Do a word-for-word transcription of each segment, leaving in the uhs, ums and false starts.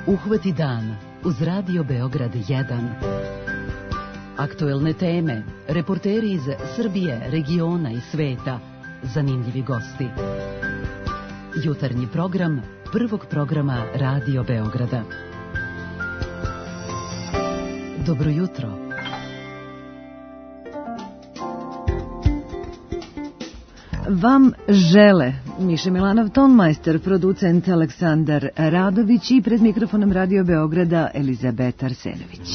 Uhvati dan uz Radio Beograd jedan. Aktuelne teme, reporteri iz Srbije, regiona i sveta, zanimljivi gosti. Jutarnji program prvog programa Radio Beograda. Dobro jutro. Vam žele Miša Milanov, tonmajster, producent Aleksandar Radović i pred mikrofonom Radio Beograda Elizabeta Arsenović.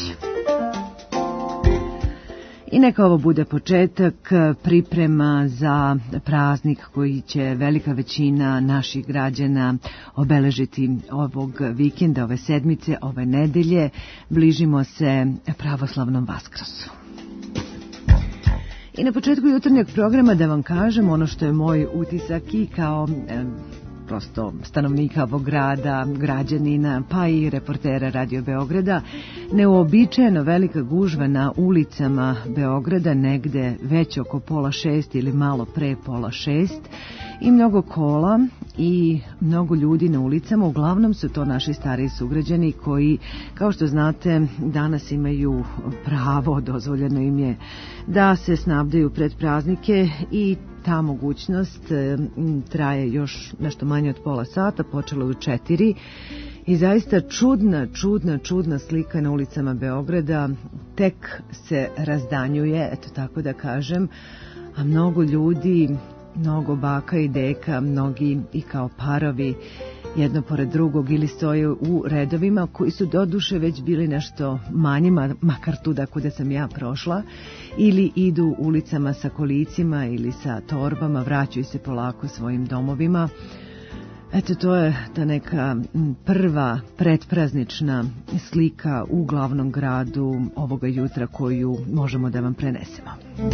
I neka ovo bude početak priprema za praznik koji će velika većina naših građana obeležiti ovog vikenda, ove sedmice, ove nedelje. Bližimo se pravoslavnom Vaskrsu. I na početku jutarnjeg programa da vam kažem ono što je moj utisak i kao e, prosto stanovnika ovog grada, građanina, pa i reportera Radio Beograda. Neuobičajeno velika gužva na ulicama Beograda, negde već oko pola šest ili malo pre pola šest. I mnogo kola i mnogo ljudi na ulicama, uglavnom su to naši stariji sugrađani koji, kao što znate, danas imaju pravo, dozvoljeno im je da se snabdaju pred praznike i ta mogućnost e, traje još nešto manje od pola sata, počelo je u četiri i zaista čudna, čudna, čudna slika na ulicama Beograda tek se razdanjuje, eto tako da kažem, a mnogo ljudi, mnogo baka i deka, mnogi i kao parovi jedno pored drugog ili stoje u redovima koji su doduše već bili nešto manji, makar tu da kuda sam ja prošla, ili idu ulicama sa kolicima ili sa torbama, vraćaju se polako svojim domovima. Eto, to je ta neka prva predpraznična slika u glavnom gradu ovoga jutra koju možemo da vam prenesemo.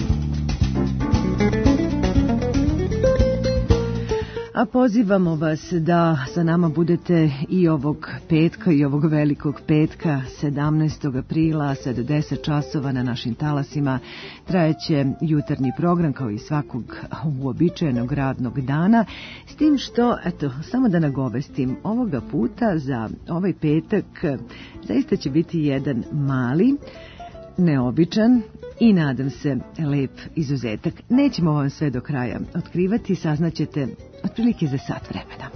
A pozivamo vas da sa nama budete i ovog petka i ovog velikog petka sedamnaestog aprila sa deset časova na našim talasima. Trajeće jutarnji program kao i svakog uobičajenog radnog dana, s tim što, eto, samo da nagovestim, ovoga puta za ovaj petak zaista će biti jedan mali, neobičan i nadam se lep izuzetak. Nećemo vam sve do kraja otkrivati, saznaćete otprilike za sat vremena.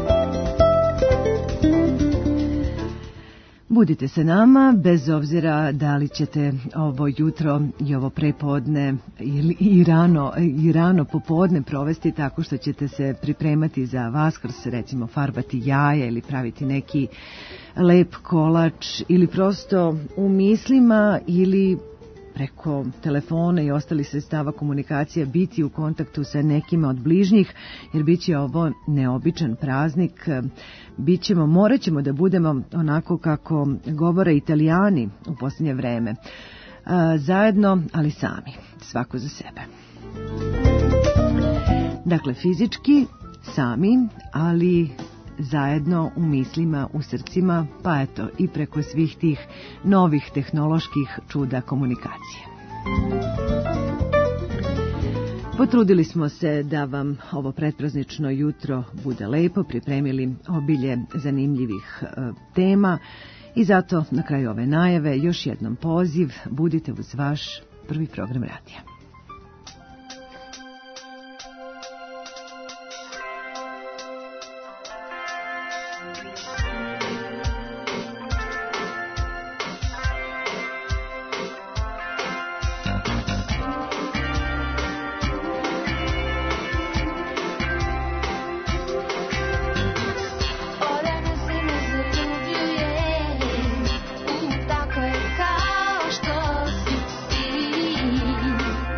Budite se nama, bez obzira da li ćete ovo jutro i ovo prepodne ili i rano, i rano popodne provesti tako što ćete se pripremati za Vaskrs, recimo farbati jaja ili praviti neki lep kolač ili prosto u mislima ili preko telefona i ostalih sredstava komunikacija biti u kontaktu sa nekima od bližnjih, jer bit će ovo neobičan praznik. Bićemo, morat ćemo da budemo onako kako govore Italijani u posljednje vreme. Zajedno, ali sami, svako za sebe. Dakle, fizički sami, ali zajedno u mislima, u srcima, pa eto i preko svih tih novih tehnoloških čuda komunikacije. Potrudili smo se da vam ovo pretpraznično jutro bude lepo, pripremili obilje zanimljivih e, tema i zato na kraju ove najave još jednom poziv, budite uz vaš prvi program radija. Tako je kao što si ti.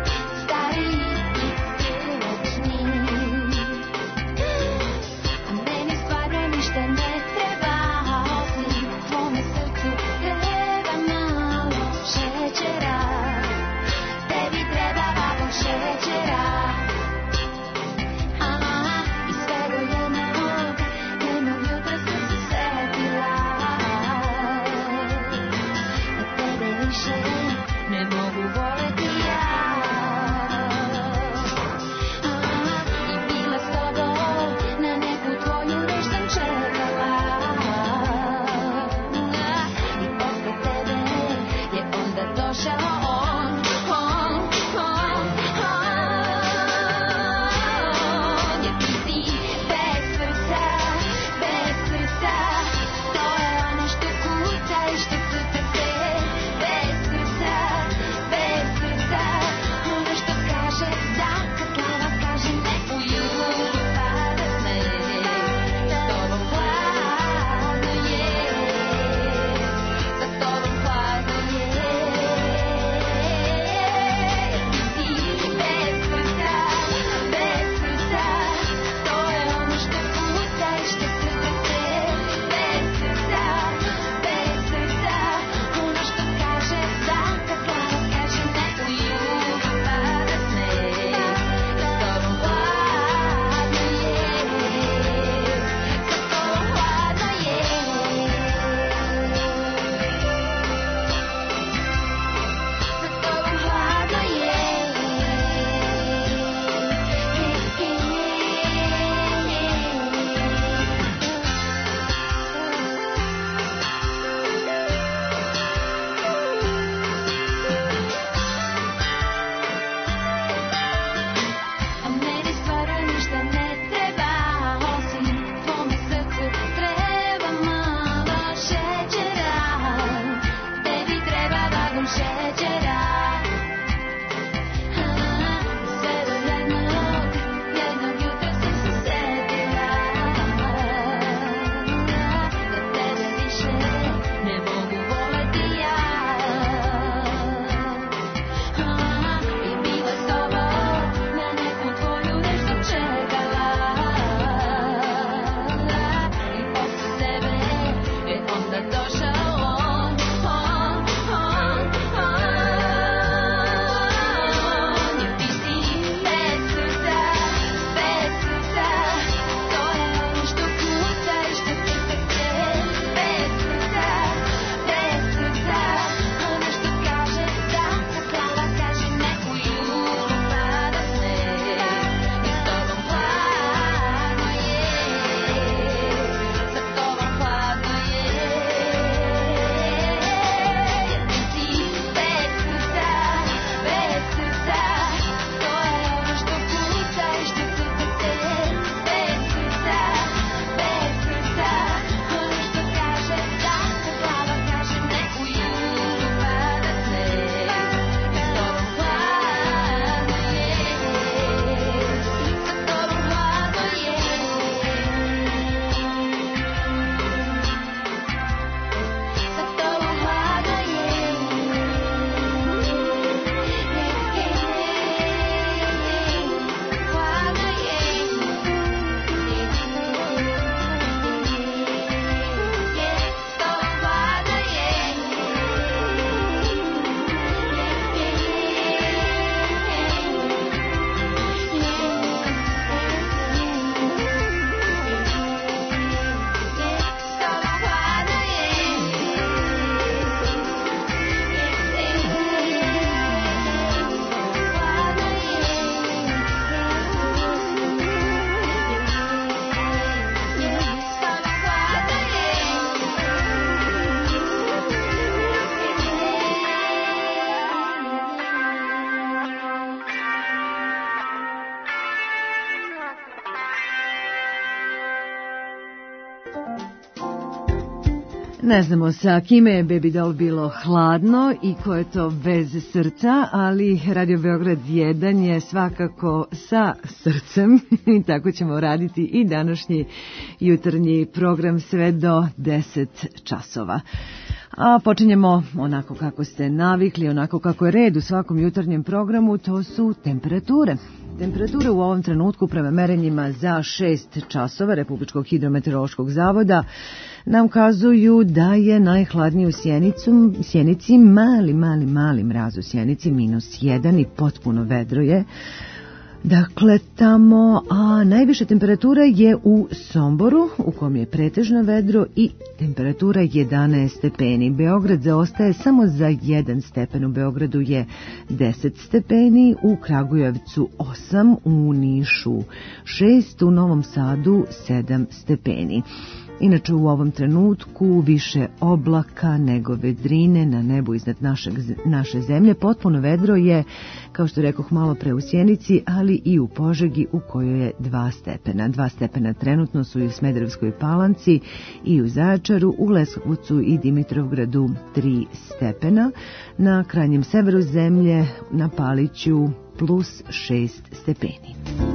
Ne znamo sa kime je Baby Doll bilo hladno i ko je to bez srca, ali Radio Beograd jedan je svakako sa srcem i tako ćemo raditi i današnji jutarnji program sve do deset časova. A počinjemo onako kako ste navikli, onako kako je red u svakom jutarnjem programu, to su temperature. Temperature u ovom trenutku prema merenjima za šest časova Republičkog hidrometeorološkog zavoda nam kazuju da je najhladnije u Sjenicu, Sjenici mali, mali, mali mraz u Sjenici, minus jedan i potpuno vedro je. Dakle, tamo, a najviša temperatura je u Somboru, u kom je pretežno vedro i temperatura jedanaest stepeni. Beograd zaostaje samo za jedan stepen, u Beogradu je deset stepeni, u Kragujevcu osam, u Nišu šest, u Novom Sadu sedam stepeni. Inače, u ovom trenutku više oblaka nego vedrine na nebu iznad našeg, naše zemlje. Potpuno vedro je, kao što rekoh malo pre, u Sjenici, ali i u Požegi u kojoj je dva stepena. Dva stepena trenutno su i u Smederevskoj Palanci i u Zaječaru, u Leskovcu i Dimitrovgradu tri stepena. Na krajnjem severu zemlje na Paliću plus šest stepeni.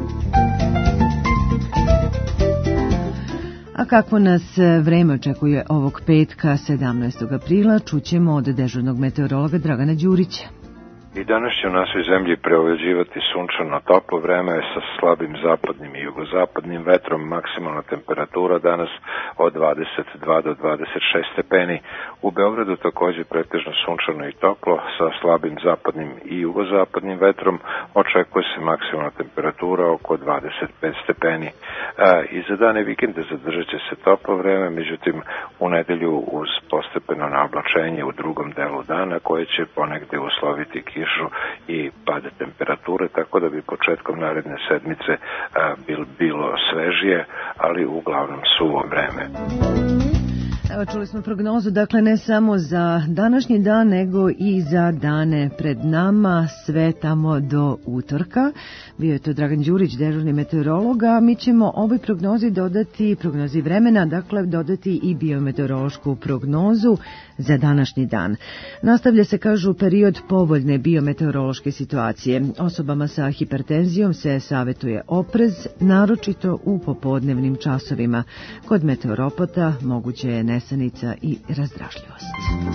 A kako nas vreme očekuje ovog petka sedamnaestog aprila, čućemo od dežurnog meteorologa Dragana Đurića. I danas će u našoj zemlji preovlađivati sunčano toplo vreme sa slabim zapadnim i jugozapadnim vetrom. Maksimalna temperatura danas od dvadeset dva do dvadeset šest stepeni. U Beogradu također pretežno sunčano i toplo sa slabim zapadnim i jugozapadnim vetrom. Očekuje se maksimalna temperatura oko dvadeset pet stepeni. E, I za dane vikende zadržat će se toplo vreme, međutim u nedelju uz postepeno naoblačenje u drugom delu dana koje će ponegde usloviti kišu i pad temperature, tako da bi početkom naredne sedmice a, bil, bilo svežije, ali uglavnom suvo vreme. Evo, čuli smo prognozu, dakle ne samo za današnji dan, nego i za dane pred nama, sve tamo do utorka. Bio je to Dragan Đurić, dežurni meteorolog, a mi ćemo ovoj prognozi dodati, prognozi vremena, dakle dodati i biometeorološku prognozu za današnji dan. Nastavlja se, kažu, period povoljne biometeorološke situacije. Osobama sa hipertenzijom se savjetuje oprez, naročito u popodnevnim časovima. Kod meteoropata moguće je nesanica i razdražljivost.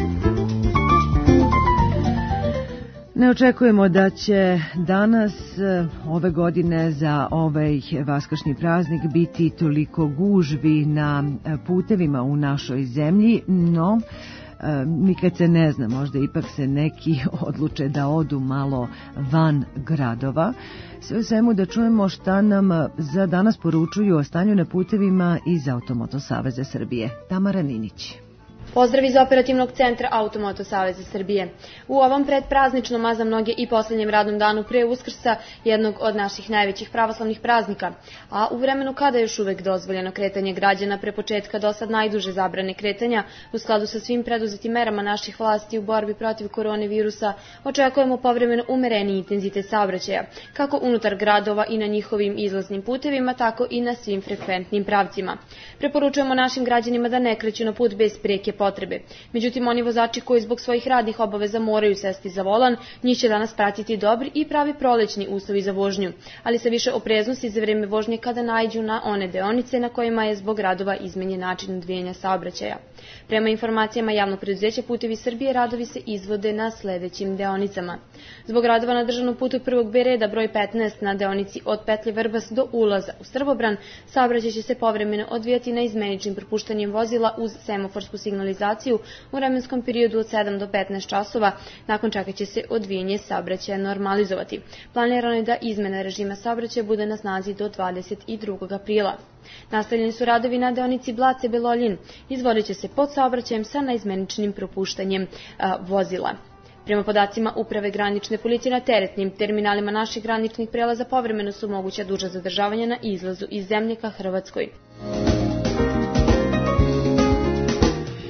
Ne očekujemo da će danas, ove godine, za ovaj vaskršnji praznik biti toliko gužvi na putevima u našoj zemlji, no mi kad se ne zna, možda ipak se neki odluče da odu malo van gradova. Sve u svemu da čujemo šta nam za danas poručuju o stanju na putevima iz Automoto Saveza Srbije. Tamara Ninić. Pozdrav iz operativnog centra Automoto Saveza Srbije. U ovom predprazničnom, a za mnoge i poslednjem radnom danu pre Uskrsa, jednog od naših najvećih pravoslavnih praznika, a u vremenu kada je još uvek dozvoljeno kretanje građana pre početka dosad najduže zabrane kretanja, u skladu sa svim preduzetim merama naših vlasti u borbi protiv koronavirusa, očekujemo povremeno umereni intenzitet saobraćaja, kako unutar gradova i na njihovim izlaznim putevima, tako i na svim frekventnim pravcima. Preporučujemo našim građanima da ne kreću na put bez preke potrebe. Međutim, oni vozači koji zbog svojih radnih obaveza moraju sesti za volan, njih će danas pratiti dobri i pravi prolećni uslovi za vožnju, ali sa više opreznosti za vreme vožnje kada naiđu na one deonice na kojima je zbog radova izmenjen način odvijanja saobraćaja. Prema informacijama javnog preduzeća Putevi Srbije, radovi se izvode na sledećim deonicama. Zbog radova na državnom putu prvog B reda broj petnaest na deonici od petlje Vrbas do ulaza u Srbobran, saobraćaj će se povremeno odvijati na izmeničnim propuštanjem vozila uz semaforsku signalizaciju u vremenskom periodu od sedam do petnaest časova, nakon čega će se odvijanje saobraćaja normalizovati. Planirano je da izmena režima saobraćaja bude na snazi do dvadeset drugog aprila. Nastavljeni su radovi na deonici Blace-Beloljin. Izvodit će se pod saobraćajem sa neizmeničnim propuštanjem a, vozila. Prema podacima Uprave granične policije, na teretnim terminalima naših graničnih prelaza povremeno su moguća duža zadržavanja na izlazu iz zemlje ka Hrvatskoj. I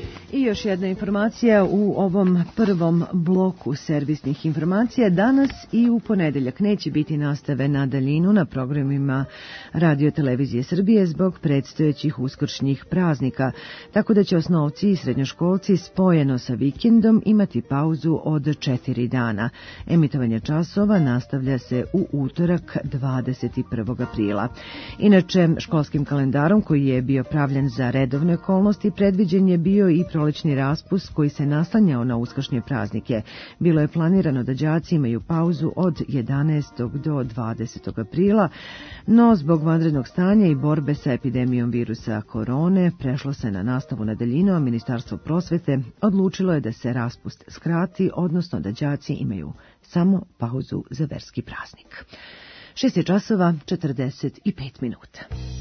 još jedna informacija u ovom prvom bloku servisnih informacija. Danas i u ponedeljak neće biti nastave na daljinu na programima Radio Televizije Srbije zbog predstojećih uskršnjih praznika, tako da će osnovci i srednjoškolci spojeno sa vikendom imati pauzu od četiri dana. Emitovanje časova nastavlja se u utorak dvadeset prvog aprila. Inače, školskim kalendarom koji je bio pravljen za redovne okolnosti predviđen je bio i prolećni raspust koji se naslanjao na uskršnje praznike. Bilo je planirano da đaci imaju pauzu od jedanaestog do dvadesetog aprila, no zbog vanrednog stanja i borbe sa epidemijom virusa korone prešlo se na nastavu na daljinu, a Ministarstvo prosvete odlučilo je da se raspust skrati, odnosno da đaci imaju samo pauzu za verski praznik. šest je časova, četrdeset pet minuta.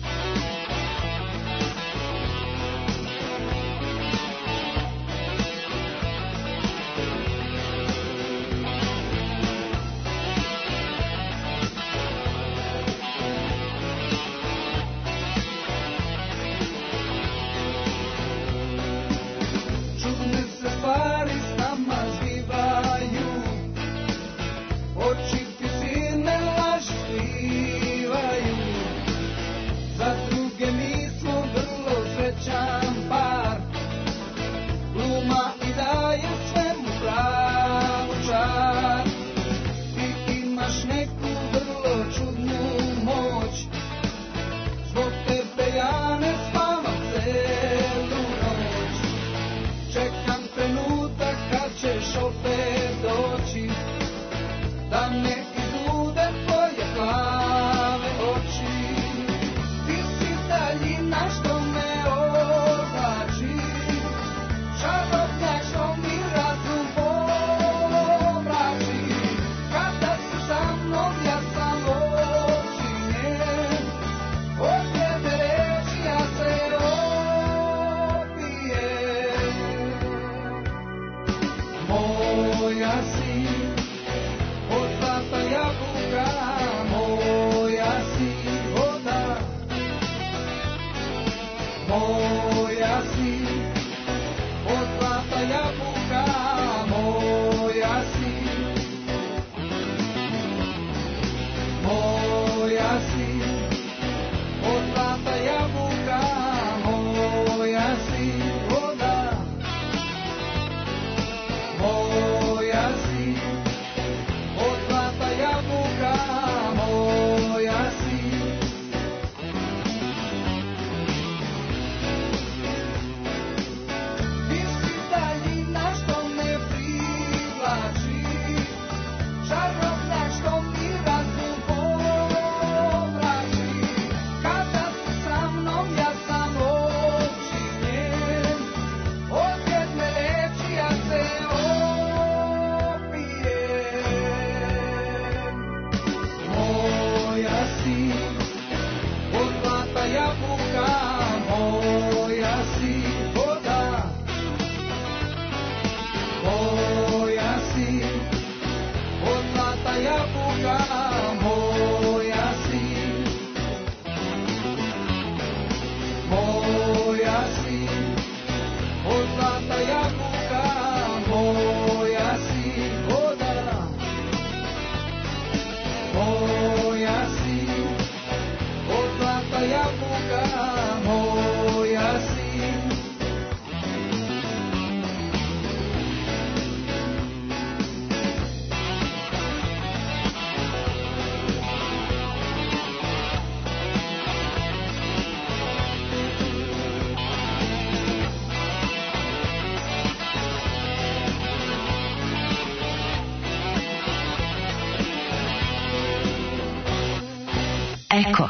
Eko.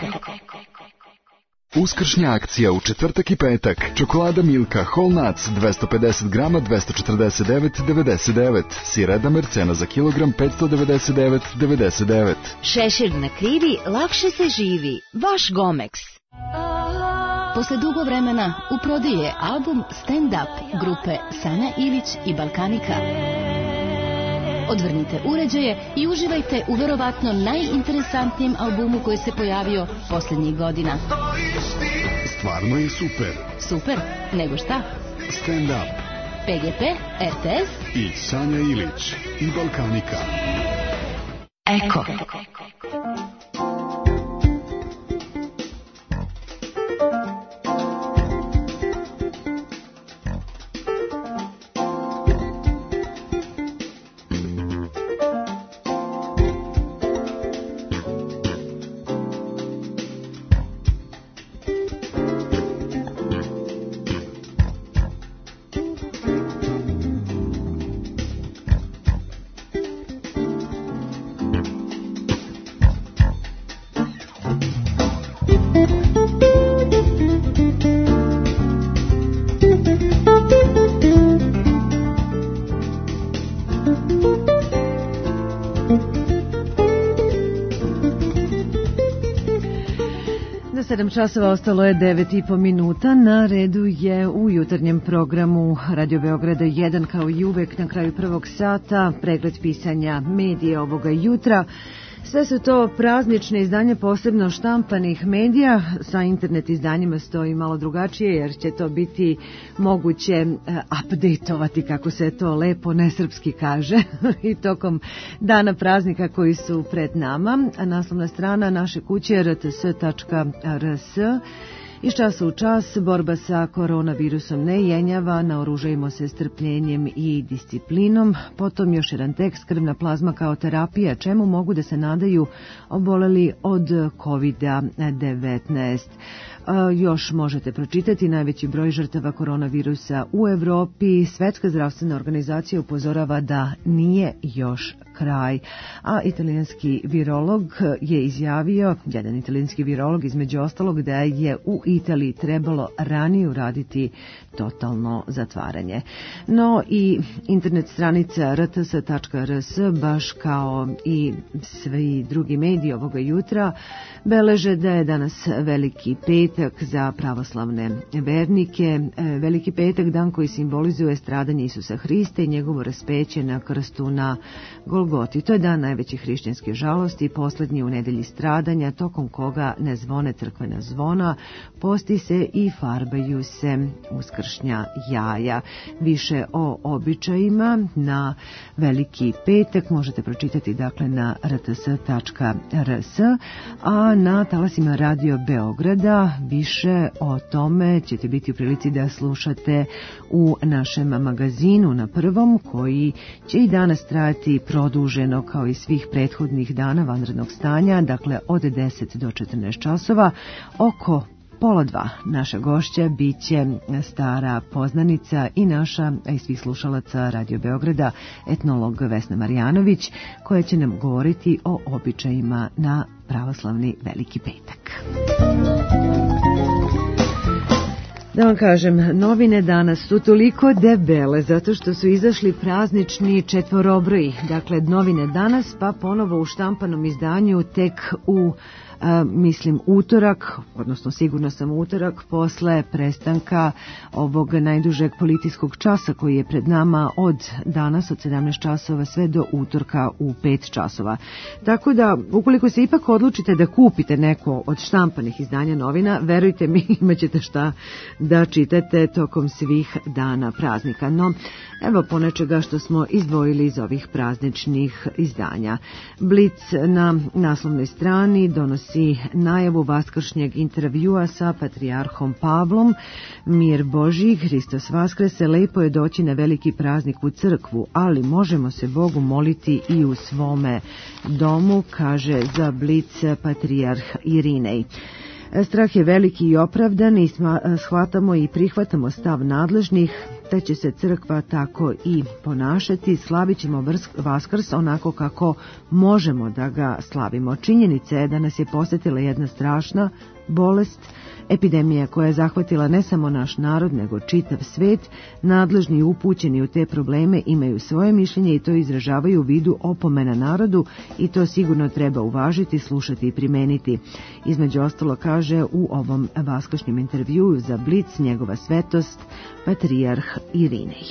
Uskršnja akcija u četvrtak i petak. Čokolada Milka Whole Nuts dvesta pedeset grama dvesta četrdeset devet devedeset devet. Sir Edamer cena za kilogram petsto devedeset devet devedeset devet. Šešir na krivi, lakše se živi. Vaš Gomex. Posle dugo vremena u prodaji je album Stand Up grupe Sanja Ilić i Balkanika. Odvrnite uređaje i uživajte u verovatno najinteresantnijem albumu koji se pojavio posljednjih godina. Stvarno je super. Super? Nego šta? Stand Up. P G P, R T S i Sanja Ilić i Balkanika. Eko. sedam časova, ostalo je devet i po minuta. Na redu je u jutarnjem programu Radio Beograda jedan, kao i uvek na kraju prvog sata, pregled pisanja medija ovoga jutra. Sve su to praznične izdanja, posebno štampanih medija. Sa internet izdanjima stoji malo drugačije, jer će to biti moguće updateovati, kako se to lepo nesrpski kaže, i tokom dana praznika koji su pred nama. Naslovna strana naše kuće r t s tačka r s. Iz časa u čas borba sa koronavirusom ne jenjava, naoružajmo se strpljenjem i disciplinom. Potom još jedan tekst, krvna plazma kao terapija, čemu mogu da se nadaju oboleli od kovid devetnaest. Još možete pročitati najveći broj žrtava koronavirusa u Evropi. Svetska zdravstvena organizacija upozorava da nije još kraj. A italijanski virolog je izjavio, jedan italijanski virolog između ostalog, da je u Italiji trebalo ranije uraditi totalno zatvaranje. No i internet stranica r t s tačka r s, baš kao i svi drugi mediji ovoga jutra, beleže da je danas veliki petak za pravoslavne vernike. Veliki petak, dan koji simbolizuje stradanje Isusa Hrista i njegovo raspeće na krstu na Golgoti. To je dan najveće hrišćanske žalosti, poslednji u nedelji stradanja, tokom koga ne zvone crkvena zvona, posti se i farbaju se uskršnja jaja. Više o običajima na veliki petak možete pročitati dakle na r t s tačka r s, a na talasima Radio Beograda više o tome ćete biti u prilici da slušate u našem magazinu na Prvom, koji će i danas trajati produženo kao i svih prethodnih dana vanrednog stanja, dakle od deset do četrnaest časova. Oko pola dva naša gošća biće stara poznanica i naša, a i svih slušalaca Radio Beograda, etnolog Vesna Marjanović, koja će nam govoriti o običajima na pravoslavni veliki petak. Da vam kažem, novine danas su toliko debele zato što su izašli praznični četvorobroji. Dakle, novine danas, pa ponovo u štampanom izdanju tek u A, mislim utorak, odnosno sigurno sam utorak, posle prestanka ovog najdužeg policijskog časa koji je pred nama od danas od sedamnaest časova sve do utorka u pet časova. Tako da, ukoliko se ipak odlučite da kupite neko od štampanih izdanja novina, verujte mi, imaćete šta da čitate tokom svih dana praznika. No, evo ponečega što smo izdvojili iz ovih prazničnih izdanja. Blic na naslovnoj strani donosi najavu vaskršnjeg intervjua sa patrijarhom Pavlom. Mir Božji, Hristos vaskrese, lepo je doći na veliki praznik u crkvu, ali možemo se Bogu moliti i u svome domu, kaže za Blic patrijarh Irinej. Strah je veliki i opravdan i shvatamo i prihvatamo stav nadležnih da će se crkva tako i ponašati. Slavit ćemo Vaskrs onako kako možemo da ga slavimo. Činjenica je da nas je posjetila jedna strašna bolest, epidemija koja je zahvatila ne samo naš narod, nego čitav svet. Nadležni i upućeni u te probleme imaju svoje mišljenje i to izražavaju u vidu opomena narodu i to sigurno treba uvažiti, slušati i primeniti. Između ostalo kaže u ovom vaskršnjem intervjuu za Blic njegova svetost patrijarh Irinej.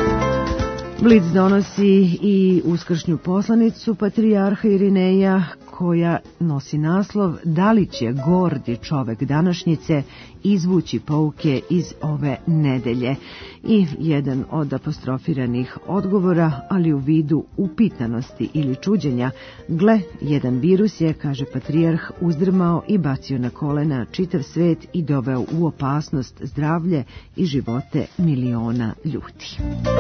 Blic donosi i uskršnju poslanicu patrijarha Irineja, koja nosi naslov Da li će gordi čovek današnjice izvući pouke iz ove nedelje? I jedan od apostrofiranih odgovora, ali u vidu upitanosti ili čuđenja, gle, jedan virus je, kaže patrijarh, uzdrmao i bacio na kolena čitav svet i doveo u opasnost zdravlje i živote miliona ljudi.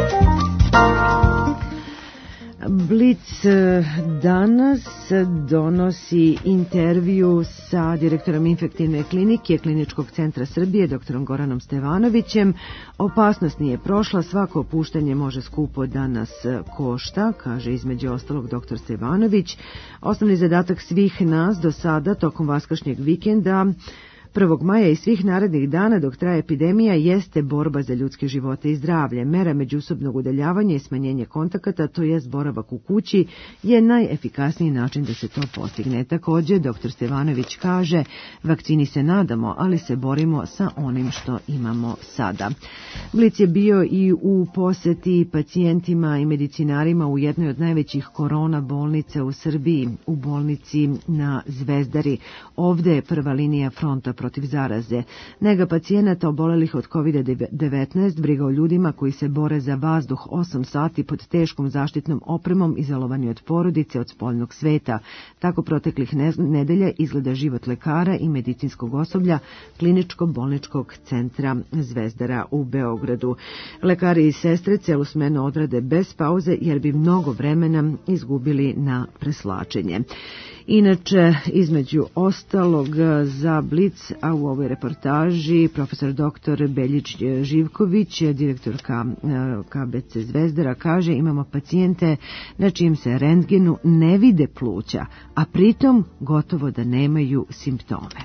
Blic danas donosi intervju sa direktorom infektivne klinike Kliničkog centra Srbije, doktorom Goranom Stevanovićem. Opasnost nije prošla, svako opuštanje može skupo da nas košta, kaže između ostalog doktor Stevanović. Osnovni zadatak svih nas do sada tokom vaskršnjeg vikenda prvog maja i svih narednih dana dok traje epidemija jeste borba za ljudske živote i zdravlje. Mera međusobnog udaljavanja i smanjenje kontakata, to jest boravak u kući, je najefikasniji način da se to postigne. Također, doktor Stevanović kaže, vakcini se nadamo, ali se borimo sa onim što imamo sada. Blic je bio i u poseti pacijentima i medicinarima u jednoj od najvećih korona bolnica u Srbiji, u bolnici na Zvezdari. Ovde je prva linija fronta protiv zaraze. Nega pacijenata obolelih od kovid devetnaest, briga o ljudima koji se bore za vazduh osam sati pod teškom zaštitnom opremom, izolovani od porodice, od spoljnog sveta. Tako proteklih nedelja izgleda život lekara i medicinskog osoblja Kliničko-bolničkog centra Zvezdara u Beogradu. Lekari i sestre celu smenu odrade bez pauze jer bi mnogo vremena izgubili na preslačenje. Inače, između ostalog za Blic, a u ovoj reportaži profesor doktor Beljić Živković, direktor K B C Zvezdara, kaže, imamo pacijente na čijem se rentgenu ne vide pluća, a pritom gotovo da nemaju simptome.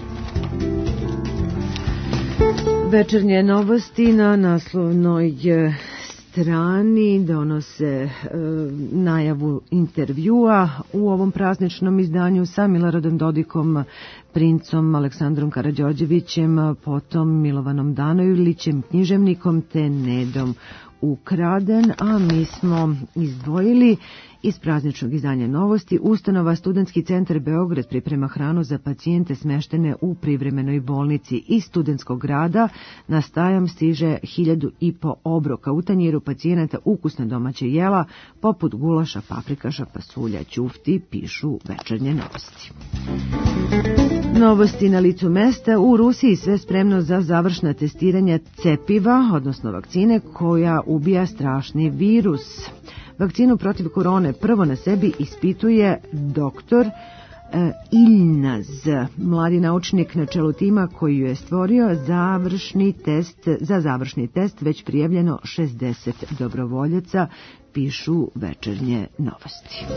Večernje novosti na naslovnoj strani donose e, najavu intervjua u ovom prazničnom izdanju sa Miloradom Dodikom, princom Aleksandrom Karađorđevićem, potom Milovanom Danojlićem, književnikom, te Nedom Ukraden, a mi smo izdvojili iz prazničnog izdanja novosti. Ustanova Studentski centar Beograd priprema hranu za pacijente smeštene u privremenoj bolnici. Iz studentskog grada na stajam stiže hiljadu i po obroka. U tanjiru pacijenata ukusna domaća jela, poput gulaša, paprikaša, pasulja, ćufti, pišu večernje novosti. Novosti na licu mesta. U Rusiji sve spremno za završna testiranja cepiva, odnosno vakcine koja ubija strašni virus. Vakcinu protiv korone prvo na sebi ispituje doktor Iljnaz, mladi naučnik na čelu tima koji ju je stvorio. Završni test, za završni test već prijavljeno šezdeset dobrovoljaca, pišu večernje novosti.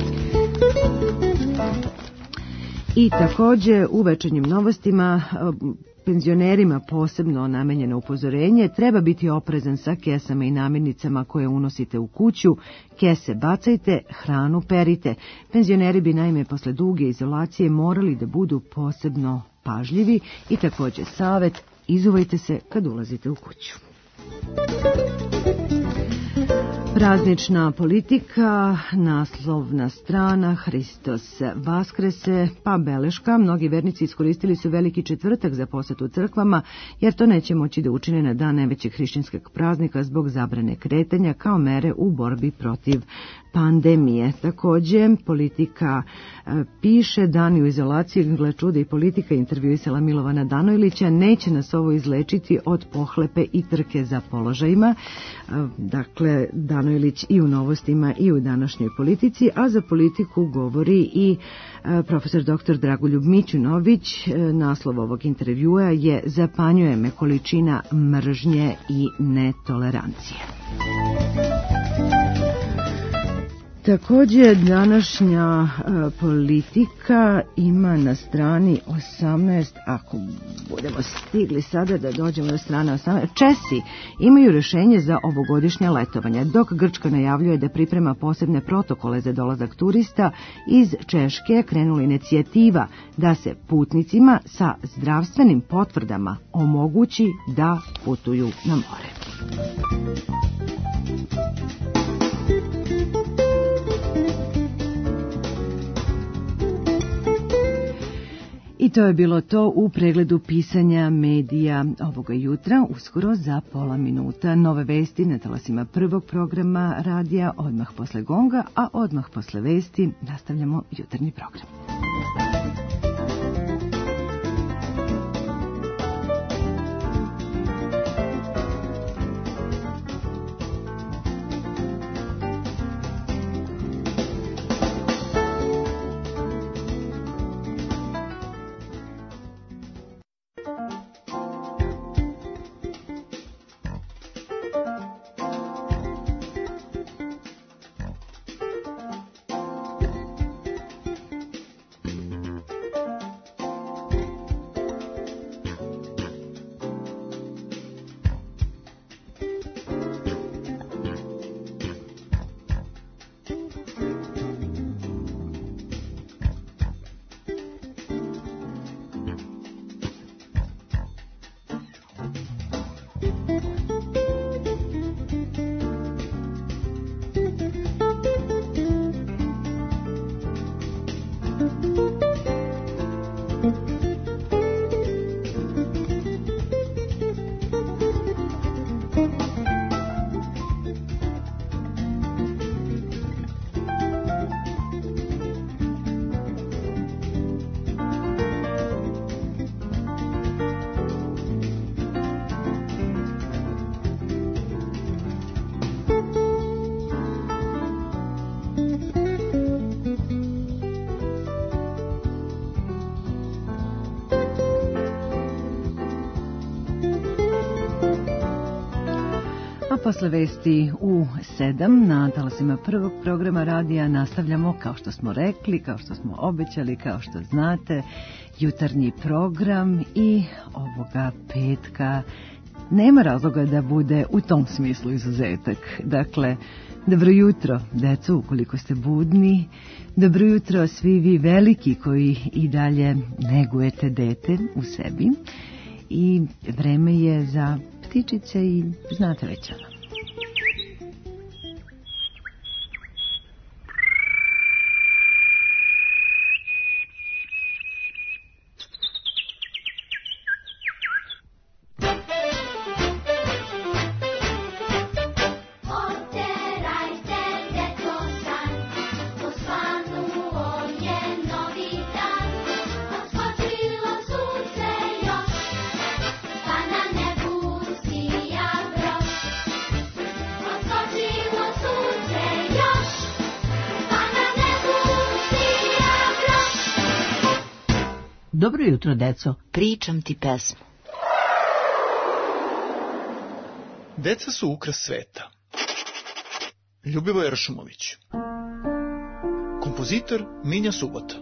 I također u večernjim novostima penzionerima posebno namenjeno upozorenje: treba biti oprezan sa kesama i namirnicama koje unosite u kuću, kese bacajte, hranu perite. Penzioneri bi naime posle duge izolacije morali da budu posebno pažljivi. I također savjet: izuvajte se kad ulazite u kuću. Praznična politika, naslovna strana, Hristos Vaskrese, pa beleška. Mnogi vernici iskoristili su Veliki četvrtak za posetu crkvama, jer to neće moći da učine na dan najvećeg hrišćanskog praznika zbog zabrane kretanja kao mere u borbi protiv pandemije. Također, politika e, piše: dani u izolaciji, gle čuda i politika, intervjuisala Milovana Danojlića, neće nas ovo izlečiti od pohlepe i trke za položajima. E, dakle, Danojlić i u novostima i u današnjoj politici, a za politiku govori i e, profesor doktor Dragoljub Mićunović. E, naslov ovog intervjua je: zapanjuje me količina mržnje i netolerancije. Također, današnja e, politika ima na strani osamnaest, ako budemo stigli sada da dođemo do strane osamnaest, Česi imaju rješenje za ovogodišnje letovanje, dok Grčka najavljuje da priprema posebne protokole za dolazak turista. Iz Češke krenula inicijativa da se putnicima sa zdravstvenim potvrdama omogući da putuju na more. to je bilo to u pregledu pisanja medija ovoga jutra. Uskoro za pola minuta nove vesti na talasima prvog programa radija odmah posle gonga, a odmah posle vesti nastavljamo jutarnji program. Posle vesti u sedam na talasima prvog programa radija nastavljamo, kao što smo rekli, kao što smo obećali, kao što znate, jutarnji program i ovoga petka nema razloga da bude u tom smislu izuzetak. Dakle, dobro jutro, deco, ukoliko ste budni, dobro jutro svi vi veliki koji i dalje negujete dete u sebi i vreme je za ptičice i znate već ono. Dobro jutro, deco. Pričam ti pesmu. Deca su ukras sveta. Ljubivoje Ršumović. Kompozitor Minja Subota.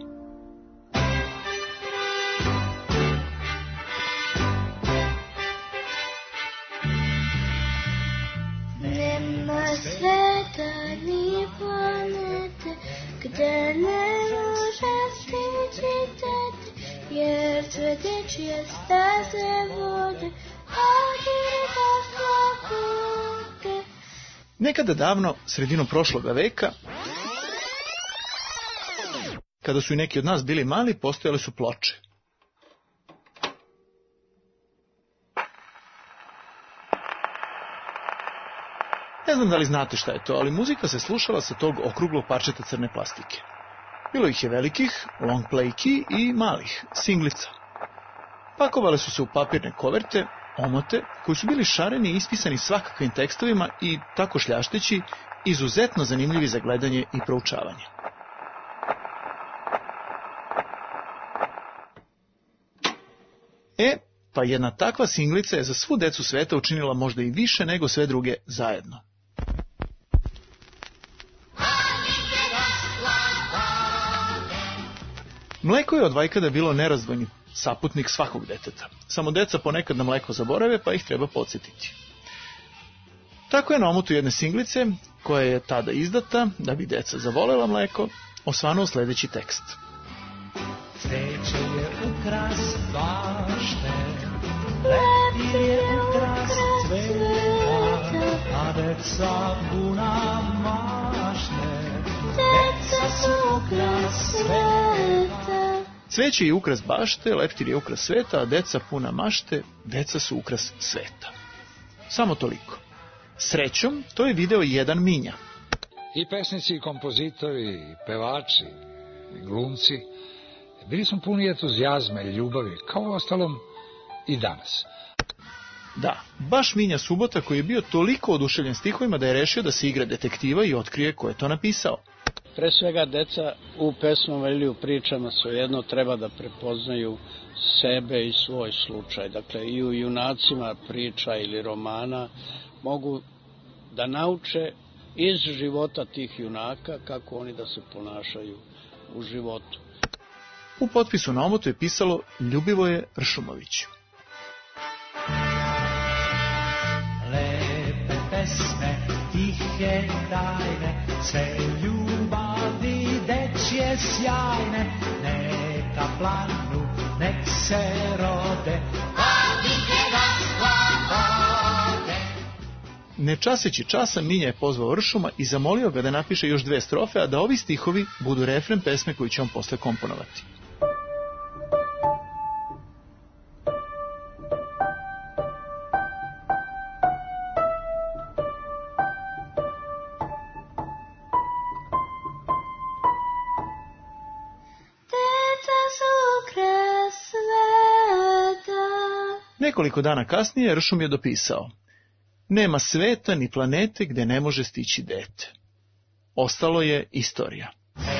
Nema sveta ni planete gde ne može stići dete, jer sve dečije staze vode, ali da slobode. Nekada davno, sredinom prošloga veka, kada su i neki od nas bili mali, postojale su ploče. Ne znam da li znate šta je to, ali muzika se slušala sa tog okruglog parčeta crne plastike. Bilo ih je velikih, long playki i malih, singlica. Pakovale su se u papirne koverte, omote, koji su bili šareni i ispisani svakakvim tekstovima i, tako šljašteći, izuzetno zanimljivi za gledanje i proučavanje. E, pa jedna takva singlica je za svu decu sveta učinila možda i više nego sve druge zajedno. Mleko je od vajkada bilo nerazdvojni saputnik svakog deteta. Samo deca ponekad na mleko zaborave, pa ih treba podsjetiti. Tako je na omotu jedne singlice, koja je tada izdata, da bi deca zavolela mleko, osvanuo sljedeći tekst. Cveće je ukras bašte, leptir je ukras cveta, a deca puna mašte, deca su ukras sveta. Cveće je ukras bašte, leptir je ukras sveta, a deca puna mašte, deca su ukras sveta. Samo toliko. Srećom, to je video jedan Minja. I pesnici, i kompozitori, i pevači, i glumci, bili smo puni entuzijazma i ljubavi, kao ostalom i danas. Da, baš Minja Subota koji je bio toliko oduševljen stihovima da je rešio da se igra detektiva i otkrije ko je to napisao. Pre svega, deca u pesmama ili u pričama svejedno treba da prepoznaju sebe i svoj slučaj. Dakle, i u junacima priča ili romana mogu da nauče iz života tih junaka kako oni da se ponašaju u životu. U potpisu na omotu je pisalo Ljubivoje Ršumović. Lepe pesme, tihe tajne, sve ljubavi dečje sjajne, neka planu, nek se rode, a tihe slobode. Ne časeći časa, Minja je pozvao Ršuma i zamolio ga da napiše još dve strofe, a da ovi stihovi budu refren pesme koju će on posle komponovati. Nekoliko dana kasnije Ršum je dopisao: nema sveta ni planete gde ne može stići dete. Ostalo je istorija.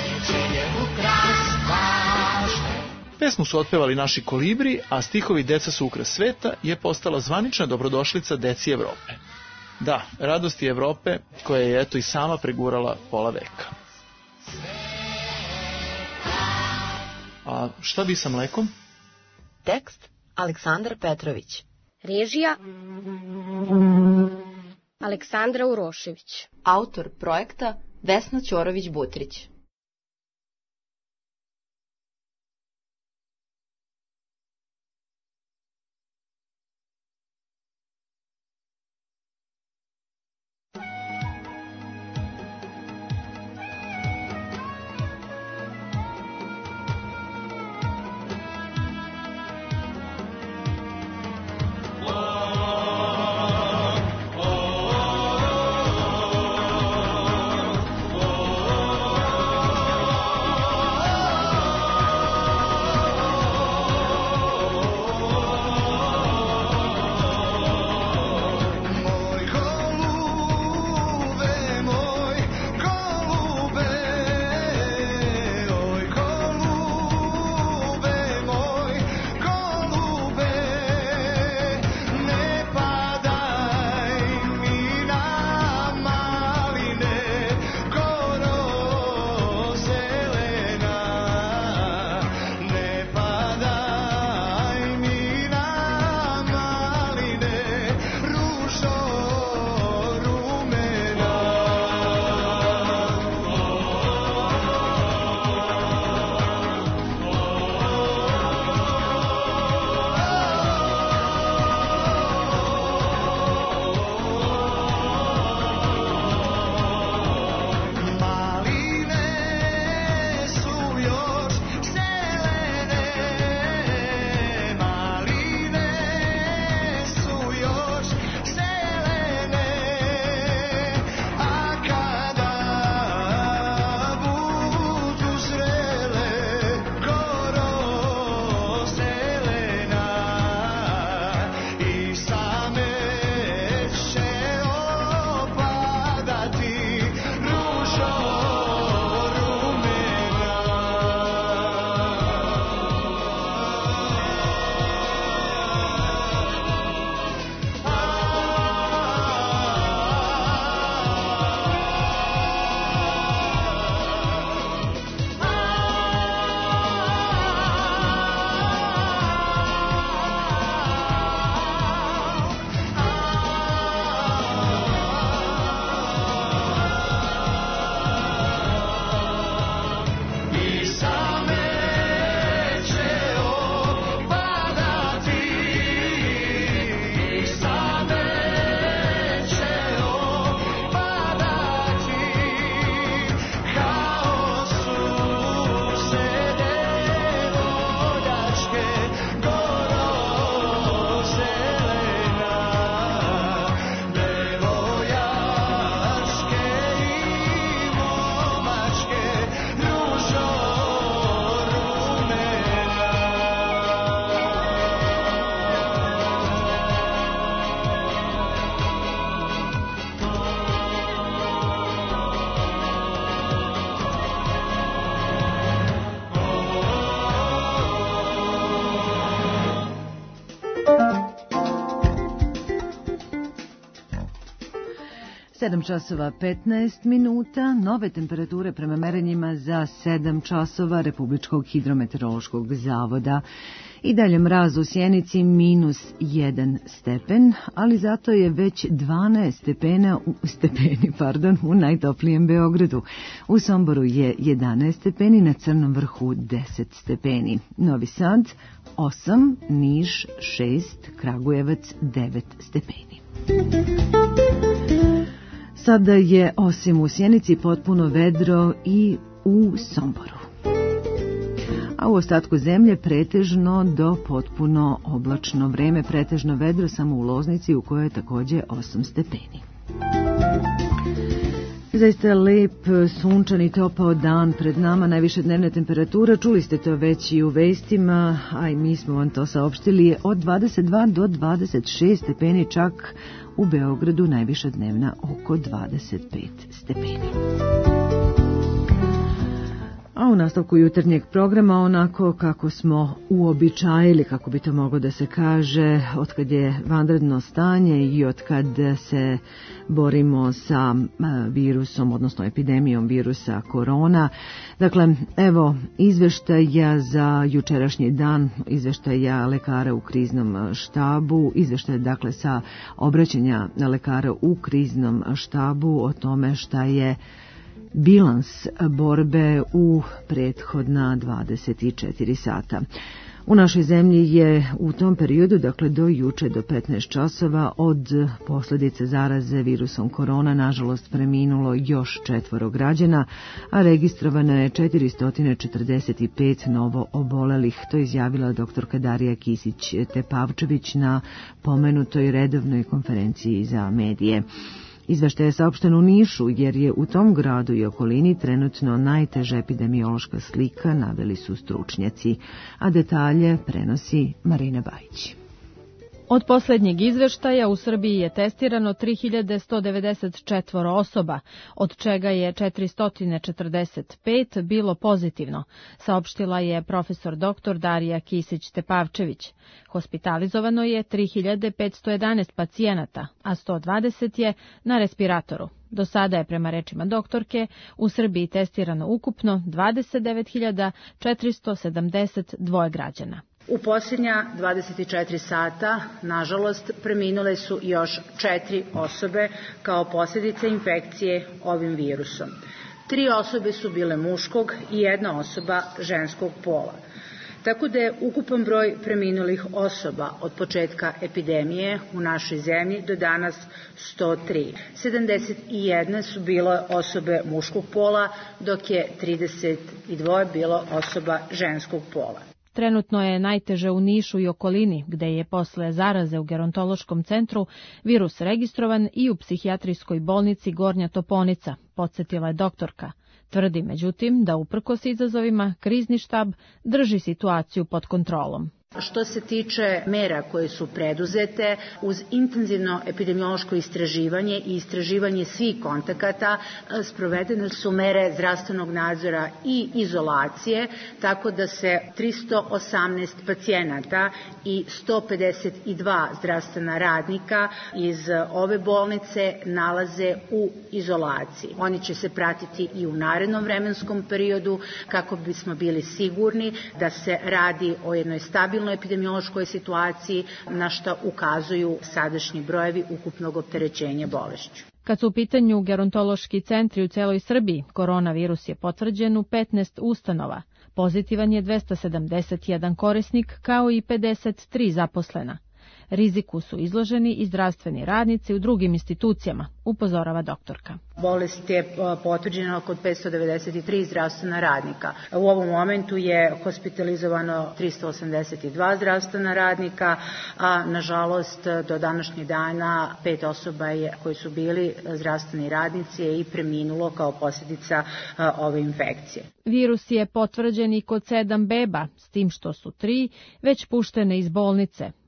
Pesmu su otpevali naši kolibri, a stihovi Deca su ukras sveta je postala zvanična dobrodošlica deci Evrope. Da, radosti Evrope koja je eto i sama pregurala pola veka. A šta bi sa mlekom? Tekst Aleksandar Petrović. Režija Aleksandra Urošević. Autor projekta Vesna Ćorović-Butrić. Oh sedam časova petnaest minuta, nove temperature prema merenjima za sedam časova Republičkog hidrometeorološkog zavoda. I dalje mraz u Sjenici minus jedan stepen, ali zato je već dvanaest stepena, stepeni pardon, u najtoplijem Beogradu. U Somboru je jedanaest stepeni, na Crnom vrhu deset stepeni. Novi Sad osam, Niš šest, Kragujevac devet stepeni. Sada je osim u Sjenici potpuno vedro i u Somboru. A u ostatku zemlje pretežno do potpuno oblačno vreme, pretežno vedro samo u Loznici u kojoj je također osam stepeni. Zaista je lep, sunčan i topao dan pred nama, najviše dnevna temperatura, čuli ste to već i u vestima, a i mi smo vam to saopštili, od dvadeset dva do dvadeset šest stepeni, čak u Beogradu najviša dnevna oko dvadeset pet stepeni. A u nastavku jutarnjeg programa, onako kako smo uobičajili, kako bi to moglo da se kaže, otkad je vanredno stanje i otkad se borimo sa virusom, odnosno epidemijom virusa korona. Dakle, evo izveštaja za jučerašnji dan, izveštaja lekara u kriznom štabu, izveštaja dakle sa obraćanja lekara u kriznom štabu o tome šta je bilans borbe u prethodna dvadeset četiri sata. U našoj zemlji je u tom periodu, dakle do juče do petnaest časova, od posljedice zaraze virusom korona nažalost preminulo još četvoro građana, a registrovano je četiristo četrdeset pet novo obolelih. To je izjavila doktorka Darija Kisić-Tepavčević na pomenutoj redovnoj konferenciji za medije. Izveštaj je saopšten u Nišu, jer je u tom gradu i okolini trenutno najteža epidemiološka slika, naveli su stručnjaci, a detalje prenosi Marina Bajić. Od posljednjeg izveštaja u Srbiji je testirano tri hiljade sto devedeset četiri osoba, od čega je četiristo četrdeset pet bilo pozitivno, saopštila je profesor doktor Darija Kisić-Tepavčević. Hospitalizovano je tri hiljade petsto jedanaest pacijenata, a sto dvadeset je na respiratoru. Do sada je, prema rečima doktorke, u Srbiji testirano ukupno dvadeset devet hiljada četiristo sedamdeset dva građana. U posljednja dvadeset četiri sata, nažalost, preminule su još četiri osobe kao posljedica infekcije ovim virusom. Tri osobe su bile muškog i jedna osoba ženskog pola. Tako da je ukupan broj preminulih osoba od početka epidemije u našoj zemlji do danas sto tri. sedamdeset jedna su bile osobe muškog pola, dok je trideset dva bilo osoba ženskog pola. Trenutno je najteže u Nišu i okolini, gde je posle zaraze u gerontološkom centru virus registrovan i u psihijatrijskoj bolnici Gornja Toponica, podsjetila je doktorka. Tvrdi, međutim, da uprkos izazovima krizni štab drži situaciju pod kontrolom. Što se tiče mera koje su preduzete, uz intenzivno epidemiološko istraživanje i istraživanje svih kontakata, sprovedene su mere zdravstvenog nadzora i izolacije, tako da se tristo osamnaest pacijenata i sto pedeset dva zdravstvena radnika iz ove bolnice nalaze u izolaciji. Oni će se pratiti i u narednom vremenskom periodu kako bismo bili sigurni da se radi o jednoj stabilnoj epidemiološkoj situaciji, na što ukazuju sadašnji brojevi ukupnog opterećenja bolešću. Kad su u pitanju gerontološki centri u celoj Srbiji, koronavirus je potvrđen u petnaest ustanova. Pozitivan je dvesta sedamdeset jedan korisnik, kao i pedeset tri zaposlena. Riziku su izloženi i zdravstveni radnici u drugim institucijama, upozorava doktorka. Bolest je potvrđena kod petsto devedeset tri zdravstvena radnika. U ovom momentu je hospitalizovano tristo osamdeset dva zdravstvena radnika, a nažalost do današnjeg dana pet osoba je, koji su bili zdravstveni radnici je i preminulo kao posljedica ove infekcije. Virus je potvrđen i kod sedam beba, s tim što su tri već puštene iz bolnice.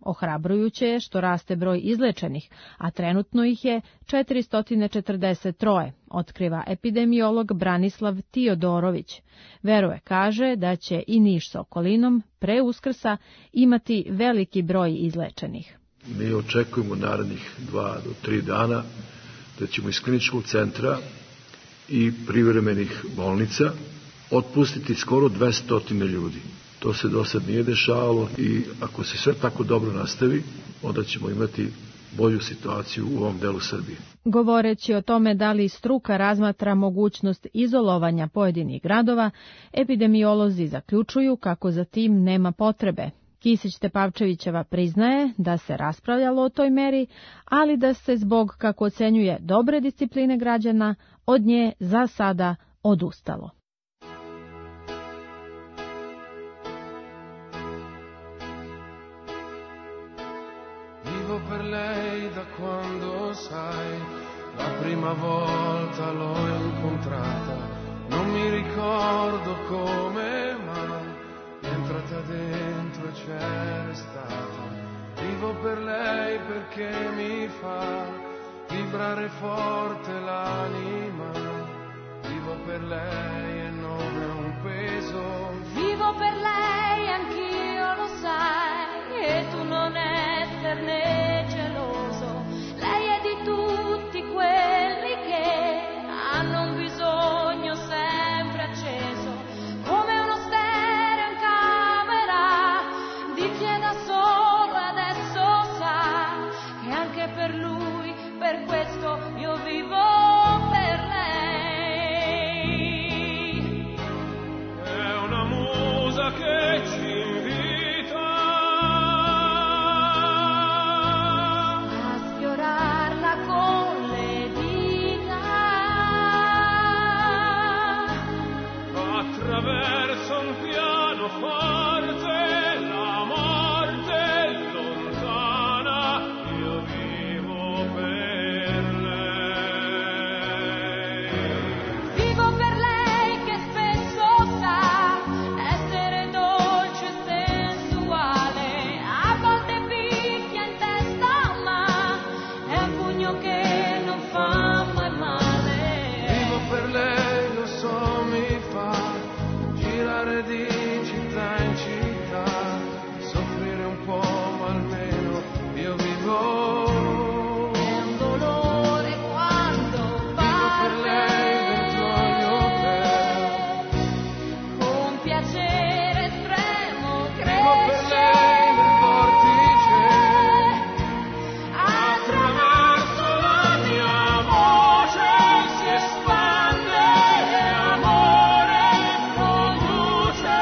Ohrabrujuće je što raste broj izlečenih, a trenutno ih je četiristo četrdeset tri, otkriva epidemiolog Branislav Tiodorović. Veruje, kaže, da će i Niš sa okolinom pre Uskrsa imati veliki broj izlečenih. Mi očekujemo narednih dva do tri dana da ćemo iz kliničkog centra i privremenih bolnica otpustiti skoro dvesta ljudi. To se do sad nije dešavalo i ako se sve tako dobro nastavi, onda ćemo imati bolju situaciju u ovom delu Srbije. Govoreći o tome da li struka razmatra mogućnost izolovanja pojedinih gradova, epidemiolozi zaključuju kako za tim nema potrebe. Kisić-Tepavčevićeva priznaje da se raspravljalo o toj meri, ali da se zbog, kako ocenjuje, dobre discipline građana, od nje za sada odustalo. Vivo per lei da quando sai, la prima volta l'ho incontrata, non mi ricordo come mai, è entrata dentro e c'era stata. Vivo per lei perché mi fa vibrare forte l'anima, vivo per lei e non è un peso. Vivo per lei, anch'io lo sai, e tu non esserne geloso. Lei è di tutti quelli che hanno un bisogno sempre acceso, come uno stereo in camera di chi è da solo adesso sa che anche per lui, per questo io vivo per lei. È una musa che ci invita a sfiorarla con le dita attraverso un pianoforte, la morte lontana, io vivo per lei. Vivo per lei che spesso sa essere dolce e sensuale, a volte picchia in testa ma è un pugno che non fa mai male. Vivo per lei, lo so, mi fa girare di città in città, soffrire un po' ma almeno io vivo. È un dolore quando Vivo per lei dentro agli hotel, un piacere estremo vivo per lei nel vortice, attraverso la mia voce si espande amore produce.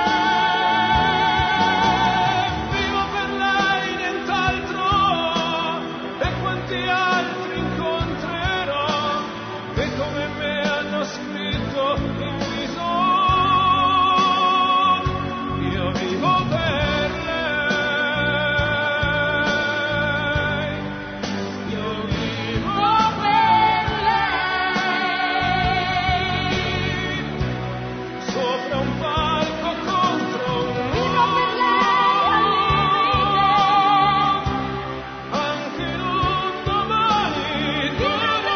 Vivo per lei, nient'altro, e quanti altri incontrerò che come me hanno scritto in viso. Io vivo per lei, io vivo per lei, sopra un palco contro un muro, anche in un domani duro,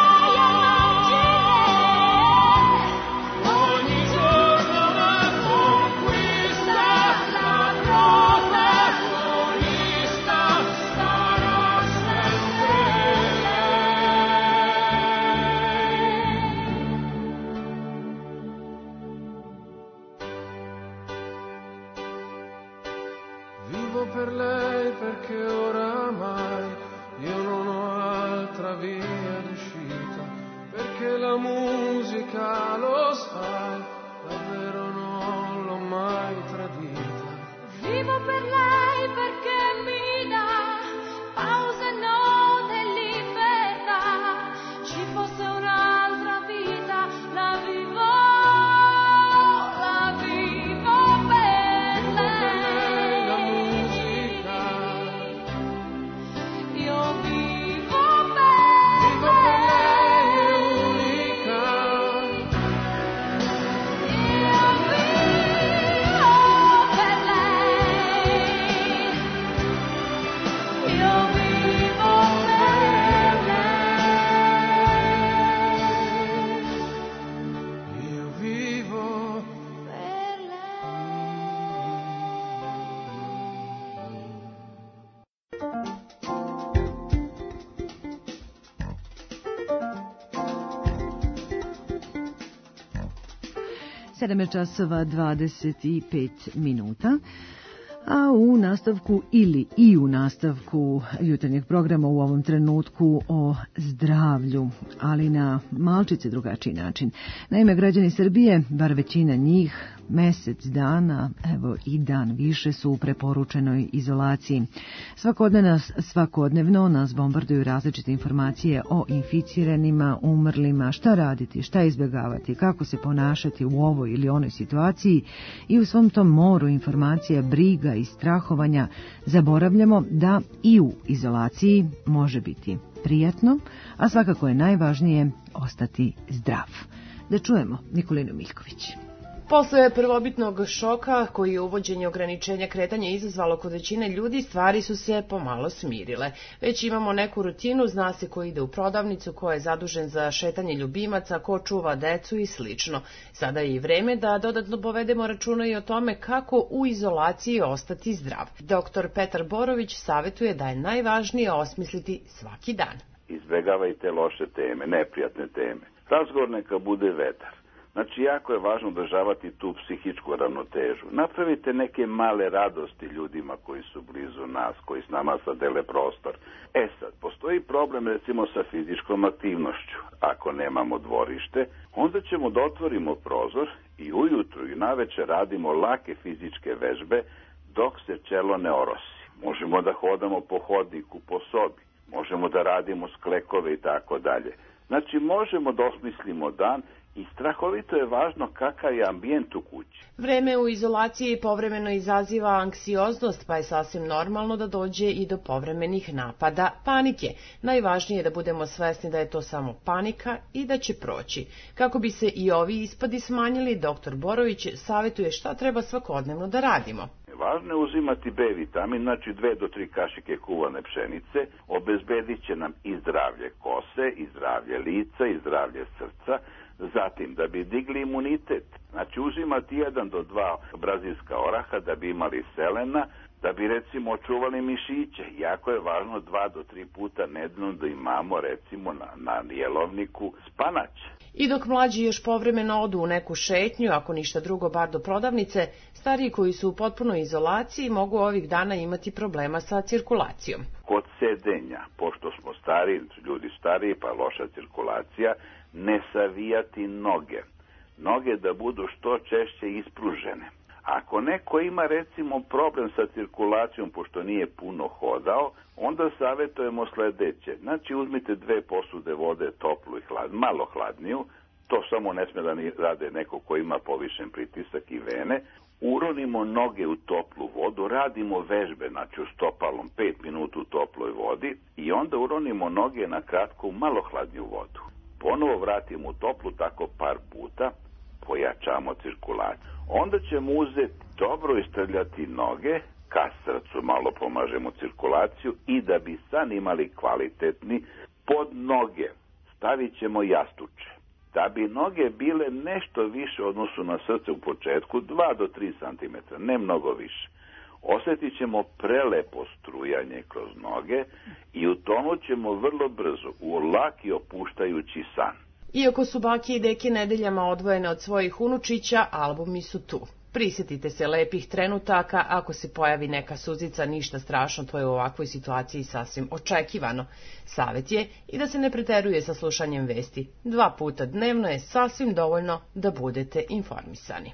ogni giorno una conquista, la protagonista sarà sempre lei. Vivo per lei perché oramai io non ho altra via d'uscita, perché la musica, lo sai, davvero non l'ho mai tradita. Vivo per lei perché mi dà pause, note e libertà. Ci fosse un'altra vita, la vivo, la vivo per lei. La musica, Io vivo vivo per lei, è unica. sedam je časova dvadeset pet minuta. A u nastavku ili i u nastavku jutarnjeg programa u ovom trenutku o zdravlju, ali na malčice drugačiji način. Naime, građani Srbije, bar većina njih, mesec dana, evo i dan više su u preporučenoj izolaciji. Svakodnevno, svakodnevno nas bombarduju različite informacije o inficiranima, umrlima, šta raditi, šta izbjegavati, kako se ponašati u ovoj ili onoj situaciji i u svom tom moru informacija, briga i strahovanja zaboravljamo da i u izolaciji može biti prijatno, a svakako je najvažnije ostati zdrav. Da čujemo Nikolinu Miljković. Posle prvobitnog šoka koji je uvođenje ograničenja kretanja izazvalo kod većine ljudi, stvari su se pomalo smirile. Već imamo neku rutinu, zna se ko ide u prodavnicu, ko je zadužen za šetanje ljubimaca, ko čuva decu i slično. Sada je i vreme da dodatno povedemo računa i o tome kako u izolaciji ostati zdrav. Doktor Petar Borović savjetuje da je najvažnije osmisliti svaki dan. Izbegavajte loše teme, neprijatne teme. Razgovor neka bude vetar. Znači, jako je važno održavati tu psihičku ravnotežu. Napravite neke male radosti ljudima koji su blizu nas, koji s nama sad dele prostor. E sad, postoji problem recimo sa fizičkom aktivnošću. Ako nemamo dvorište, onda ćemo da otvorimo prozor i ujutru i naveče radimo lake fizičke vežbe dok se čelo ne orosi. Možemo da hodamo po hodniku, po sobi. Možemo da radimo sklekove i tako dalje. Znači, možemo da osmislimo dan. I strahovito je važno kakav je ambijent u kući. Vreme u izolaciji povremeno izaziva anksioznost, pa je sasvim normalno da dođe i do povremenih napada panike. Najvažnije je da budemo svesni da je to samo panika i da će proći. Kako bi se i ovi ispadi smanjili, doktor Borović savjetuje šta treba svakodnevno da radimo. Važno je uzimati B vitamin, znači dve do tri kašike kuvane pšenice, obezbedit će nam i zdravlje kose, i zdravlje lica, i zdravlje srca. Zatim, da bi digli imunitet, znači uzimati jedan do dva brazilska oraha da bi imali selena, da bi recimo očuvali mišiće. Jako je važno dva do tri puta nedeljno da imamo recimo na, na jelovniku spanać. I dok mlađi još povremeno odu u neku šetnju, ako ništa drugo bar do prodavnice, stariji koji su u potpunoj izolaciji mogu ovih dana imati problema sa cirkulacijom. Kod sedenja, pošto smo stari, ljudi stariji pa loša cirkulacija, ne savijati noge. Noge da budu što češće ispružene. Ako neko ima recimo problem sa cirkulacijom pošto nije puno hodao, onda savjetujemo sledeće. Znači uzmite dve posude vode, toplu i hladnu, malo hladniju, to samo ne sme da rade neko ko ima povišen pritisak i vene, uronimo noge u toplu vodu, radimo vežbe, znači u stopalom pet minuta u toploj vodi i onda uronimo noge na kratko u malo hladniju vodu. Ponovo vratimo u toplu tako par puta, pojačamo cirkulaciju. Onda ćemo uzeti dobro istrljati noge, ka srcu malo pomažemo cirkulaciju i da bi san imali kvalitetni, pod noge stavit ćemo jastuče. Da bi noge bile nešto više u odnosu na srce u početku, dva do tri centimetra, ne mnogo više. Osjetit ćemo prelepo strujanje kroz noge i utonut ćemo vrlo brzo u lak i opuštajući san. Iako su bake i deke nedeljama odvojene od svojih unučića, albumi su tu. Prisjetite se lepih trenutaka, ako se pojavi neka suzica, ništa strašno, to je u ovakvoj situaciji sasvim očekivano. Savjet je i da se ne preteruje sa slušanjem vesti. Dva puta dnevno je sasvim dovoljno da budete informisani.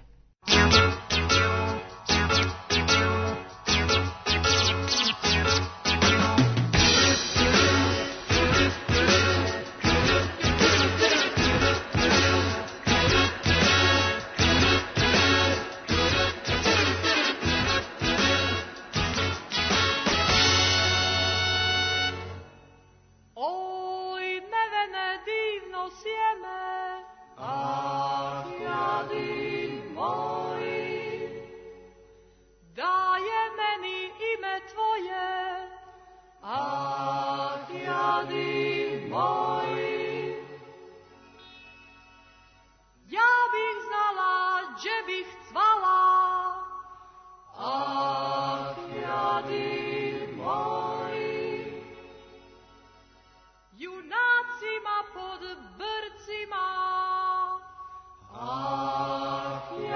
Junacima pod brcima, ah,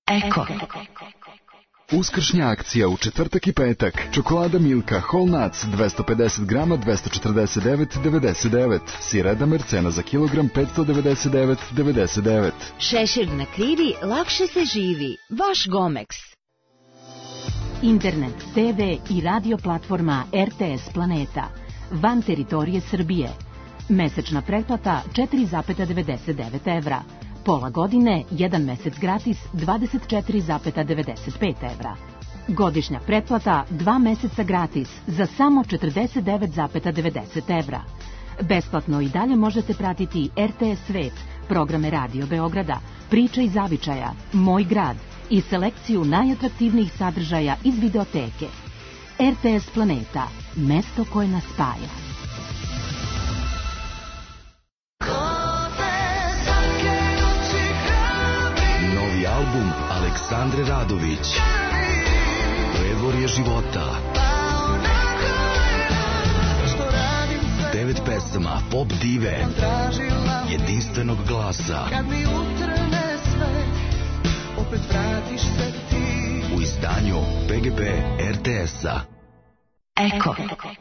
Eko. Uskršnja akcija u četvrtak i petak. Čokolada Milka Whole Nuts dvesta pedeset grama dvesta četrdeset devet devedeset devet. Sireda Mercena za kilogram petsto devedeset devet devedeset devet. Šešir na krivi, lakše se živi. Vaš Gomex. Internet, te ve i radio platforma er te es Planeta. Van teritorije Srbije. Mesečna pretplata četiri zarez devedeset devet evra. Pola godine, jedan mesec gratis, dvadeset četiri zarez devedeset pet evra. Godišnja pretplata, dva meseca gratis, za samo četrdeset devet zarez devedeset evra. Besplatno i dalje možete pratiti er te es Svet, programe Radio Beograda, Priča iz zavičaja, Moj grad i selekciju najatraktivnijih sadržaja iz videoteke. er te es Planeta, mesto koje nas spaja. Novi album Aleksandre Radović, Predvorje života. Devet pesama pop dive, jedinstvenog glasa. U izdanju pe ge pe er te es-a. Eko.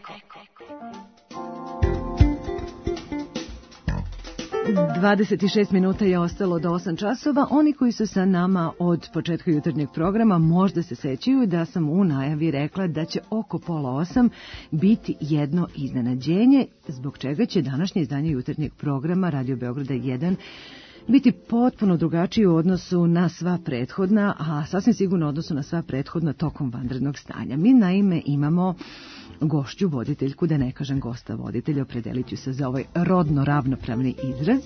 dvadeset šest minuta je ostalo do osam časova. Oni koji su sa nama od početka jutarnjeg programa možda se sećaju da sam u najavi rekla da će oko pola osam biti jedno iznenađenje, zbog čega će današnje izdanje jutarnjeg programa Radio Beograda jedan biti potpuno drugačiji u odnosu na sva prethodna, a sasvim sigurno u odnosu na sva prethodna tokom vanrednog stanja. Mi naime imamo gošću, voditeljku, da ne kažem gosta voditelja, opredelit ću se za ovaj rodno ravnopravni izraz.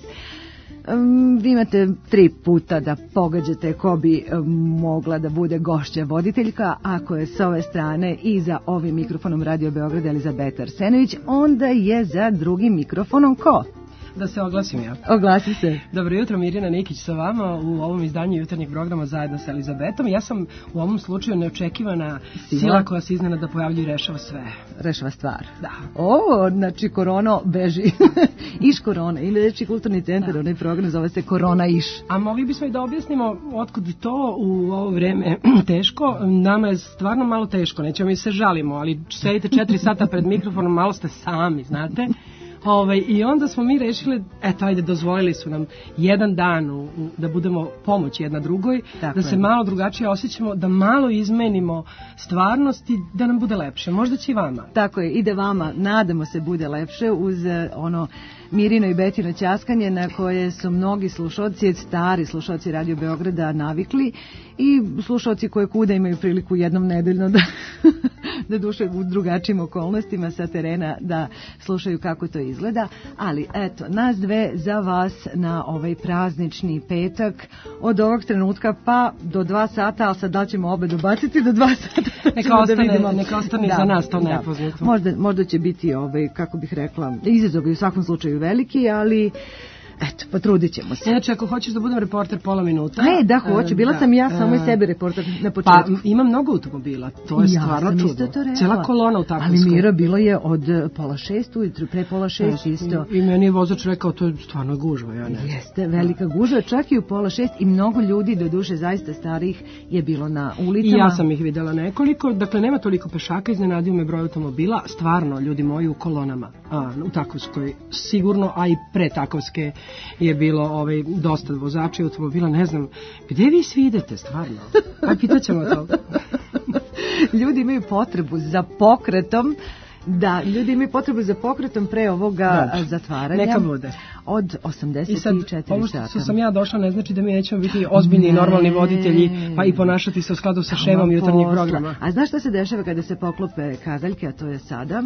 Um, vi imate tri puta da pogađate ko bi um, mogla da bude gošća voditeljka. Ako je s ove strane i za ovim mikrofonom Radio Beograda Elizabeta Arsenović, onda je za drugim mikrofonom ko? Da se oglasim ja. Oglasi se. Dobro jutro, Mirjana Nikić sa vama u ovom izdanju jutarnjeg programa zajedno sa Elizabetom. Ja sam u ovom slučaju neočekivana sila, sila koja se iznenada pojavlja i rešava sve. Rešava stvar. Da. O, znači korona beži. Iš korona. Ili reći kulturni centar, da. Onaj program zove se Korona iš. A mogli bismo i da objasnimo otkud to u ovo vreme teško. Nama je stvarno malo teško, nećemo mi se žalimo, ali sedite četiri sata pred mikrofonom, malo ste sami, znate. Ove, I onda smo mi rešili, eto ajde, dozvolili su nam jedan dan u, u, da budemo pomoć jedna drugoj, tako da se je. Malo drugačije osjećamo, da malo izmenimo stvarnost i da nam bude lepše. Možda će i vama. Tako je, i da vama, nadamo se, bude lepše uz ono Mirino i Betino ćaskanje na koje su mnogi slušalci, stari slušalci Radio Beograda navikli i slušalci koje kuda imaju priliku jednom nedeljno da, da duše u drugačijim okolnostima sa terena da slušaju kako to izgleda. Ali eto, nas dve za vas na ovaj praznični petak od ovog trenutka pa do dva sata, ali sad da ćemo obe dobaciti do dva sata. Neka ostane, da neka ostane da, za nas to nepoznato. Možda, možda će biti, ovaj, kako bih rekla, izazov u svakom slučaju veliki, ali eto, potrudit ćemo se. Inače, ako hoćeš da budem reporter pola minuta... E, da, hoću. Bila da, sam ja samo i sebi reporter na početku. Pa, ima mnogo automobila. To je ja stvarno čudno. Cijela kolona u Takovskoj. Ali Mira, bilo je od pola šest ujutru, pre pola šest isto. I meni je vozač rekao, to je stvarno gužva. Ja ne. Jeste, velika gužva. Čak i u pola šest i mnogo ljudi, do duše zaista starih, je bilo na ulicama. I ja sam ih videla nekoliko. Dakle, nema toliko pešaka, iznenadio me broj automobila. Stvarno, ljudi moji, u kolonama. A, u Takovskoj sigurno, a i pre Takovske je bilo ovaj, dosta vozača i automobila, ne znam, gdje vi svi idete stvarno? Aj, pitaćemo to. Ljudi imaju potrebu za pokretom, da, ljudi imaju potrebu za pokretom pre ovoga Dobre. zatvaranja. Neka bude. Od osamdeset četiri sata. Ovo što sam ja došla ne znači da mi nećemo biti ozbiljni i normalni voditelji, pa i ponašati se u skladu sa šemom jutarnjeg programa. A znaš šta se dešava kada se poklope kazaljke, a to je sada?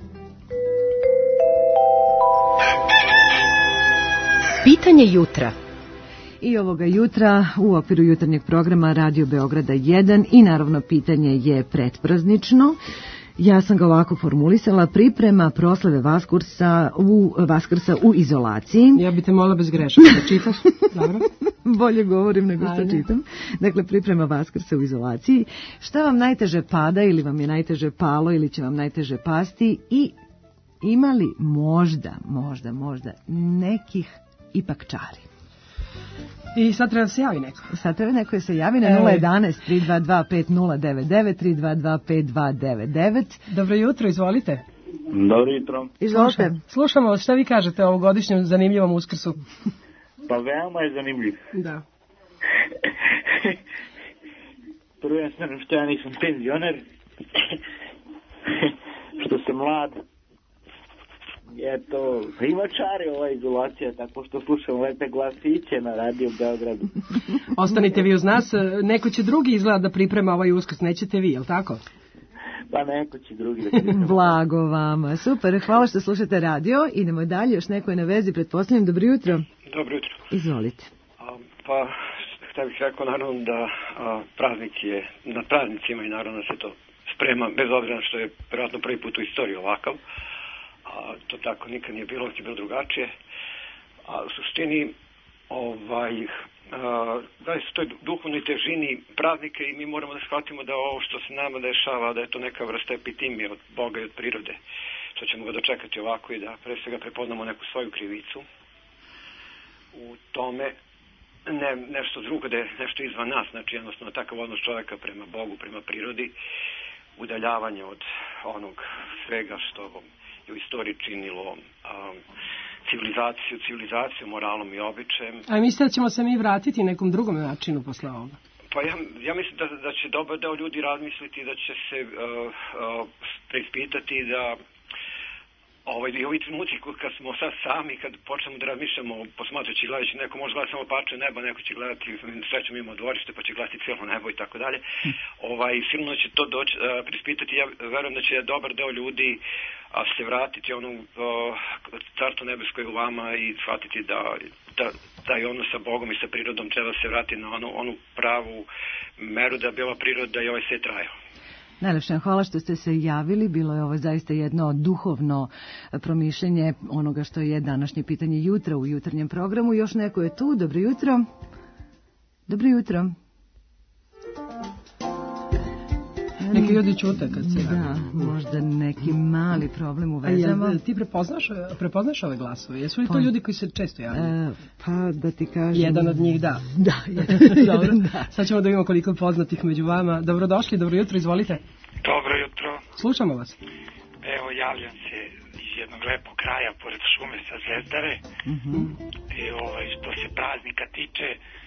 Pitanje jutra. I ovoga jutra u okviru jutarnjeg programa Radio Beograda jedan i naravno pitanje je pretpraznično. Ja sam ga ovako formulisala: priprema proslave Vaskrsa u, Vaskrsa u izolaciji. Ja bi te molila bez grešaka da čitaš. Dobro. Bolje govorim nego što čitam. Dakle, priprema Vaskrsa u izolaciji. Šta vam najteže pada ili vam je najteže palo ili će vam najteže pasti i ima li možda, možda, možda nekih ipak čari? I sad treba da se javi neko. Sad treba neko da se javi na nula jedan tri dva dva pet nula devet devet tri dva dva pet dva devet devet. Dobro jutro, izvolite. Dobro jutro. Izvolite. Slušamo vas, šta vi kažete o ovogodišnjem zanimljivom Uskrsu? Pa veoma je zanimljiv. Da. Prvenstveno što ja nisam penzioner, što sam mlad. Eto, ima čari ova izolacija, tako što slušam lepe glasiće na Radio Beogradu. Ostanite vi uz nas, neko će drugi izgleda da priprema ovaj Uskrs, nećete vi, jel tako? Pa neko će drugi da priprema. Blago vama, super, hvala što slušate radio, idemo dalje, još neko je na vezi, pretpostavljam, dobro jutro. Dobro jutro. Izvolite. A, pa, šta bih rekao, naravno da a, praznik je, na praznicima i naravno se to sprema, bez obzira što je vjerojatno prvi put u istoriji ovakav. A to tako nikad nije bilo, je bilo drugačije. A u suštini, ovaj, a, da su toj duhovnoj težini praznike i mi moramo da shvatimo da ovo što se nama dešava, da je to neka vrsta epitimije od Boga i od prirode, što ćemo ga dočekati ovako i da pre svega prepoznamo neku svoju krivicu u tome, ne nešto drugo, da je nešto izvan nas, znači jednostavno takav odnos čovjeka prema Bogu, prema prirodi, udaljavanje od onog svega što je u istoriji činilo um, civilizaciju, civilizaciju, moralom i običajem. A mislite da ćemo se mi vratiti nekom drugom načinu posle ovoga? Pa ja, ja mislim da, da će dobar deo ljudi razmisliti, da će se uh, uh, preispitati da ovaj, i ovi trenuci kad smo sad sami, kad počnemo da razmišljamo, posmatrajući, gledajući, neko može gledati samo parče neba, neko će gledati srećom imamo dvorište, pa će gledati cijelo nebo i tako dalje. Ovaj, sigurno će to doći, uh, prispitati, ja verujem da će dobar deo ljudi a, se vratiti ono uh, carstvo nebesko je u vama i shvatiti da, da, da i ono sa Bogom i sa prirodom treba se vratiti na onu, onu pravu meru da bi ova priroda i ovaj svijet trajao. Najlepše hvala što ste se javili, bilo je ovo zaista jedno duhovno promišljenje onoga što je današnje pitanje jutra u jutarnjem programu. Još neko je tu, dobro jutro. Dobro jutro. Neki ljudi čute kad se javi. Da, možda neki mali problem u vezama. A jel ti prepoznaš, prepoznaš ove glasove? Jesu li to pa, ljudi koji se često javljaju? E, pa da ti kažem... Jedan od njih, da. Da, jedan, dobro. Da. Sad ćemo da vidimo koliko je poznatih među vama. Dobrodošli, dobro jutro, izvolite. Dobro jutro. Slušamo vas. Evo, javljam se iz jednog lepog kraja pored šume sa Zvezdare. Mm-hmm. I ovaj, što se praznika tiče,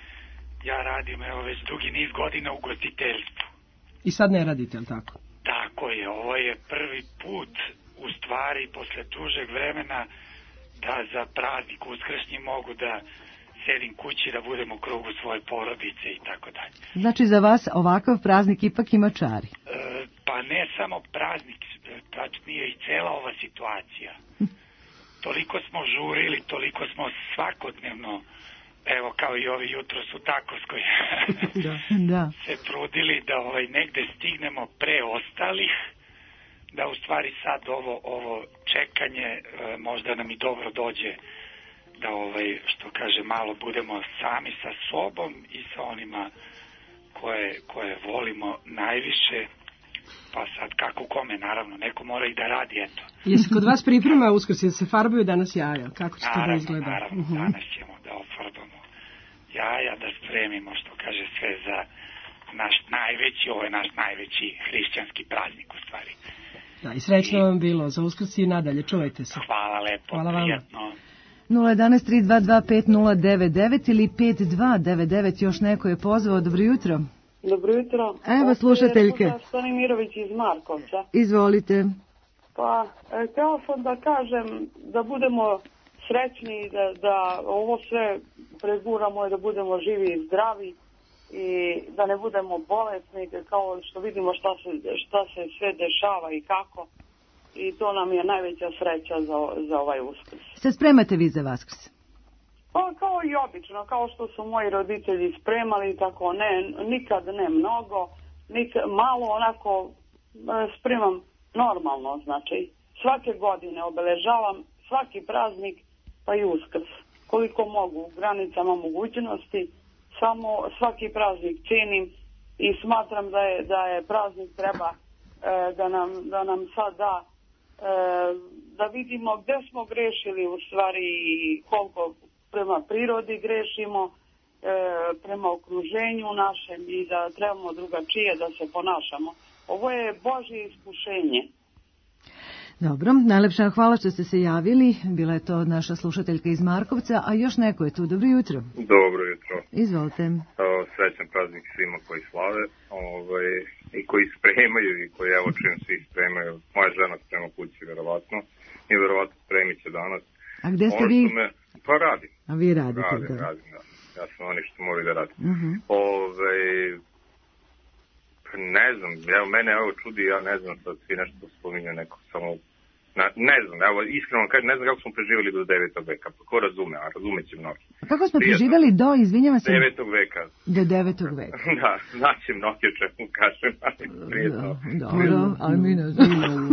ja radim evo već dugi niz godina u gostiteljstvu. I sad ne radite, li tako? Tako je, ovo je prvi put u stvari posle dužeg vremena da za praznik uskršnji mogu da sedim kući, da budem u krugu svoje porodice i tako dalje. Znači za vas ovakav praznik ipak ima čari? E, pa ne samo praznik, tačnije i cela ova situacija. Toliko smo žurili, toliko smo svakodnevno, evo kao i ovi jutro su takovskoj, da, da. se trudili da ovaj, negde stignemo pre ostalih, da u stvari sad ovo, ovo čekanje e, možda nam i dobro dođe, da ovaj, što kaže, malo budemo sami sa sobom i sa onima koje, koje volimo najviše, pa sad kako kome, naravno, neko mora i da radi, eto. Jesi kod vas priprema Uskrs, jel se farbaju danas jaja? Kako će to da izgleda? Naravno, uh-huh. Danas ćemo da ofarbamo jaja, da spremimo, što kaže, sve za naš najveći, ovo je naš najveći hrišćanski praznik u stvari. Da, i srećno vam bilo za Uskrs i nadalje, čuvajte se. Hvala lepo, hvala prijatno. nula jedan tri dva dva pet nula devet devet ili pet dva devet devet, još neko je pozvao, dobro jutro. Dobro jutro. Evo slušateljke. Stani Mirović iz Markovca. Izvolite. Pa, htjela sam da kažem da budemo srećni, da, da ovo sve preguramo i da budemo živi i zdravi i da ne budemo bolesni, kao što vidimo šta se, šta se sve dešava i kako. I to nam je najveća sreća za, za ovaj Uskrs. Se spremate vi za Vaskrs? Pa kao i obično, kao što su moji roditelji spremali, tako ne, nikad ne mnogo, nikad, malo onako spremam normalno, znači svake godine obeležavam svaki praznik pa i Uskrs, koliko mogu, u granicama mogućnosti, samo svaki praznik cenim i smatram da je, da je praznik treba e, da, nam, da nam sad da e, da vidimo gdje smo grešili u stvari i koliko prema prirodi grešimo prema okruženju našem i da trebamo drugačije da se ponašamo. Ovo je Božje iskušenje. Dobro, najlepša hvala što ste se javili. Bila je to naša slušateljka iz Markovca, a još neko je tu. Dobro jutro. Dobro jutro. Izvolite. Srećan praznik svima koji slave ovaj, i koji spremaju i koji evo čujem svi spremaju. Moja žena sprema kući verovatno i verovatno spremit će danas. A gde ste ono vi? Me, pa radim. A vi radite, radim, da. Radim, da. Ja sam oni što moraju da radim. Uh-huh. Ove, ne znam, evo mene evo čudi, ja ne znam sad svi nešto spominje neko samo, na, ne znam, evo iskreno kažem, ne znam kako smo preživjeli do devetog veka, pa ko razume, a razumeće mnogi. A kako smo preživjeli do, izvinjavam se? devetog veka. Do devetog veka. Da, znači mnogi o čemu kažem, ali prijetno. Dobro, ali mi ne znamo.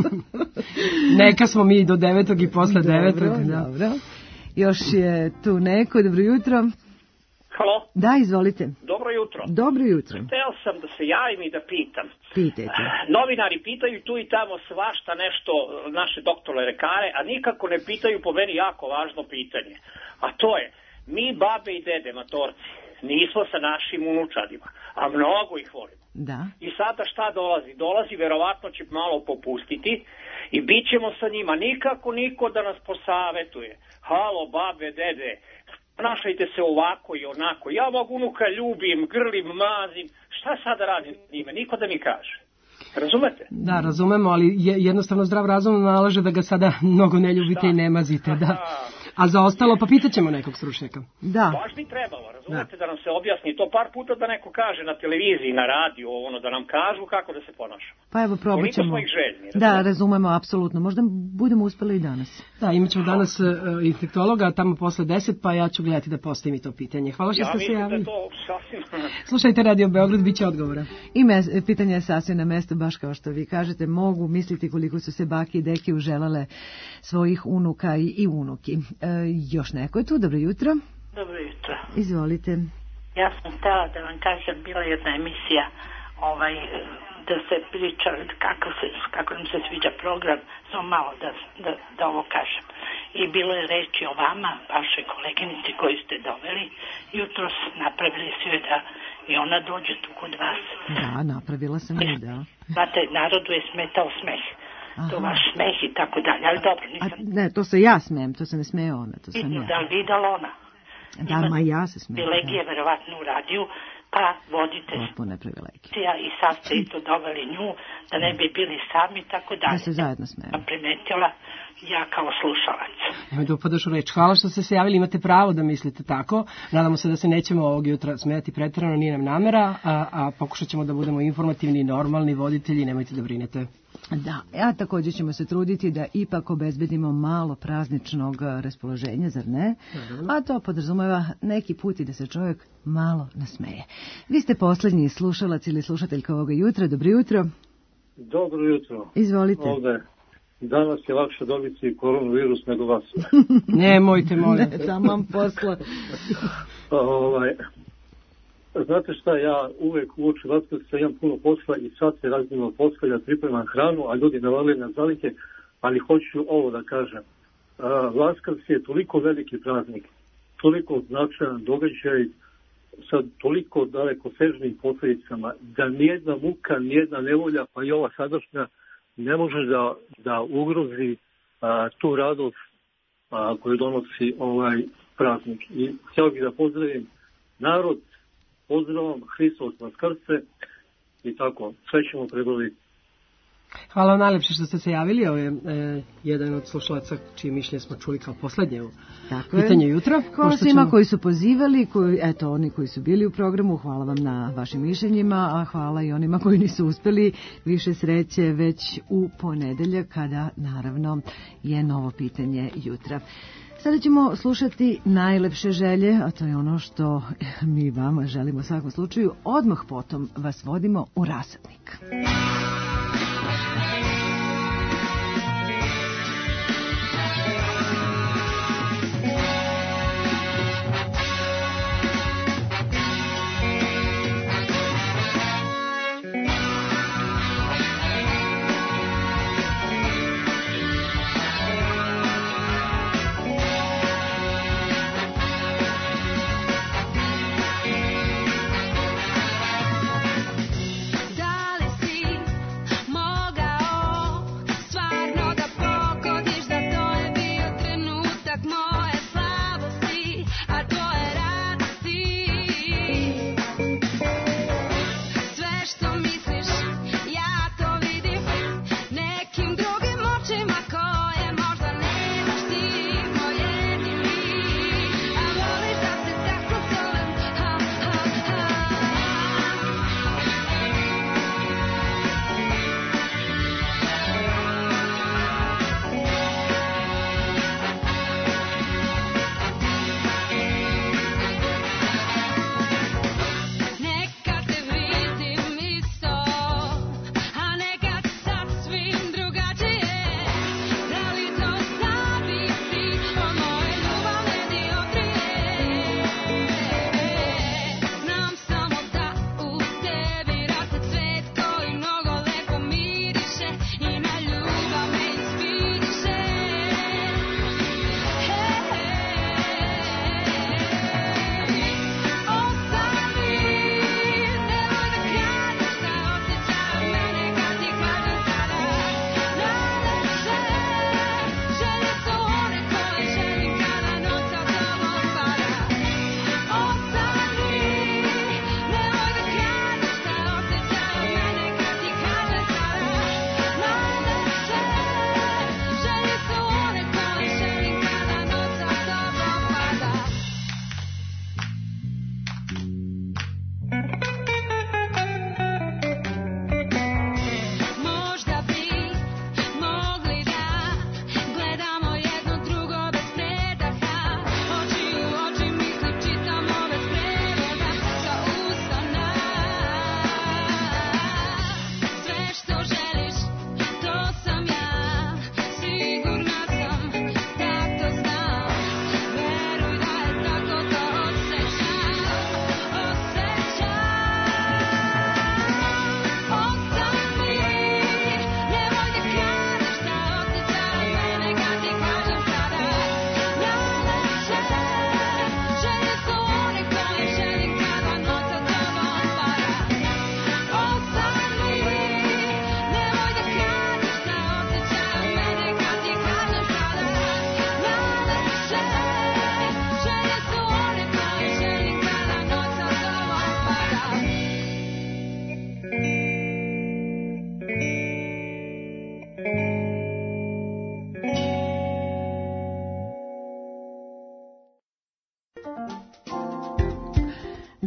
Neka smo mi do devetog i posle devetog. Dobro. Još je tu neko, dobro jutro. Halo? Da, izvolite. Dobro jutro. Dobro jutro. Hteo sam da se javim i da pitam. Pitajte. Novinari pitaju tu i tamo svašta nešto naše doktore lekare, a nikako ne pitaju po meni jako važno pitanje. A to je, mi babe i dede matorci nismo sa našim unučadima, a mnogo ih volimo. Da. I sada šta dolazi? Dolazi, verovatno će malo popustiti i bit ćemo sa njima. Nikako niko da nas posavetuje. Halo, babe, dede, ponašajte se ovako i onako. Ja mog unuka ljubim, grlim, mazim. Šta sada radim s njime? Niko da mi kaže. Razumete? Da, razumemo, ali je, jednostavno zdrav razum nalaže da ga sada mnogo ne ljubite šta? I ne mazite. Da. A za ostalo, pa pitaćemo nekog stručnjaka. Da. Baš bi trebalo, razumete, da. da nam se objasni to par puta, da neko kaže na televiziji, na radiju, ono, da nam kažu kako da se ponašamo. Pa evo, probat ćemo. Koliko smo ih željni, razumete? Da, razumemo, apsolutno. Možda budemo uspeli i danas. Da, imat ćemo danas uh, infektologa, tamo posle deset, pa ja ću gledati da postavim i to pitanje. Hvala što ja ste se javili. Ja to sasvim... Slušajte Radio Beograd, bit će odgovora. I mes, pitanje je sasvim na mesto, baš kao što vi kažete, mogu misliti koliko su se baki i deke uželale svojih unuka i, i unuki. E, još neko je tu, dobro jutro. Dobro jutro. Izvolite. Ja sam htjela da vam kažem, bila je jedna emisija ovaj, da se priča kako, se, kako nam se sviđa program, samo malo da, da, da ovo kažem. I bilo je reči o vama, vašoj koleginici koju ste doveli, jutros napravili sve da i ona dođe tu kod vas. Da, napravila sam je, da. Znate, narodu je smetao smeh. Aha. To vaš smeh i tako dalje, ali dobro, nisam... A, ne, to se ja smijem, to se ne smeje ona, to sam ja. Da li vidala ona? Da, ima ma ja se smijem. Privilegije, da. Verovatno u radiju, pa vodite... Potpune privilegije. I sad ste i to doveli nju, da ne bi bili sami, tako dalje. Da se zajedno smijem. Pa primetila ja kao slušalac. Nemoj da upadaš u reč. Hvala što ste se javili, imate pravo da mislite tako. Nadamo se da se nećemo ovog jutra smijati preterano, nije nam namera, a, a pokušat ćemo da budemo informativni i normalni voditelji, nemojte da brinete. Da, a također ćemo se truditi da ipak obezbedimo malo prazničnog raspoloženja, zar ne? Mm-hmm. A to podrazumeva neki put i da se čovjek malo nasmeje. Vi ste posljednji slušalac ili slušateljka ovoga jutra. Dobro jutro. Dobro jutro. Izvolite. Ovde. Danas je lakše dobiti koronavirus nego vas. Nemojte, molim. Ne, tamam posla. ovaj, znate šta, ja uvek uoči Vaskrsa imam puno posla i sad se razbimo posla, ja pripremam hranu, a ljudi navali na zalihe, ali hoću ovo da kažem. Vaskrs je toliko veliki praznik, toliko značajan događaj, sa toliko daleko sežnim posljedicama, da nijedna muka, nijedna nevolja, pa i ova sadašnja, ne može da, da ugrozi a, tu radost a, koju donosi ovaj praznik. I htio bih da pozdravim narod, pozdravom, Hristos Vaskrse i tako, sve ćemo prebaviti. Hvala vam najlepše što ste se javili. Ovo je e, jedan od slušalaca čije mišljenje smo čuli kao poslednje u pitanje jutra. Hvala svima ćemo... koji su pozivali, koji, eto oni koji su bili u programu, hvala vam na vašim mišljenjima, a hvala i onima koji nisu uspeli. Više sreće već u ponedeljak kada naravno je novo pitanje jutra. Sada ćemo slušati najlepše želje, a to je ono što mi vama želimo u svakom slučaju. Odmah potom vas vodimo u rasadnik.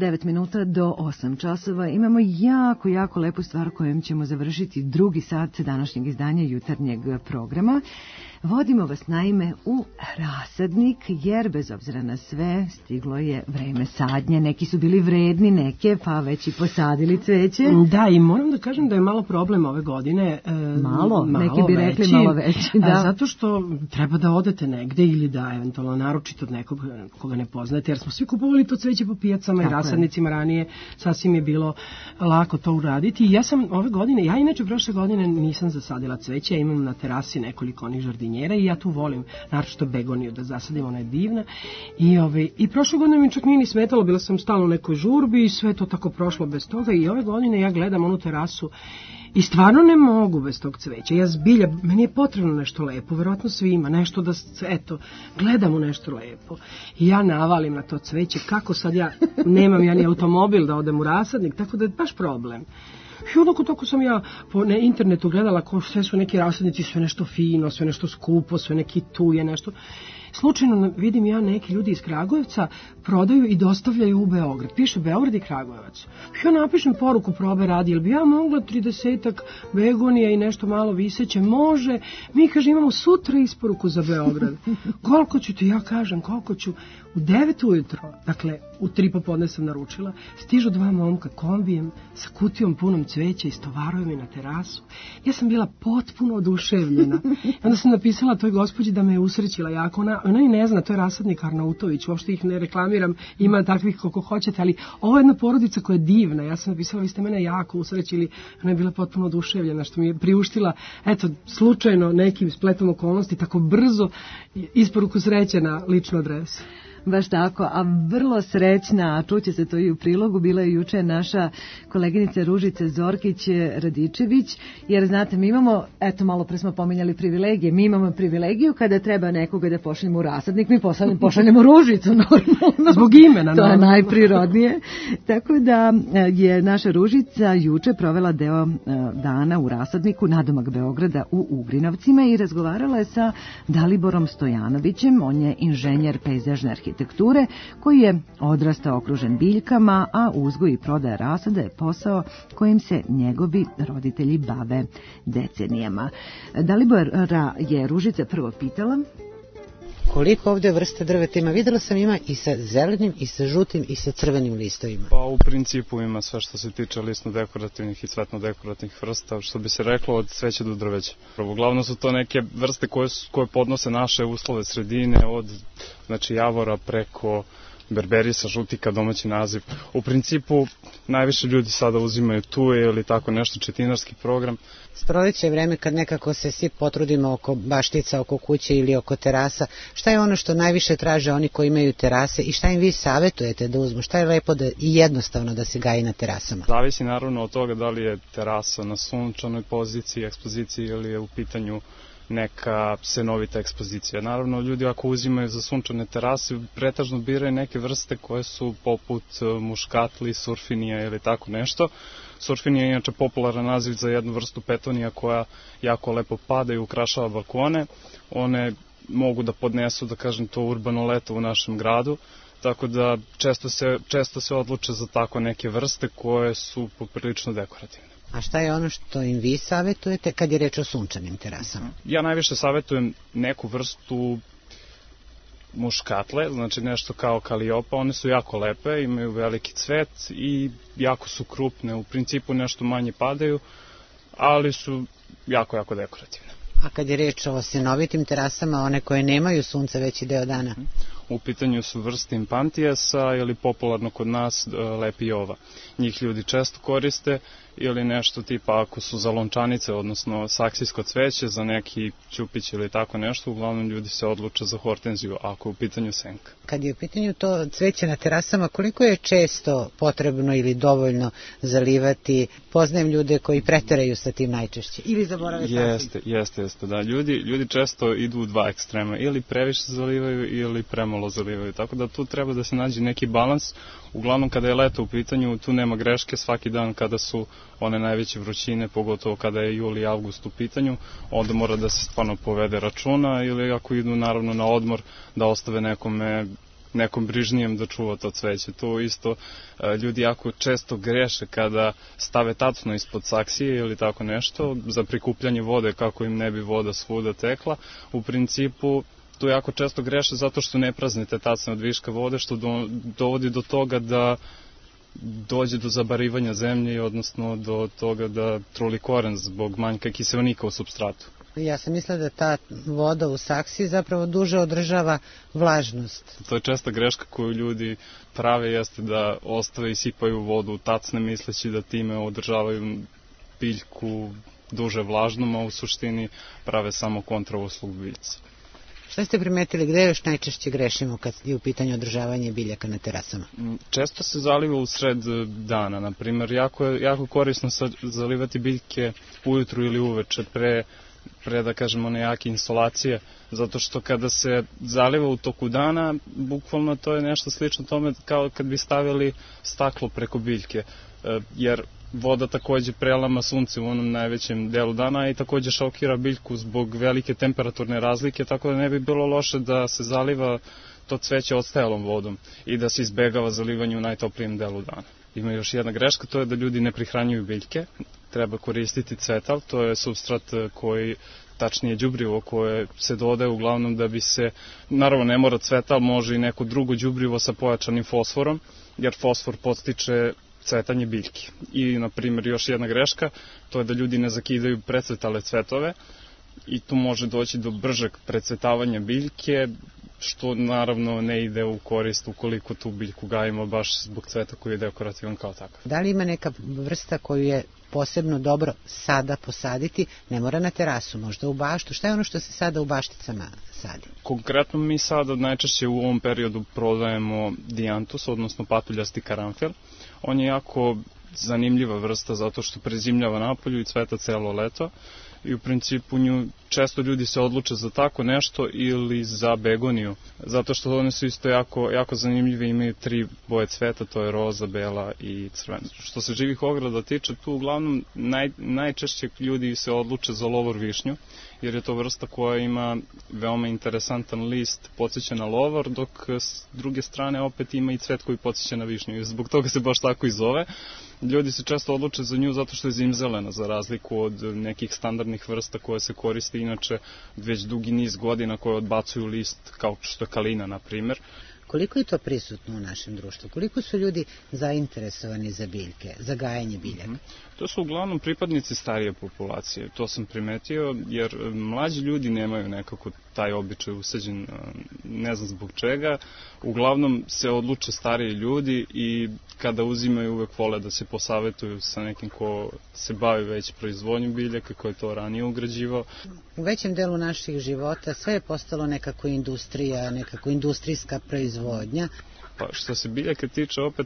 devet minuta do osam časova. Imamo jako, jako lepu stvar kojom ćemo završiti drugi sat današnjeg izdanja jutarnjeg programa. Vodimo vas naime u rasadnik, jer bez obzira na sve stiglo je vreme sadnje. Neki su bili vredni, neke pa već i posadili cveće. Da, i moram da kažem da je malo problem ove godine. E, malo, malo, neki bi rekli veći, malo veći. Da. A, zato što treba da odete negde ili da eventualno naročito od nekog koga ne poznate, jer smo svi kupovali to cveće po pijacama i rasadnicima ranije, sasvim je bilo lako to uraditi. I ja sam ove godine, ja inače prošle godine nisam zasadila cveće, ja imam na terasi nekoliko onih žardinjera i ja tu volim, naročito begoniju da zasadim, ona je divna. I, ove, i prošle godine mi čak nije ni smetalo, bila sam stalno u nekoj žurbi i sve to tako prošlo bez toga i ove godine ja gledam onu terasu i stvarno ne mogu bez tog cveća. Ja zbilja, meni je potrebno nešto lepo, verovatno svima, nešto da, eto, gledam u nešto lepo. I ja navalim na to cveće, kako sad ja, nemam ja ni automobil da odem u rasadnik, tako da je baš problem. I onako tako sam ja po ne, internetu gledala ko sve su neki rasadnici, sve nešto fino, sve nešto skupo, sve neki tuje, nešto. Slučajno vidim ja neki ljudi iz Kragujevca prodaju i dostavljaju u Beograd. Piše Beograd i Kragujevac. Ja napišem poruku probe radi, jel bi ja mogla tridesetak begonija i nešto malo viseće? Može. Mi, kaže, imamo sutra isporuku za Beograd. Koliko ću ti? Ja kažem, koliko ću? U devet ujutro, dakle, u tri popodne sam naručila, stižu dva momka kombijem sa kutijom punom cveća i stovaruju mi na terasu. Ja sam bila potpuno oduševljena. Onda sam napisala toj gospođi da me je usrećila jako. Ona, ona i ne zna, to je rasadnik Arnautović, uopšte ih ne reklamiram, ima takvih koliko hoćete, ali ovo je jedna porodica koja je divna. Ja sam napisala, vi ste mene jako usrećili. Ona je bila potpuno oduševljena što mi je priuštila, eto, slučajno nekim spletom okolnosti, tako brzo isporuku sreće na ličnu adresu. Baš tako, a vrlo srećna, a čuće se to i u prilogu, bila je juče naša koleginica Ružica Zorkić-Radičević, jer znate, mi imamo, eto malo pre smo pominjali privilegije, mi imamo privilegiju kada treba nekoga da pošaljemo u rasadnik, mi pošaljemo, pošaljemo Ružicu normalno. Zbog imena. To je najprirodnije. Tako da je naša Ružica juče provela deo dana u rasadniku nadomak Beograda u Ugrinovcima i razgovarala je sa Daliborom Stojanovićem, on je inženjer pejzažne arhitekture, koji je odrastao okružen biljkama, a uzgoj i prodaja rasada je posao kojim se njegovi roditelji bave decenijama. Dalibora je Ružica prvo pitala koliko ovdje vrste drveta ima. Videla sam ima i sa zelenim, i sa žutim, i sa crvenim listovima. Pa u principu ima sve što se tiče listno-dekorativnih i cvetno-dekorativnih vrsta, što bi se reklo od cveća do drveća. Uglavnom su to neke vrste koje, koje podnose naše uslove sredine, od znači javora preko berberisa, žutika, domaći naziv. U principu najviše ljudi sada uzimaju tuje ili tako nešto, četinarski program. Proleće je vreme kad nekako se svi potrudimo oko baštica, oko kuće ili oko terasa. Šta je ono što najviše traže oni koji imaju terase i šta im vi savjetujete da uzmu? Šta je lepo da, i jednostavno da se gaji na terasama? Zavisi naravno od toga da li je terasa na sunčanoj poziciji, ekspoziciji ili je u pitanju neka senovita ekspozicija. Naravno, ljudi ako uzimaju za sunčane terase, pretežno biraju neke vrste koje su poput muškatli, surfinija ili tako nešto. Surfinija je inače popularan naziv za jednu vrstu petonija koja jako lepo pada i ukrašava balkone. One mogu da podnesu, da kažem, to urbano leto u našem gradu, tako da često se, često se odluče za tako neke vrste koje su poprilično dekorativne. A šta je ono što im vi savjetujete kad je reč o sunčanim terasama? Ja najviše savjetujem neku vrstu muškatle, znači nešto kao kaliopa, one su jako lepe, imaju veliki cvet i jako su krupne, u principu nešto manje padaju, ali su jako, jako dekorativne. A kad je reč o senovitim terasama, one koje nemaju sunca veći deo dana? U pitanju su vrste impantijasa ili popularno kod nas lepijova. Njih ljudi često koriste ili nešto tipa ako su za lončanice, odnosno saksijsko cveće, za neki ćupić ili tako nešto, uglavnom ljudi se odluče za hortenziju ako je u pitanju senka. Kad je u pitanju to cveće na terasama, koliko je često potrebno ili dovoljno zalivati? Poznajem ljude koji preteraju sa tim najčešće ili zaborave sasvim. Jeste, jeste, jeste, da. Ljudi, ljudi često idu u dva ekstrema, ili previše zalivaju ili premalo zalivaju, tako da tu treba da se nađe neki balans. Uglavnom kada je leto u pitanju, tu nema greške, svaki dan kada su one najveće vrućine, pogotovo kada je jul i avgust u pitanju, onda mora da se stvarno povede računa ili ako idu naravno na odmor da ostave nekome nekom brižnijem da čuva to cveće. To isto ljudi jako često greše kada stave tacno ispod saksije ili tako nešto za prikupljanje vode kako im ne bi voda svuda tekla. U principu tu jako često greše zato što ne praznite tacne od viška vode, što do, dovodi do toga da dođe do zabarivanja zemlje, odnosno do toga da truli koren zbog manjka kiseonika u supstratu. Ja sam mislila da ta voda u saksiji zapravo duže održava vlažnost. To je česta greška koju ljudi prave, jeste da ostave i sipaju vodu u tacne misleći da time održavaju biljku duže vlažnom, a u suštini prave samo kontrauslug biljci. Šta ste primetili, gde još najčešće grešimo kad je u pitanju održavanje biljaka na terasama? Često se zaliva u sred dana, na primjer, jako je jako korisno zalivati biljke ujutru ili uveče pre, pre da kažemo nejake insolacije, zato što kada se zaliva u toku dana, bukvalno to je nešto slično tome kao kad bi stavili staklo preko biljke, jer voda takođe prelama sunce u onom najvećem delu dana i takođe šokira biljku zbog velike temperaturne razlike, tako da ne bi bilo loše da se zaliva to cveće odstajalom vodom i da se izbegava zalivanje u najtoplijem delu dana. Ima još jedna greška, to je da ljudi ne prihranjuju biljke, treba koristiti cvetal, to je supstrat koji, tačnije đubrivo koje se dodaje uglavnom da bi se, naravno ne mora cvetal, može i neko drugo đubrivo sa pojačanim fosforom, jer fosfor podstiče cvetanje biljki. I, na primjer, još jedna greška, to je da ljudi ne zakidaju precvetale cvetove i tu može doći do bržeg precvetavanja biljke, što naravno ne ide u korist ukoliko tu biljku gajimo baš zbog cveta koji je dekorativan kao takav. Da li ima neka vrsta koju je posebno dobro sada posaditi, ne mora na terasu, možda u baštu? Šta je ono što se sada u bašticama sadi? Konkretno mi sada najčešće u ovom periodu prodajemo dijantus, odnosno patuljasti karanfil. On je jako zanimljiva vrsta zato što prezimljava napolju i cveta celo leto i u principu nju često ljudi se odluče za tako nešto ili za begoniju, zato što one su isto jako, jako zanimljive, imaju tri boje cveta, to je roza, bela i crvena. Što se živih ograda tiče, tu uglavnom naj, najčešće ljudi se odluče za lovor višnju, jer je to vrsta koja ima veoma interesantan list, podsjeća na lovor, dok s druge strane opet ima i cvet koji podsjeća na višnju i zbog toga se baš tako i zove. Ljudi se često odluče za nju zato što je zimzelena, za razliku od nekih standardnih vrsta koje se koriste inače već dugi niz godina, koje odbacuju list kao što je kalina, na primjer. Koliko je to prisutno u našem društvu? Koliko su ljudi zainteresovani za biljke, za gajanje biljaka? Mm-hmm. To su uglavnom pripadnici starije populacije, to sam primetio, jer mlađi ljudi nemaju nekako taj običaj usađen, ne znam zbog čega. Uglavnom se odluče stariji ljudi i kada uzimaju uvek vole da se posavetuju sa nekim ko se bavi već proizvodnjom biljaka, ko je to ranije ugrađivao. U većem delu naših života sve je postalo nekako industrija, nekako industrijska proizvodnja. Pa što se biljaka tiče opet,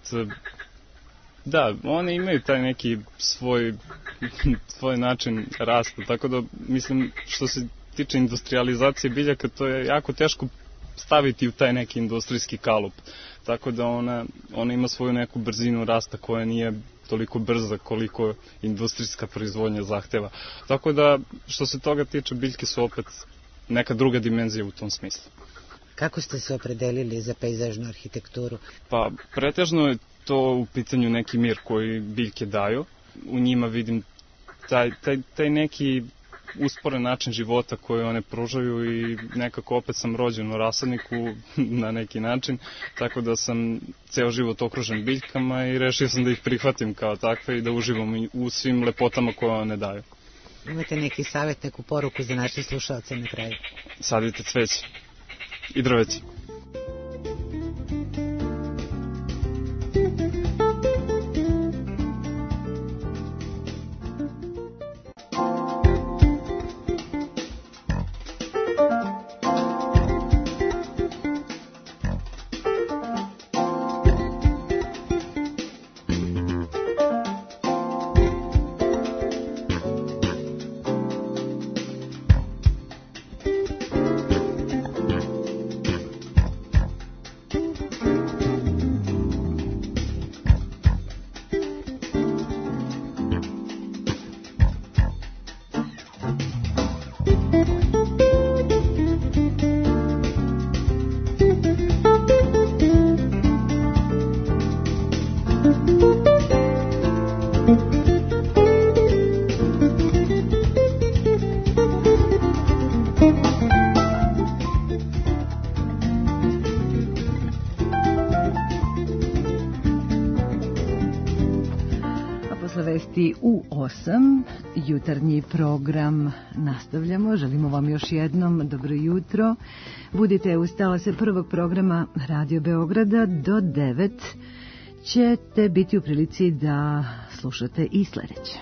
da, one imaju taj neki svoj, svoj način rasta, tako da mislim što se tiče industrializacije biljaka, to je jako teško staviti u taj neki industrijski kalup, tako da ona, ona ima svoju neku brzinu rasta koja nije toliko brza koliko industrijska proizvodnja zahteva. Tako da što se toga tiče, biljke su opet neka druga dimenzija u tom smislu. Kako ste se opredelili za pejzažnu arhitekturu? Pa pretežno je to u pitanju neki mir koji biljke daju. U njima vidim taj, taj, taj neki usporen način života koji one pružaju i nekako opet sam rođen u rasadniku na neki način, tako da sam ceo život okružen biljkama i rešio sam da ih prihvatim kao takve i da uživam u svim lepotama koje one daju. Imate neki savjet, neku poruku za naše slušalce na kraju? Sadite cveće i drveće. šest u osam, jutarnji program nastavljamo. Želimo vam još jednom dobro jutro. Budite uz talase prvog programa Radio Beograda do devet. Ćete biti u prilici da slušate i sledeće.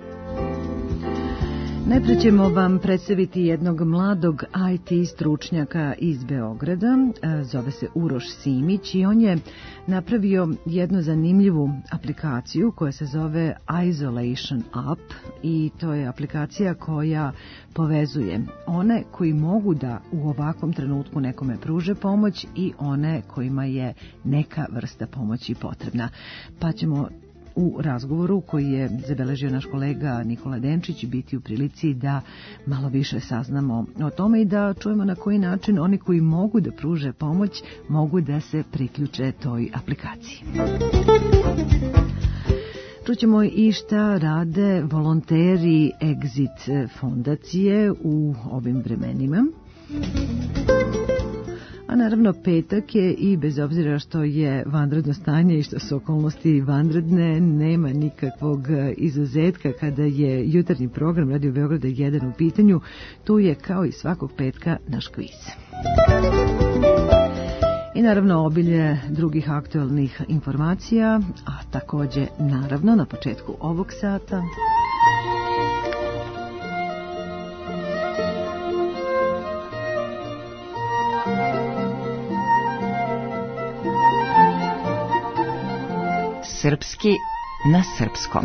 Najpre ćemo vam predstaviti jednog mladog I T stručnjaka iz Beograda, zove se Uroš Simić i on je napravio jednu zanimljivu aplikaciju koja se zove Isolation App i to je aplikacija koja povezuje one koji mogu da u ovakvom trenutku nekome pruže pomoć i one kojima je neka vrsta pomoći potrebna. Pa ćemo u razgovoru koji je zabeležio naš kolega Nikola Denčić biti u prilici da malo više saznamo o tome i da čujemo na koji način oni koji mogu da pruže pomoć mogu da se priključe toj aplikaciji. Čućemo i šta rade volonteri Exit fondacije u ovim vremenima. A naravno petak je i bez obzira što je vanredno stanje i što su okolnosti vanredne, nema nikakvog izuzetka kada je jutarnji program Radio Beograda jedan u pitanju. Tu je kao i svakog petka naš kviz. I naravno obilje drugih aktualnih informacija, a takođe naravno na početku ovog sata Srpski na srpskom.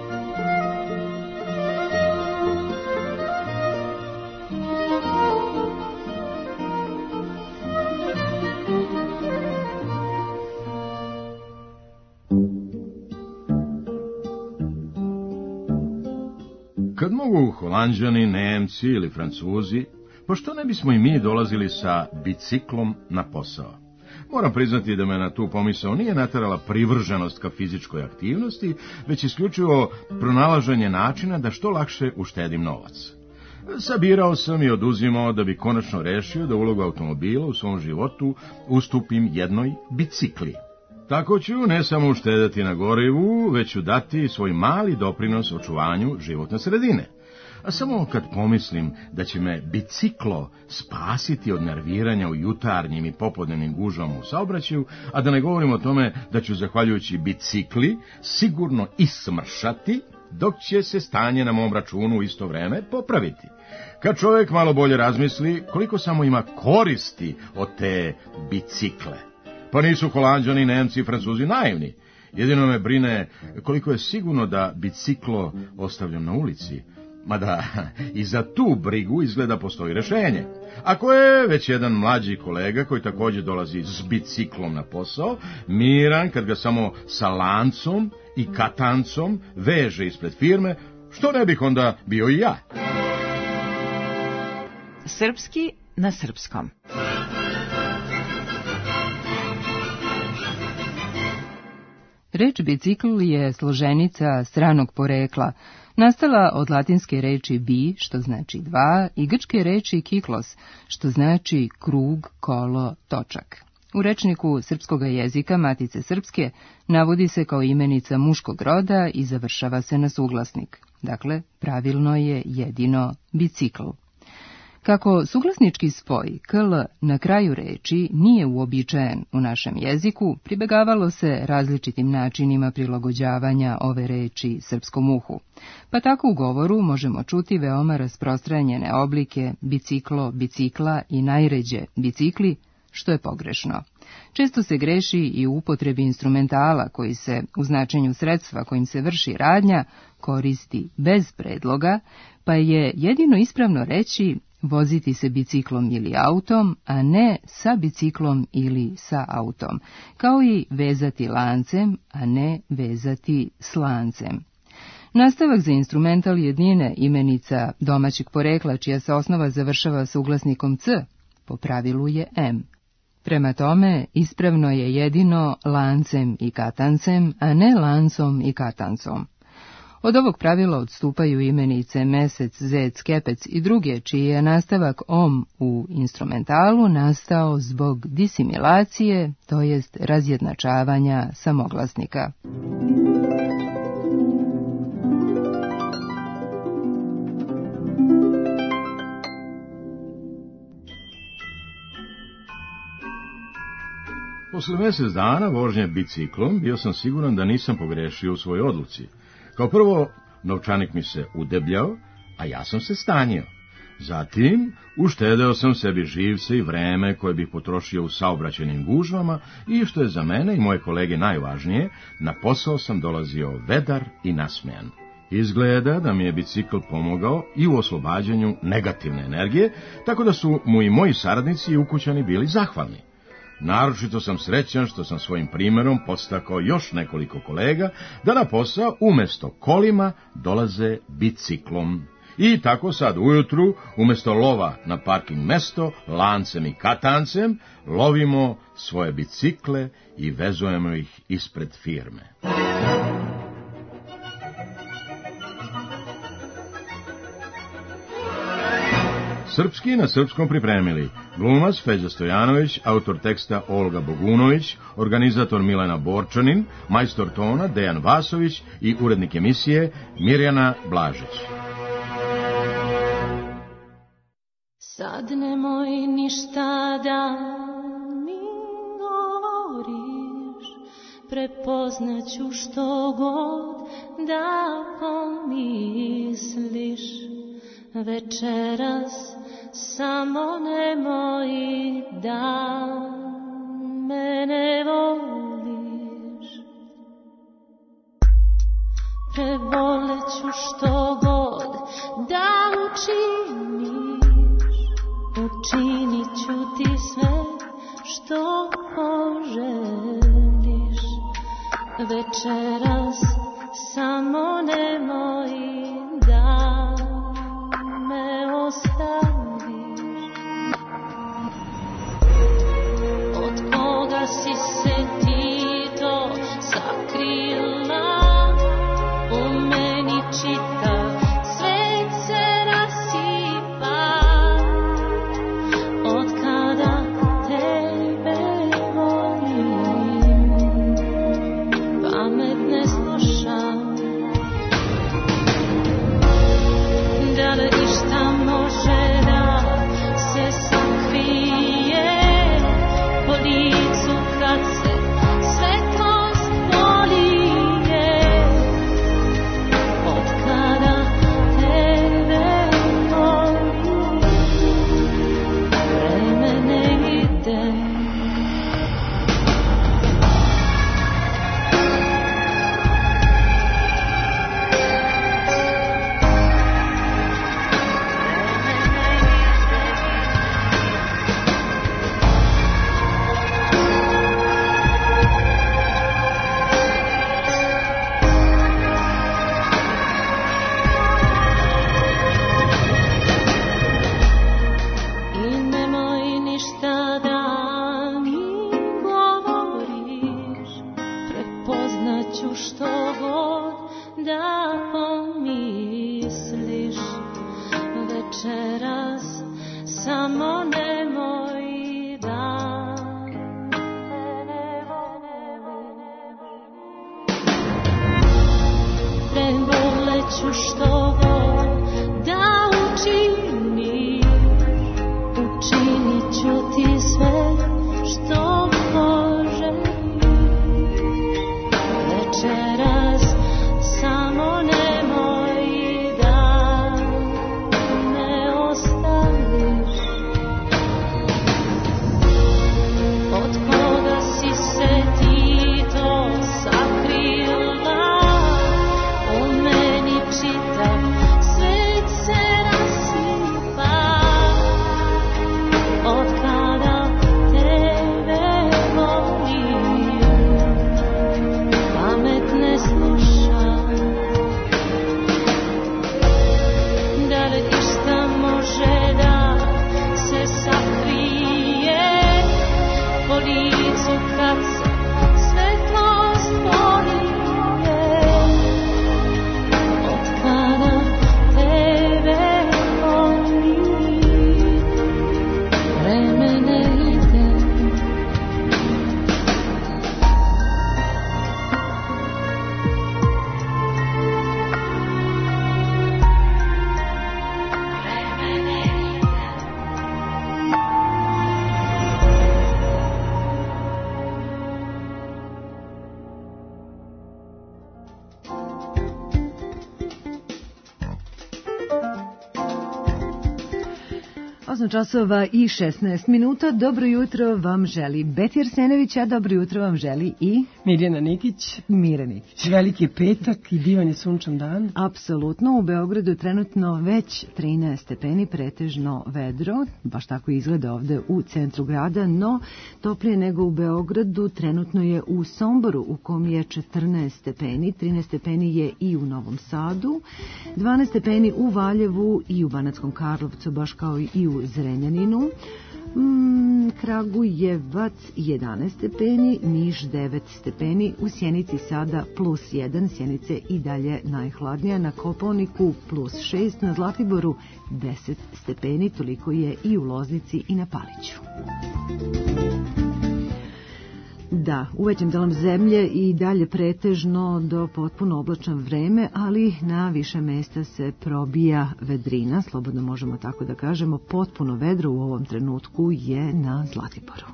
Kad mogu Holanđani, Nemci ili Francuzi, pošto ne bismo i mi dolazili sa biciklom na posao? Moram priznati da me na tu pomisao nije naterala privrženost ka fizičkoj aktivnosti, već isključivo pronalaženje načina da što lakše uštedim novac. Sabirao sam i oduzimao da bi konačno rešio da ulogu automobila u svom životu ustupim jednoj bicikli. Tako ću ne samo uštedati na gorivu, već ću dati svoj mali doprinos očuvanju životne sredine. A samo kad pomislim da će me biciklo spasiti od nerviranja u jutarnjim i popodnevnim gužvama u saobraćaju, a da ne govorim o tome da ću zahvaljujući bicikli sigurno ismršati, dok će se stanje na mom računu u isto vreme popraviti. Kad čovjek malo bolje razmisli koliko samo ima koristi od te bicikle. Pa nisu Holanđani, Nemci i Francuzi naivni. Jedino me brine koliko je sigurno da biciklo ostavljam na ulici, mada i za tu brigu izgleda postoji rešenje. Ako je već jedan mlađi kolega koji također dolazi s biciklom na posao, miran kad ga samo sa lancom i katancom veže ispred firme, što ne bih onda bio i ja? Srpski na srpskom. Reč bicikl je složenica stranog porekla, nastala od latinske reči bi, što znači dva, i grčke reči kiklos, što znači krug, kolo, točak. U rečniku srpskog jezika Matice srpske navodi se kao imenica muškog roda i završava se na suglasnik. Dakle, pravilno je jedino bicikl. Kako suglasnički spoj kl na kraju reči nije uobičajen u našem jeziku, pribegavalo se različitim načinima prilagođavanja ove reči srpskom uhu. Pa tako u govoru možemo čuti veoma rasprostranjene oblike biciklo, bicikla i najređe bicikli, što je pogrešno. Često se greši i u upotrebi instrumentala koji se u značenju sredstva kojim se vrši radnja koristi bez predloga, pa je jedino ispravno reći voziti se biciklom ili autom, a ne sa biciklom ili sa autom, kao i vezati lancem, a ne vezati s lancem. Nastavak za instrumental jednine imenica domaćeg porekla, čija se osnova završava suglasnikom c, po pravilu je m. Prema tome, ispravno je jedino lancem i katancem, a ne lancom i katancom. Od ovog pravila odstupaju imenice mesec, zec, kepec i druge, čiji je nastavak om u instrumentalu nastao zbog disimilacije, to jest razjednačavanja samoglasnika. Posle mjesec dana vožnje biciklom bio sam siguran da nisam pogrešio u svojoj odluci. Kao prvo, novčanik mi se udebljao, a ja sam se stanjio. Zatim, uštedeo sam sebi živce i vreme koje bih potrošio u saobraćajnim gužvama i, što je za mene i moje kolege najvažnije, na posao sam dolazio vedar i nasmejan. Izgleda da mi je bicikl pomogao i u oslobađanju negativne energije, tako da su mu i moji saradnici i ukućani bili zahvalni. Naročito sam srećan što sam svojim primjerom podstakao još nekoliko kolega da na posao umjesto kolima dolaze biciklom. I tako sad ujutru, umjesto lova na parking mesto, lancem i katancem, lovimo svoje bicikle i vezujemo ih ispred firme. Srpski na srpskom pripremili glumac Feđa Stojanović, autor teksta Olga Bogunović, organizator Milena Borčanin, majstor tona Dejan Vasović i urednik emisije Mirjana Blažić. Sad nemoj ništa da mi govoriš, prepoznaću što god da pomisliš. Večeras samo nemoj da mene voliš. Preboleću što god da učiniš, učinit ću ti sve što poželiš. Večeras samo nemoj da me ostaviš. Od koga si se ti to sakrila? U meni čitav svet se rasipa. Od kada tebe volim, pamet ne slušam. Da li išta može da se sakrije po licu kad se svetlost polije? Od kada tebe volim, vreme ne ide. Čita osam časova i šesnaest minuta. Dobro jutro vam želi Beti Arsenović, a dobro jutro vam želi i Mirjana Nikić. Mira Nikić. Veliki je petak i divan je sunčan dan. Apsolutno, u Beogradu je trenutno već trinaest stepeni, pretežno vedro, baš tako izgleda ovde u centru grada, no toplije nego u Beogradu trenutno je u Somboru u kom je četrnaest stepeni, trinaest stepeni je i u Novom Sadu, dvanaest stepeni u Valjevu i u Banatskom Karlovcu, baš kao i u Zrenjaninu. Mm, Kragujevac jedanaest stepeni, Niš devet stepeni, u Sjenici sada plus jedan, Sjenice i dalje najhladnija, na Kopaoniku plus šest, na Zlatiboru deset stepeni, toliko je i u Loznici i na Paliću. Da, u većem delom zemlje i dalje pretežno do potpuno oblačno vreme, ali na više mesta se probija vedrina, slobodno možemo tako da kažemo, potpuno vedro u ovom trenutku je na Zlatiboru.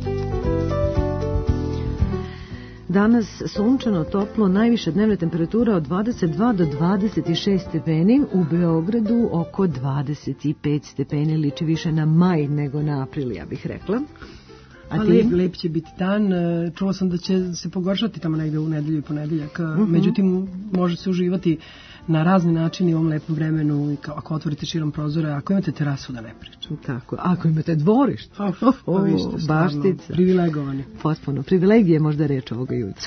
Danas sunčano, toplo, najviša dnevna temperatura od dvadeset dva do dvadeset šest stepeni, u Beogradu oko dvadeset pet stepeni, liči više na maj nego na april, ja bih rekla. A lep, lep će biti dan. Čuo sam da će se pogoršati tamo negde u nedelju i ponedeljak. Uh-huh. Međutim, može se uživati na razne načine u ovom lepom vremenu, ako otvorite širom prozora, ako imate terasu, da ne pričam. Tako, ako imate dvorište, oh, oh, oh, vi ste baštica, privilegovani. Potpuno, privilegije možda reč ovoga jutra.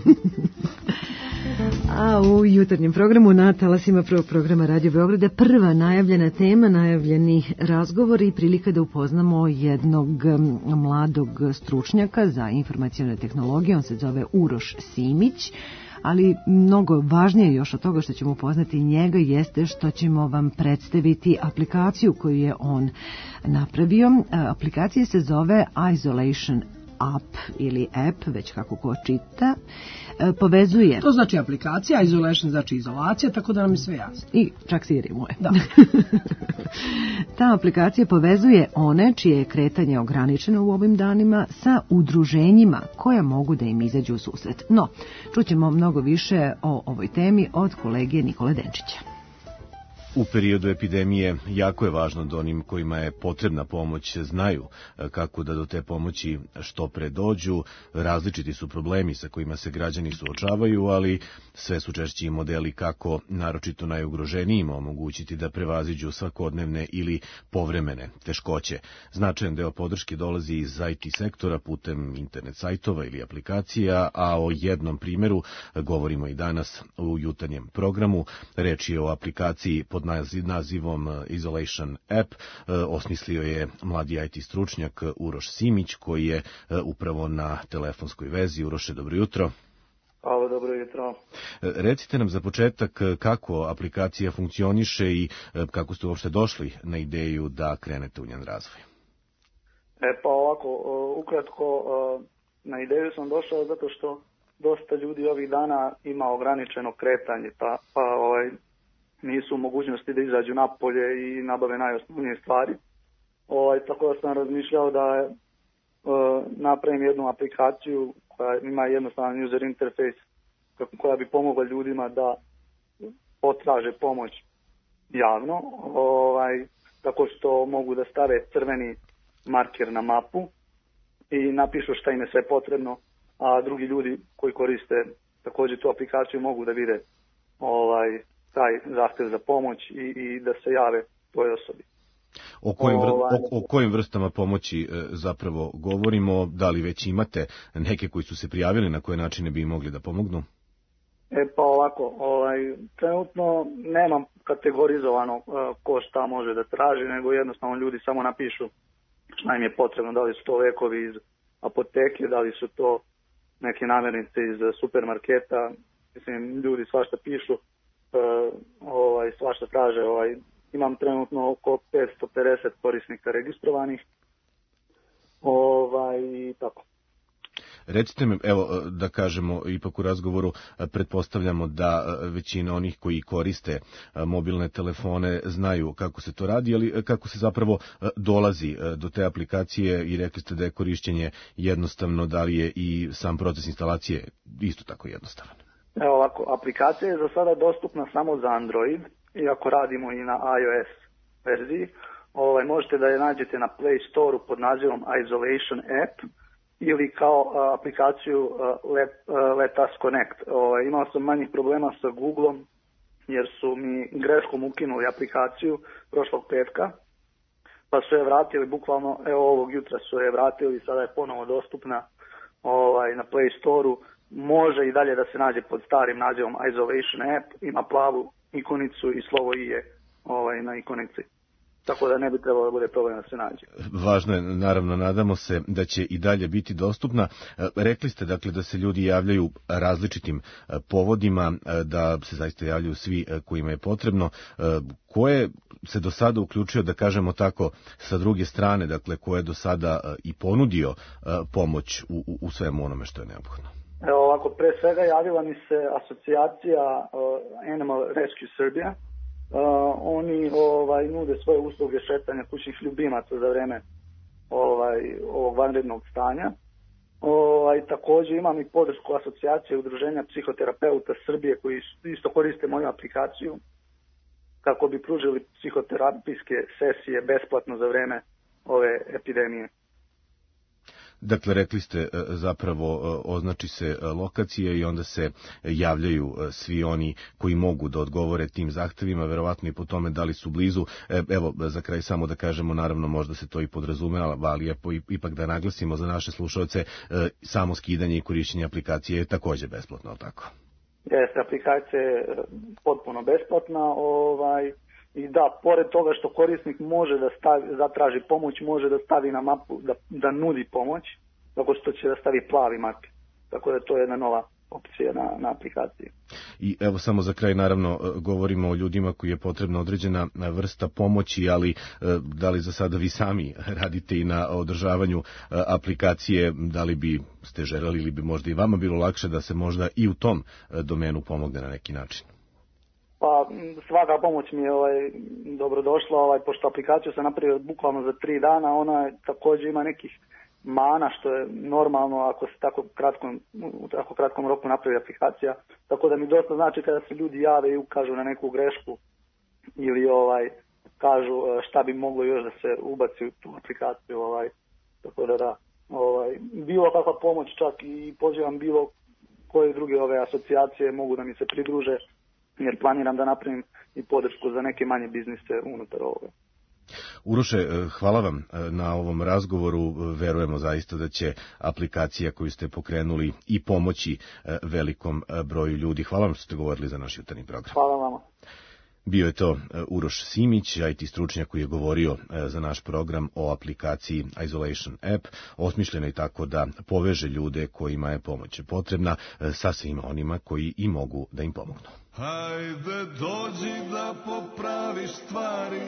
A u jutarnjem programu na talasima prvog programa Radio Beograda prva najavljena tema, najavljeni razgovor i prilika da upoznamo jednog mladog stručnjaka za informacione tehnologije, on se zove Uroš Simić, ali mnogo važnije još od toga što ćemo upoznati njega jeste što ćemo vam predstaviti aplikaciju koju je on napravio. Aplikacija se zove Isolation App ili app, već kako ko čita, povezuje... To znači aplikacija, isolation znači izolacija, tako da nam je sve jasno. I čak Siri moje. Da. Ta aplikacija povezuje one čije je kretanje ograničeno u ovim danima sa udruženjima koja mogu da im izađu u susret. No, čućemo mnogo više o ovoj temi od kolege Nikole Denčića. U periodu epidemije jako je važno da onim kojima je potrebna pomoć znaju kako da do te pomoći što pre dođu. Različiti su problemi sa kojima se građani suočavaju, ali sve su češći modeli kako naročito najugroženijima omogućiti da prevaziđu svakodnevne ili povremene teškoće. Značajan deo podrške dolazi iz I T sektora putem internet sajtova ili aplikacija, a o jednom primjeru govorimo i danas u jutarnjem programu. Reč je o aplikaciji pod nazivom Isolation App. Osmislio je mladi I T stručnjak Uroš Simić, koji je upravo na telefonskoj vezi. Uroše, dobro jutro. Hvala, dobro jutro. Recite nam za početak kako aplikacija funkcioniše i kako ste uopšte došli na ideju da krenete u njen razvoj. E pa ovako, ukratko, na ideju sam došao zato što dosta ljudi ovih dana ima ograničeno kretanje, pa, pa ovaj, nisu u mogućnosti da izađu napolje i nabave najosnovnije stvari. Ovaj, tako da sam razmišljao da e, napravim jednu aplikaciju koja ima jednostavan user interface koja bi pomogla ljudima da potraže pomoć javno, ovaj, tako što mogu da stave crveni marker na mapu i napišu šta im je sve potrebno, a drugi ljudi koji koriste također tu aplikaciju mogu da vide ovaj, taj zahtev za pomoć i, i da se jave toj osobi. O kojim, vr, o, o kojim vrstama pomoći e, zapravo govorimo? Da li već imate neke koji su se prijavili, na koje načine bi mogli da pomognu? E pa ovako, ovaj, trenutno nemam kategorizovano uh, ko šta može da traži, nego jednostavno ljudi samo napišu šta im je potrebno, da li su to lekovi iz apoteke, da li su to neke namirnice iz supermarketa, mislim, ljudi svašta pišu, uh, ovaj, svašta traže, ovaj, imam trenutno oko petsto pedeset korisnika registrovanih, ovaj, i tako. Recite mi, evo, da kažemo, ipak u razgovoru pretpostavljamo da većina onih koji koriste mobilne telefone znaju kako se to radi, ali kako se zapravo dolazi do te aplikacije i rekli ste da je korišćenje jednostavno, da li je i sam proces instalacije isto tako jednostavan? Evo ovako, aplikacija je za sada dostupna samo za Android, iako radimo i na iOS verziji. ovaj, možete da je nađete na Play Store-u pod nazivom Isolation App ili kao a, aplikaciju a, Let, a, Let Us Connect. Ovaj, imao sam manjih problema sa Googlom jer su mi greškom ukinuli aplikaciju prošlog petka, pa su je vratili bukvalno, evo ovog jutra su je vratili, sada je ponovo dostupna ovaj, na Play Store-u. Može i dalje da se nađe pod starim nazivom Isolation App, ima plavu ikonicu i slovo I je ovaj, na ikonici. Tako da ne bi trebalo da bude problem da se nađe. Važno je, naravno, nadamo se da će i dalje biti dostupna. Rekli ste, dakle, da se ljudi javljaju različitim povodima, da se zaista javljaju svi kojima je potrebno. Ko je se do sada uključio, da kažemo tako, sa druge strane, dakle, ko je do sada i ponudio pomoć u, u, u svemu onome što je neophodno? Evo ovako, pre svega javila mi se asocijacija uh, Animal Rescue Serbia. Uh, oni ovaj, nude svoje usluge šetanja kućnih ljubimaca za vreme ovaj, ovog vanrednog stanja. Ovaj, također imam i podršku asocijacije udruženja psihoterapeuta Srbije koji isto koriste moju aplikaciju kako bi pružili psihoterapijske sesije besplatno za vreme ove epidemije. Dakle, rekli ste zapravo označi se lokacije i onda se javljaju svi oni koji mogu da odgovore tim zahtevima, verovatno i po tome da li su blizu. Evo, za kraj samo da kažemo, naravno možda se to i podrazumeva, ali ipak da naglasimo za naše slušalce, samo skidanje i korišćenje aplikacije je također besplatno, ali tako? Jeste, aplikacija je potpuno besplatna, ovaj, i da, pored toga što korisnik može da stavi, zatraži pomoć, može da stavi na mapu, da, da nudi pomoć, tako što će da stavi plavi map. Tako da to je jedna nova opcija na, na aplikaciji. I evo samo za kraj, naravno, govorimo o ljudima koji je potrebna određena vrsta pomoći, ali da li za sada vi sami radite i na održavanju aplikacije, da li bi ste želeli ili bi možda i vama bilo lakše da se možda i u tom domenu pomogne na neki način? Pa svaka pomoć mi je ovaj, dobrodošla, ovaj, pošto aplikaciju sam napravio bukvalno za tri dana, ona također ima nekih mana što je normalno ako se tako kratkom, u tako kratkom roku napravi aplikacija, tako da mi dosta znači kada se ljudi jave i ukažu na neku grešku ili ovaj kažu šta bi moglo još da se ubaci u tu aplikaciju, ovaj, tako da da, ovaj, bilo kakva pomoć, čak i pozivam bilo koje druge ove asocijacije mogu da mi se pridruže, jer planiram da napravim i podršku za neke manje biznise unutar ovoga. Uroše, hvala vam na ovom razgovoru. Verujemo zaista da će aplikacija koju ste pokrenuli i pomoći velikom broju ljudi. Hvala vam što ste govorili za naš jutarnji program. Hvala vama. Bio je to Uroš Simić, I T stručnjak koji je govorio za naš program o aplikaciji Isolation App, osmišljenoj tako da poveže ljude kojima je pomoć potrebna sa svima onima koji i mogu da im pomognu. Hajde dođi da popraviš stvari.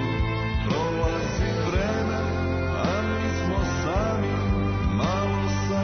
Malo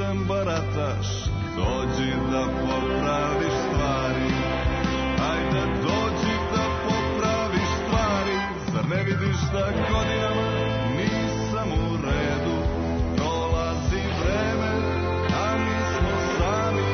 srcem barataš, dođi da popraviš stvari. Ajde dođi da popraviš stvari. Zar ne vidiš da godinama nisam u redu? Prolazi vreme, a mi smo sami.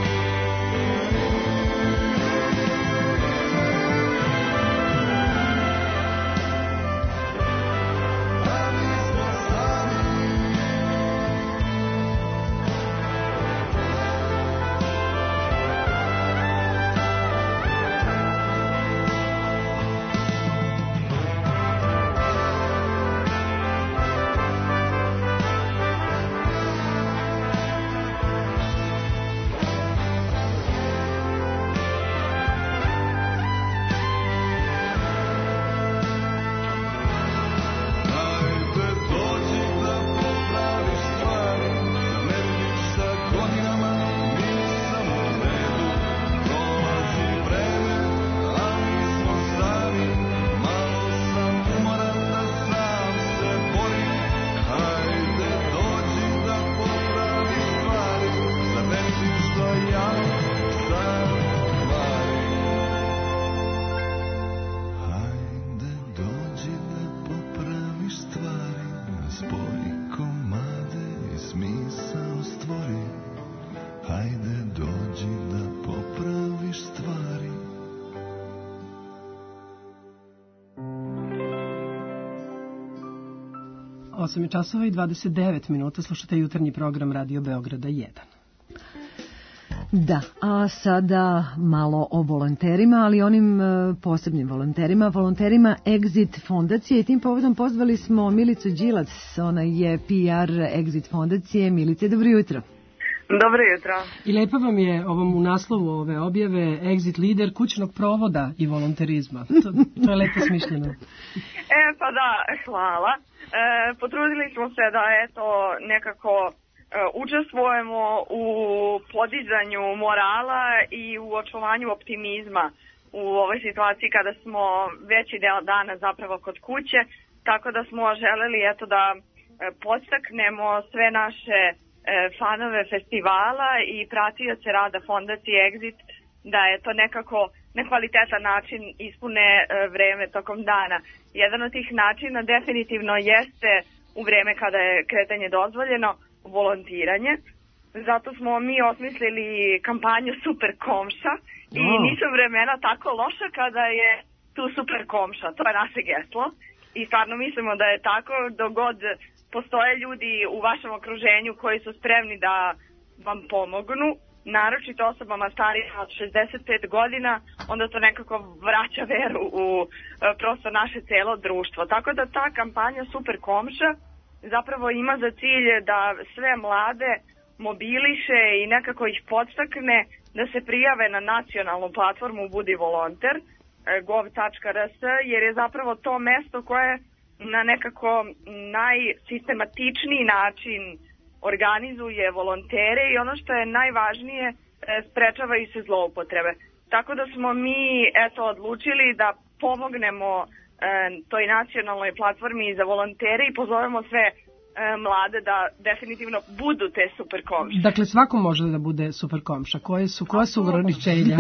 osam je časova i dvadeset devet minuta, slušate jutarnji program Radio Beograda jedan. Da, a sada malo o volonterima, ali onim e, posebnim volonterima, volonterima Exit fondacije i tim povodom pozvali smo Milicu Đilac, ona je P R Exit fondacije. Milice, dobro jutro. Dobro jutro. I lepa vam je ovom u naslovu ove objave Exit lider kućnog provoda i volonterizma. To, to je lepo smišljeno. E pa da, hvala. E, potrudili smo se da eto nekako e, učestvujemo u podizanju morala i u očuvanju optimizma u ovoj situaciji kada smo veći deo dana zapravo kod kuće, tako da smo želeli eto da e, podstaknemo sve naše e, fanove festivala i pratioce rada fondacije Exit da je to nekako na kvalitetan način ispune e, vreme tokom dana. Jedan od tih načina definitivno jeste u vreme kada je kretanje dozvoljeno volontiranje. Zato smo mi osmislili kampanju Super komša i oh. nisu vremena tako loša kada je tu super komša. To je naše geslo i stvarno mislimo da je tako dok god postoje ljudi u vašem okruženju koji su spremni da vam pomognu, naročito osobama starijih od šezdeset pet godina, onda to nekako vraća veru u prosto naše celo društvo. Tako da ta kampanja Super komša zapravo ima za cilj da sve mlade mobiliše i nekako ih podstakne da se prijave na nacionalnu platformu Budi volonter gov tačka r s, jer je zapravo to mesto koje na nekako najsistematičniji način organizuje volontere i ono što je najvažnije, sprečavaju se zloupotrebe. Tako da smo mi eto odlučili da pomognemo e, toj nacionalnoj platformi za volontere i pozovemo sve e, mlade da definitivno budu te super komše. Dakle, svako može da bude super komša. Koje su, koje su ograničenja?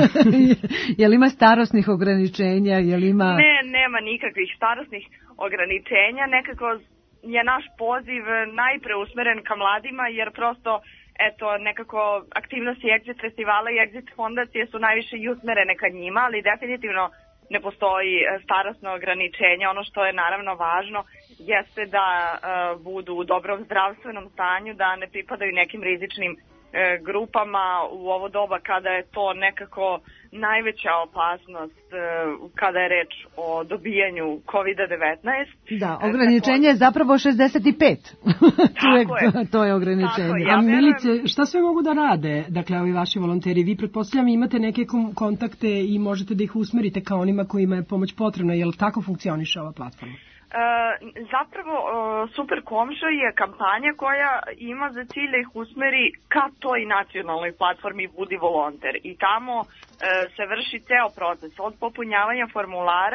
Je li ima starosnih ograničenja? Je li ima... Ne, nema nikakvih starosnih ograničenja. Nekako je naš poziv najpre usmeren ka mladima, jer prosto eto, nekako aktivnosti Exit festivala i Exit fondacije su najviše i usmerene ka njima, ali definitivno ne postoji starosno ograničenje. Ono što je naravno važno jeste da uh, budu u dobrom zdravstvenom stanju, da ne pripadaju nekim rizičnim uh, grupama u ovo doba kada je to nekako najveća opasnost uh, kada je reč o dobijanju kovid devetnaest. Da, ograničenje je zapravo šezdeset pet. Tako je. To je ograničenje. Ja A Milice, šta sve mogu da rade, dakle, ovi vaši volonteri? Vi pretpostavljam imate neke kontakte i možete da ih usmerite kao onima kojima je pomoć potrebna. Je li tako funkcioniše ova platforma? E, zapravo Super komša je kampanja koja ima za cilj da ih usmeri ka toj nacionalnoj platformi Budi volonter i tamo e, se vrši ceo proces od popunjavanja formulara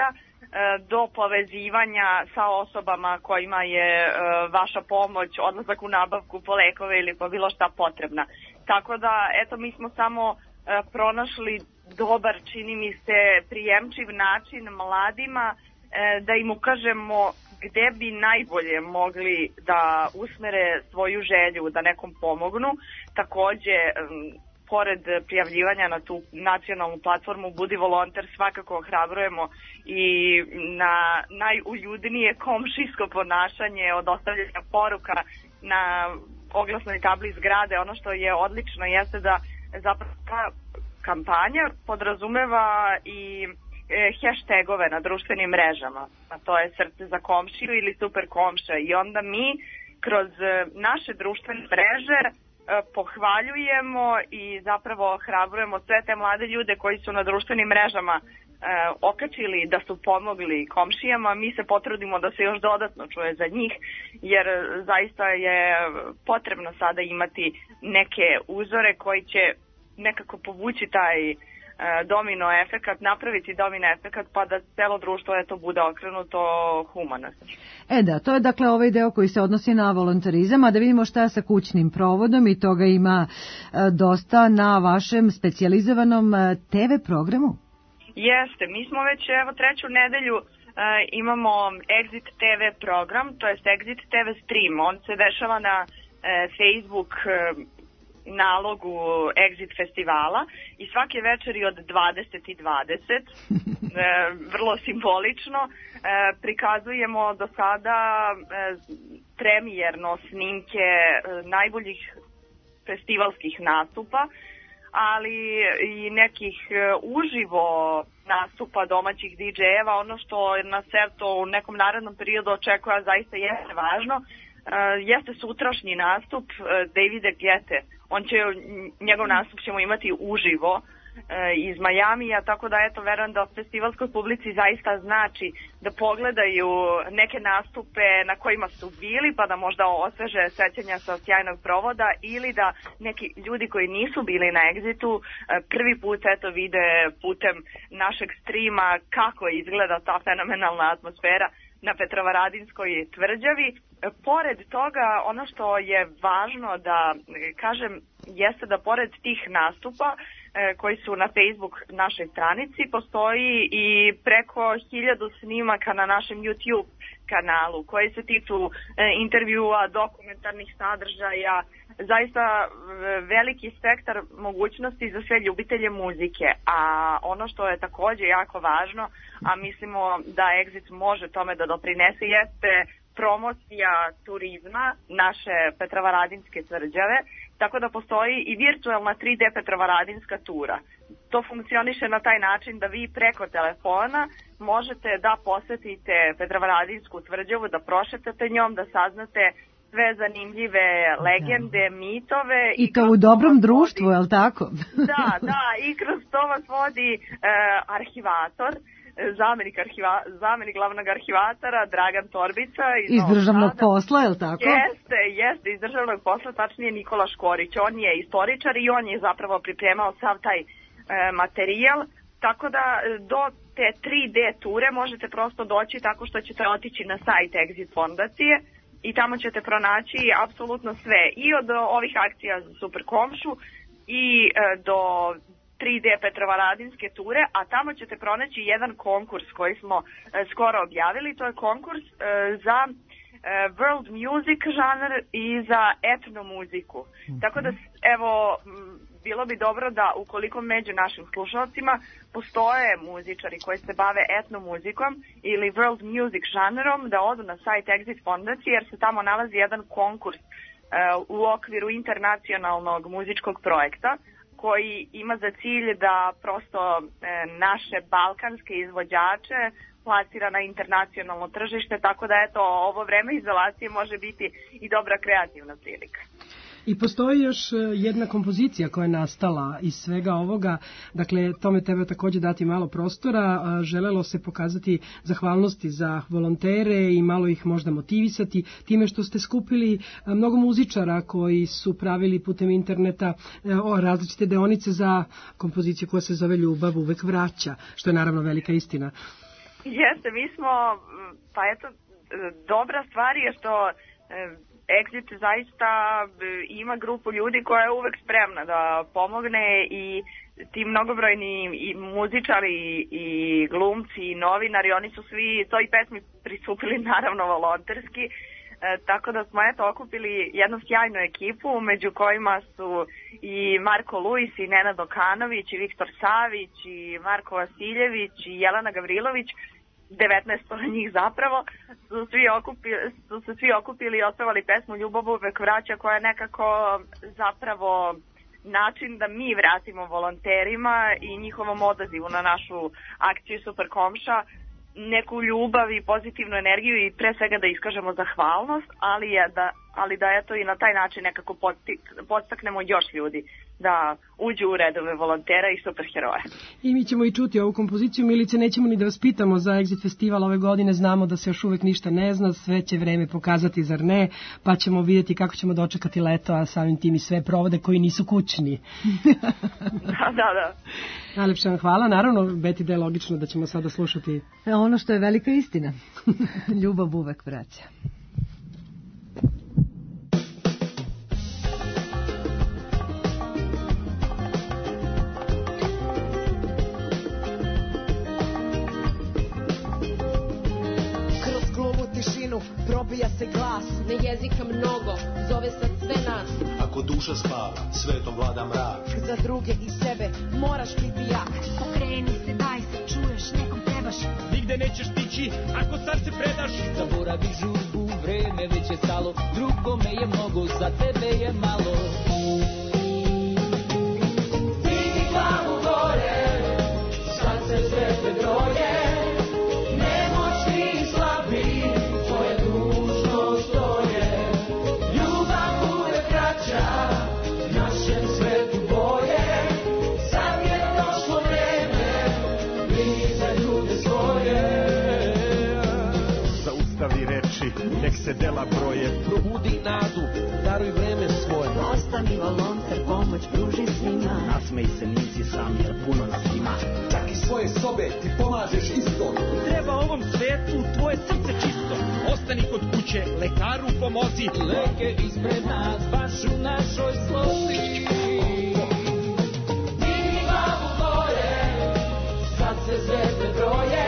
do povezivanja sa osobama kojima je vaša pomoć, odlazak u nabavku po lekove ili po bilo šta potrebna. Tako da, eto, mi smo samo pronašli dobar, čini mi se, prijemčiv način mladima da im ukažemo gde bi najbolje mogli da usmere svoju želju, da nekom pomognu. Takođe, pored prijavljivanja na tu nacionalnu platformu Budi volonter, svakako ohrabrujemo i na najuljudnije komšijsko ponašanje od ostavljanja poruka na oglasnoj tabli zgrade. Ono što je odlično jeste da zapravo ta kampanja podrazumeva i hashtagove na društvenim mrežama, a to je Srce za komšiju ili Super komša, i onda mi kroz naše društvene mreže pohvaljujemo i zapravo ohrabrujemo sve te mlade ljude koji su na društvenim mrežama okačili da su pomogli komšijama. Mi se potrudimo da se još dodatno čuje za njih, jer zaista je potrebno sada imati neke uzore koji će nekako povući taj domino efekat, napraviti domino efekat, pa da celo društvo eto bude okrenuto humanosti. E da, to je dakle ovaj deo koji se odnosi na volontarizam, a da vidimo šta je sa kućnim provodom, i toga ima dosta na vašem specijalizovanom te ve programu. Jeste, mi smo već evo treću nedelju uh, imamo Exit te ve program, to jest Exit te ve stream. On se dešava na uh, Facebook uh, nalogu Exit festivala i svake večeri od dvadeset i dvadeset, vrlo simbolično, prikazujemo do sada premijerno snimke najboljih festivalskih nastupa, ali i nekih uživo nastupa domaćih didžejeva. Ono što nas eto u nekom narednom periodu očekuje, zaista jeste važno, jeste sutrašnji nastup Davida Guette. On će, njegov nastup ćemo imati uživo iz Majamija, tako da eto, verujem da festivalskoj publici zaista znači da pogledaju neke nastupe na kojima su bili, pa da možda osveže sećanja sa sjajnog provoda, ili da neki ljudi koji nisu bili na Exitu prvi put eto vide putem našeg streama kako izgleda ta fenomenalna atmosfera na Petrovaradinskoj tvrđavi. Pored toga, ono što je važno da kažem jeste da pored tih nastupa koji su na Facebook našoj stranici, postoji i preko hiljadu snimaka na našem YouTube kanalu koji se tiču intervjua, dokumentarnih sadržaja, zaista veliki spektar mogućnosti za sve ljubitelje muzike. A ono što je takođe jako važno, a mislimo da Exit može tome da doprinese, jeste promocija turizma naše Petrovaradinske tvrđave, tako da postoji i virtualna tri de Petrovaradinska tura. To funkcioniše na taj način da vi preko telefona možete da posetite Petrovaradinsku tvrđavu, da prošetate njom, da saznate sve zanimljive legende, mitove. I to u dobrom društvu, je li tako? Da, da, i kroz to vas vodi e, arhivator, zamenik, arhiva, zamenik glavnog arhivatora Dragan Torbica iz, iz državnog sada. Posla, je li tako? Jeste, jeste, iz državnog posla, tačnije Nikola Škorić. On je istoričar i on je zapravo pripremao sav taj e, materijal, tako da do te tri de ture možete prosto doći tako što ćete otići na sajt Exit fondacije i tamo ćete pronaći apsolutno sve, i od ovih akcija za Super komšu i e, do tri de Petrovaradinske ture, a tamo ćete pronaći jedan konkurs koji smo e, skoro objavili. To je konkurs e, za e, world music žanr i za etno muziku. Mm-hmm. Tako da, evo, bilo bi dobro da ukoliko među našim slušalcima postoje muzičari koji se bave etno muzikom ili world music žanrom, da odu na sajt Exit fondacije, jer se tamo nalazi jedan konkurs e, u okviru internacionalnog muzičkog projekta koji ima za cilj da prosto e, naše balkanske izvođače plasira na internacionalno tržište, tako da eto, ovo vreme izolacije može biti i dobra kreativna prilika. I postoji još jedna kompozicija koja je nastala iz svega ovoga, dakle tome treba takođe dati malo prostora, želelo se pokazati zahvalnosti za volontere i malo ih možda motivisati time što ste skupili mnogo muzičara koji su pravili putem interneta o, različite deonice za kompoziciju koja se zove Ljubav uvek vraća, što je naravno velika istina. Jeste, mi smo, pa eto, dobra stvar je što Exit zaista ima grupu ljudi koja je uvek spremna da pomogne i ti mnogobrojni i muzičari i glumci i novinari, oni su svi toj pesmi pristupili naravno volonterski, e, tako da smo eto okupili jednu sjajnu ekipu među kojima su i Marko Luis i Nenad Okanović i Viktor Savić i Marko Vasiljević i Jelena Gavrilović, devetnaest njih zapravo, su, svi okupili, su se svi okupili i otpevali pesmu Ljubav uvek vraća, koja je nekako zapravo način da mi vratimo volonterima i njihovom odazivu na našu akciju Super Komša neku ljubav i pozitivnu energiju i pre svega da iskažemo zahvalnost, ali, je da, ali da eto i na taj način nekako podstaknemo još ljudi da uđu u redove volontera i superheroja. I mi ćemo i čuti ovu kompoziciju. Milice, nećemo ni da vas pitamo za Exit festival ove godine, znamo da se još uvek ništa ne zna, sve će vreme pokazati, zar ne, pa ćemo vidjeti kako ćemo dočekati leto, a samim tim i sve provode koji nisu kućni. Da, da, da. Najlepše vam hvala. Naravno, Beti, da je logično da ćemo sada slušati ono što je velika istina. Ljubav uvek vraća. Probija se glas, ne jezika mnogo, zove sad sve nas. Ako duša spava, svetom vlada mrak. Za druge i sebe moraš biti jak. Pokreni se, daj se, čuješ, nekom trebaš. Nigde nećeš stići, ako sad se predaš. Zaboravi žurbu, vreme već je stalo. Drugome je mnogo, za tebe je malo. Digni glavu gore, sad se zvezde broje. Nek se dela broje, probudi nadu, daruj vreme svoje. Ostani volonter, pomoć pruži svima. Nasmej se, nisi sam jer puno nas ima. Čak i svoje sobe ti pomažeš isto. Treba ovom svetu tvoje srce čisto. Ostani kod kuće, lekaru pomozi. Leke ispred nas, baš u našoj slozi. Digni glavu gore, sad se zvezde broje.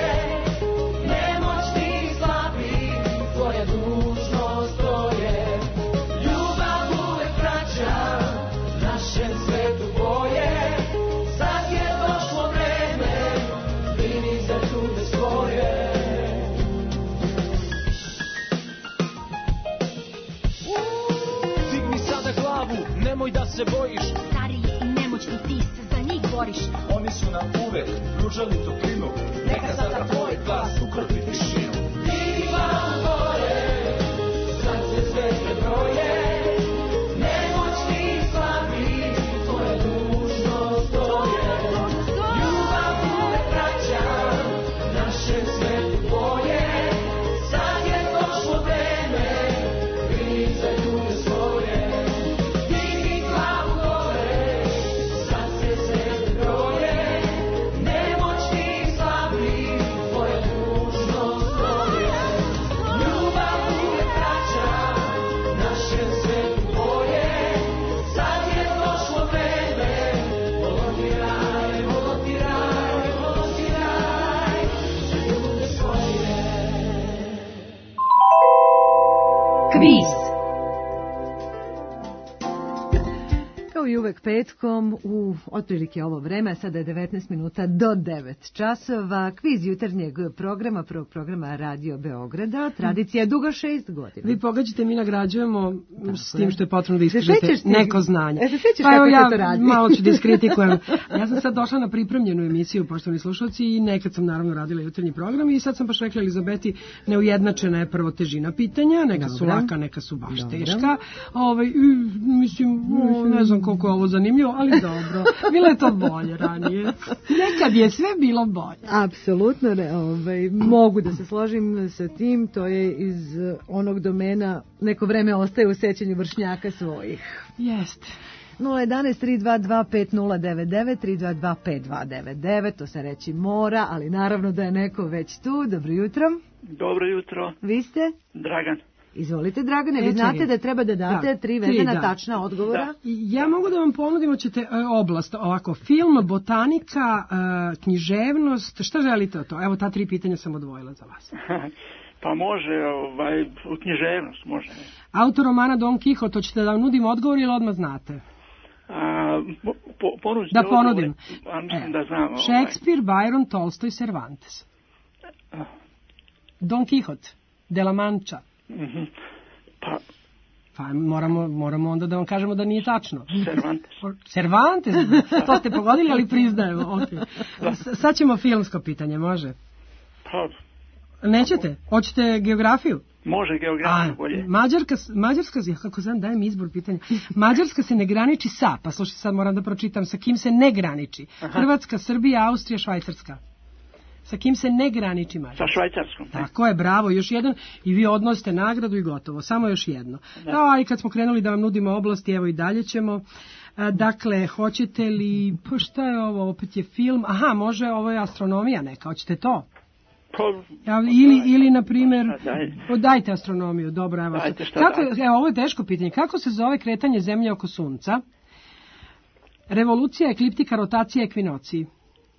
Nemoj da se bojiš, stariji i nemoćni, ti se za njih boriš. Oni su nam uvek pružali toplinu, neka sada tvoj glas ukropi tišinu. Digni glavu gore, sad se zvezde broje. Nemoćni i slabi, tvoja dužnost to je. Ljubav uvek vraća našem svetu boje. Sad je došlo vreme, brini za ljude svoje. Kviz. Kao i uvek petkom u otprilike ovo vreme, sada je devetnaest minuta do devet časova. Kviz jutarnjeg programa, prvog programa Radio Beograda. Tradicija je duga šest godina. Vi pogađate, mi nagrađujemo tako s tim što je potrebno da iskažete neko znanje. E, se sećaš pa kako evo, ja to radi? malo ću da iskritikujem. Ja sam sad došla na pripremljenu emisiju, poštovani slušalci, i nekad sam naravno radila jutarnji program i sad sam baš rekla Elizabeti, neujednačena je prvo težina pitanja, neka su laka, neka su baš Dobre. teška. Ovaj, mislim, o, ne znam koliko je ovo zanimljivo, ali dobro. Bilo je to bolje ranije. Nekad je sve bilo bolje. Apsolutno, ne, ovaj, mogu da se složim sa tim, to je iz onog domena, neko vreme ostaje u sećanju vršnjaka svojih. Jeste. nula jedan tri dva dva pet nula devet devet tri dva dva pet dva devet devet, to se reći mora, ali naravno da je neko već tu. Dobro jutro. Dobro jutro. Vi ste? Dragan. Izvolite, Dragane, vi E, znate čekaj. da treba da date Da, tri tri, vezana da. tačna odgovora. Da. Ja mogu da vam ponudim, hoćete e, oblast, ovako, film, botanika, e, književnost, šta želite od to? Evo, ta tri pitanja sam odvojila za vas. Pa može, ovaj, u književnost, može. Autor romana Don Quixote, hoćete da vam nudim odgovor ili odmah znate? A, po, ponudite Da odgovore. ponudim. A, mislim E, da znam. Ovaj. Shakespeare, Byron, Tolstoj, Cervantes. Don Quixote, de la Mancha. Mhm. Pa, Pa moramo, moramo onda da vam kažemo da nije tačno. Cervantes. Cervantes, to ste pogodili, ali priznajemo. Okay. S- Sad ćemo filmsko pitanje, može? pa, Nećete? Hoćete geografiju? može geografija bolje. Mađarska, Mađarska, ja kako znam, dajem izbor pitanja. Mađarska se ne graniči sa, pa slušaj, sad moram da pročitam, sa kim se ne graniči. Aha. Hrvatska, Srbija, Austrija, Švajcarska. Sa kim se ne graniči Mađarska? Sa Švajcarskom. Tako je, bravo, još jedan i vi odnosite nagradu i gotovo, samo još jedno. Da, i kad smo krenuli da vam nudimo oblasti, evo i dalje ćemo. E, Dakle, hoćete li, pa šta je ovo, opet je film, aha, može, ovo je astronomija neka, hoćete to? Pa, Ja, ili, ili, na primjer, A, daj. o, dajte astronomiju, dobro, evo. Dajte, sad. šta Kako, dajte? evo, ovo je teško pitanje. Kako se zove kretanje Zemlje oko Sunca? Revolucija, ekliptika, rotacija, ekvinociji.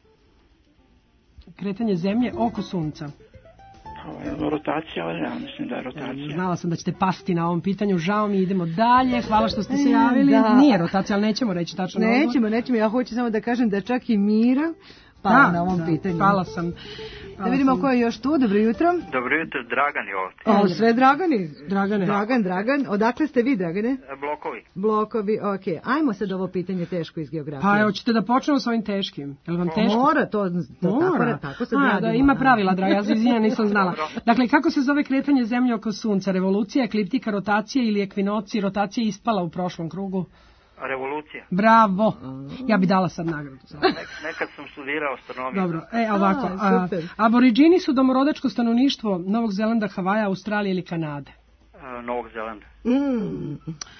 Kretanje Zemlje oko Sunca. pa, rotacija, ali ja mislim da je rotacija. Znala sam da ćete pasti na ovom pitanju, žao mi, idemo dalje, hvala što ste se javili. Da. Nije rotacija, ali nećemo reći tačno. Nećemo, nećemo, ja hoću samo da kažem da čak i Mira pala Da, na ovom da, pitanju. pala sam. Da vidimo ko je još tu, dobro jutro. Dobro jutro, Dragan je ovdje. O, sve Dragani. Dragane. Dragan, Dragan. Odakle ste vi, Dragane? Blokovi. Blokovi, okej. Ajmo sad ovo pitanje teško iz geografije. Pa evo, ćete da počnemo s ovim teškim. Je li vam teško? Mora, to, to Mora. tako, tako se A, radimo. da, ima pravila, draga, ja se izvinjam, nisam znala. Dakle, kako se zove kretanje Zemlje oko Sunca? Revolucija, ekliptika, rotacija ili ekvinoci? Rotacija je ispala u prošlom krugu. Revolucija. Bravo. Ja bi dala sad nagradu. Nek, nekad sam studirao astronomiju. Dobro, e, ovako. A, A, super. aboriđini su domorodačko stanovništvo Novog Zelanda, Havaja, Australije ili Kanade? A, Novog Zelanda. Mm.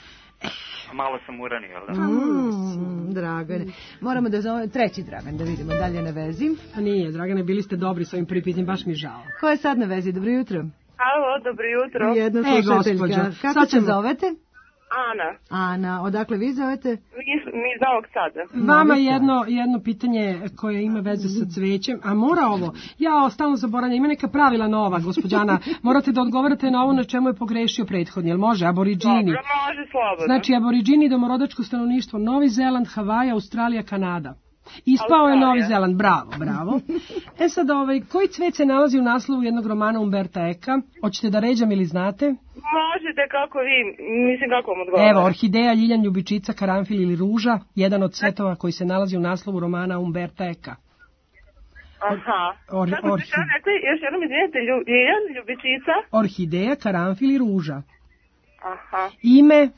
A malo sam uranio, ali da? Mm, Dragane. Moramo da zovemo treći Dragan, da vidimo dalje na vezi. A nije, Dragane, bili ste dobri s ovim pripitanjem, baš mi žao. Ko je sad na vezi? Dobro jutro. Alo, dobro jutro. Jedna E, slušateljka. gospođo, Kako sad se ćemo- zovete? Ana, Ana, odakle vi zovete? mi, mi iz Novog Sada. Vama jedno, jedno pitanje koje ima veze sa cvećem, a mora ovo, ja stalno zaboravljam, ima neka pravila nova, gospođana, morate da odgovarate na ovo na čemu je pogrešio prethodni, jel može, aboriđini? Dobro, može slobodno. Znači, aboriđini, domorodačko stanovništvo, Novi Zeland, Havaja, Australija, Kanada. Ispao je Australija. Novi Zeland, bravo, bravo. E sad, ovaj, koji cvet se nalazi u naslovu jednog romana Umberta Eka? Hoćete da ređam ili znate? Možete kako vi, mislim kako vam odgovara. Evo, orhideja, ljiljan, ljubičica, karanfil ili ruža, jedan od cvetova koji se nalazi u naslovu romana Umberta Eka. Aha. Or- Kako orhi- ste sad rekli, još jednom izvinite, lju, ljiljan, ljubičica? Orhideja, karanfil i ruža. Aha. Ime?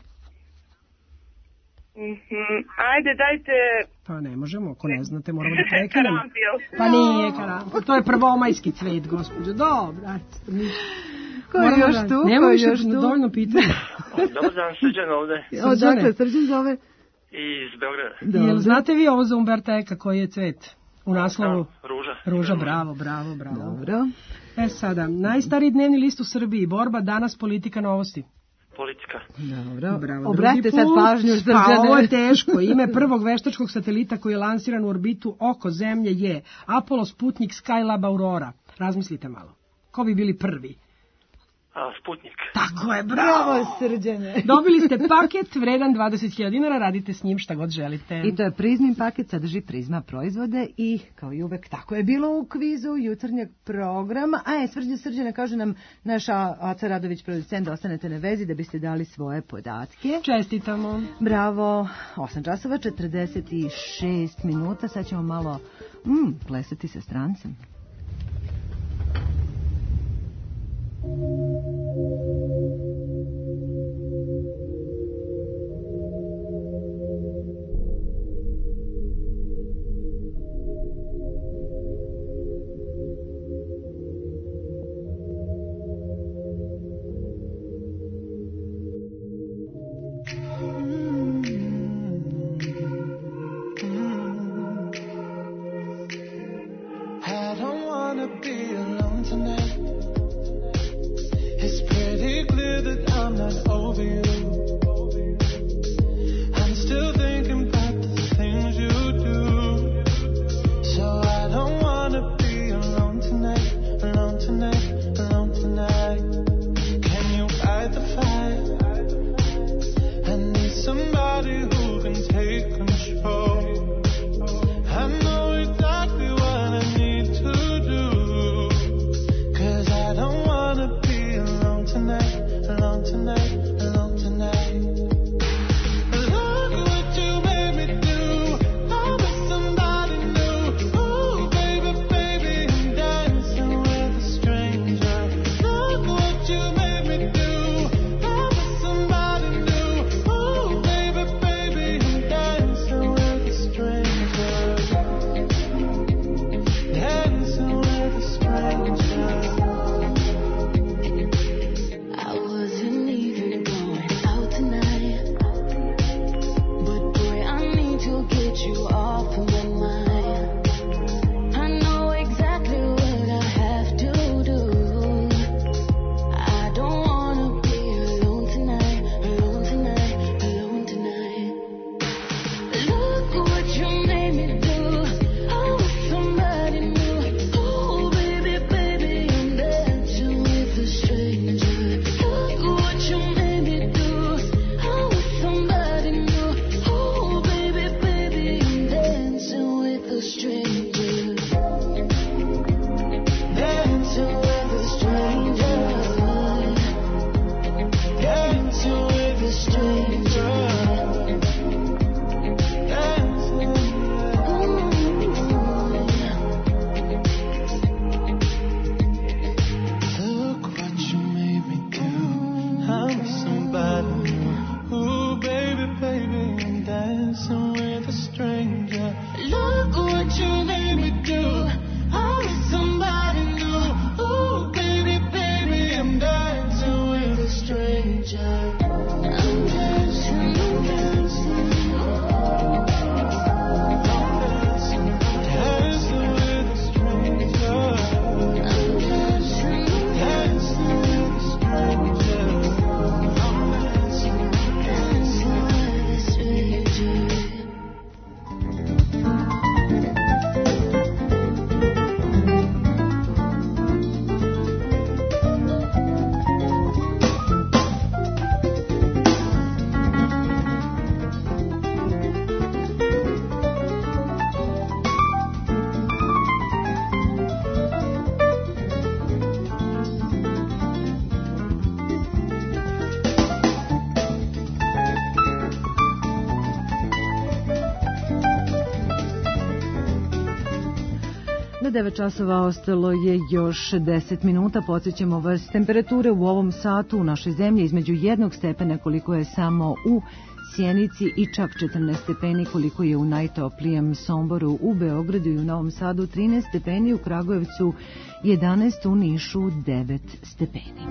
Mhm. Ajde, dajte Pa ne možemo, ako ne znate, moramo da prekinemo. karanfil. Pa nije karanfil, to je prvomajski cvet, gospođo. Dobro, ajde, ništa. Ko je Moramo još da- tu? Nema Ko je više još tu? dovoljno pitanja. Dobar dan, Srđan ovde. Odakle Srđan zove? Iz Beograda. Jel znate vi ovo za Umberta Eka koji je cvet? U naslovu? Ruža. Ruža, bravo, bravo, bravo. Dobro. E sada, najstariji dnevni list u Srbiji, Borba, Danas, Politika, Novosti. Politika. Dobro. Bravo, Obratite drugi sad put. pažnju, Srđane. Pa ovo je teško. Ime prvog veštačkog satelita koji je lansiran u orbitu oko Zemlje je Apollo, Sputnik, Skylab, Aurora. Razmislite malo. Ko bi bili prvi? A, Sputnik. Tako je, bravo. Bravo, Srđane. Dobili ste paket vredan dvadeset hiljada dinara, radite s njim šta god želite. I to je prizmin paket, sadrži Prizma proizvode i, kao i uvek, tako je bilo u kvizu jutarnjeg programa. A je, Srđan Srđane, kaže nam naša Aca Radović, producent, da ostanete na vezi da biste dali svoje podatke. Čestitamo. Bravo, osam časova, četrdeset šest minuta, sad ćemo malo mm, plesati sa strancem. Dakle, devet časova, ostalo je još deset minuta. Podsjećamo vas, temperature u ovom satu u našoj zemlji između jednog stepena koliko je samo u Sjenici i čak četrnaest stepeni koliko je u najtoplijem Somboru, u Beogradu i u Novom Sadu trinaest stepeni, u Kragujevcu jedanaest, u Nišu devet stepeni.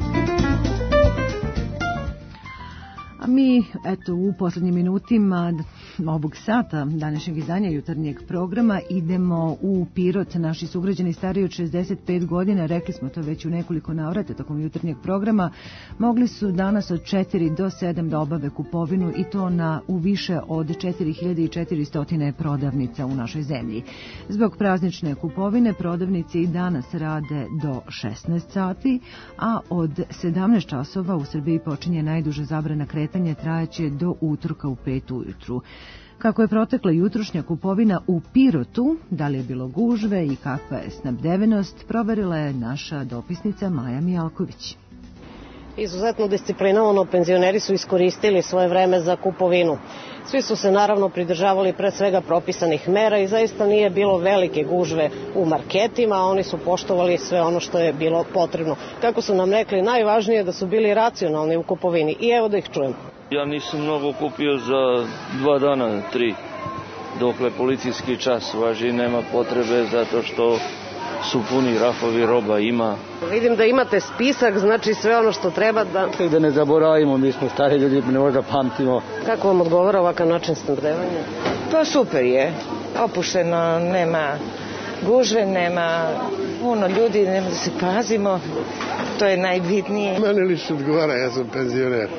A mi, eto, u poslednjim minutima ovog sata današnjeg izdanja jutarnjeg programa idemo u Pirot. Naši sugrađani stariji od šezdeset pet godina, rekli smo to već u nekoliko navrata tokom jutarnjeg programa, mogli su danas od četiri do sedam da obave kupovinu i to na u više od četiri hiljade četiristo prodavnica u našoj zemlji. Zbog praznične kupovine prodavnice i danas rade do šesnaest sati, a od sedamnaest časova u Srbiji počinje najduža zabrana kretanja, trajaće do utorka u pet ujutru. Kako je protekla jutrošnja kupovina u Pirotu, da li je bilo gužve i kakva je snabdevenost, proverila je naša dopisnica Maja Mijalković. Izuzetno disciplinovano penzioneri su iskoristili svoje vreme za kupovinu. Svi su se naravno pridržavali pre svega propisanih mera i zaista nije bilo velike gužve u marketima, a oni su poštovali sve ono što je bilo potrebno. Kako su nam rekli, najvažnije je da su bili racionalni u kupovini i evo da ih čujemo. Ja nisam mnogo kupio za dva dana, tri, dokle policijski čas važi, nema potrebe zato što su puni rafovi, roba ima. Vidim da imate spisak, znači sve ono što treba da... Da ne zaboravimo, mi smo stari ljudi, ne možda pamtimo. Kako vam odgovara ovakav način snabdevanja? Pa super je, opušteno, nema gužve, nema puno ljudi, nema da se pazimo, to je najbitnije. Mene lično odgovara, ja sam penzioner.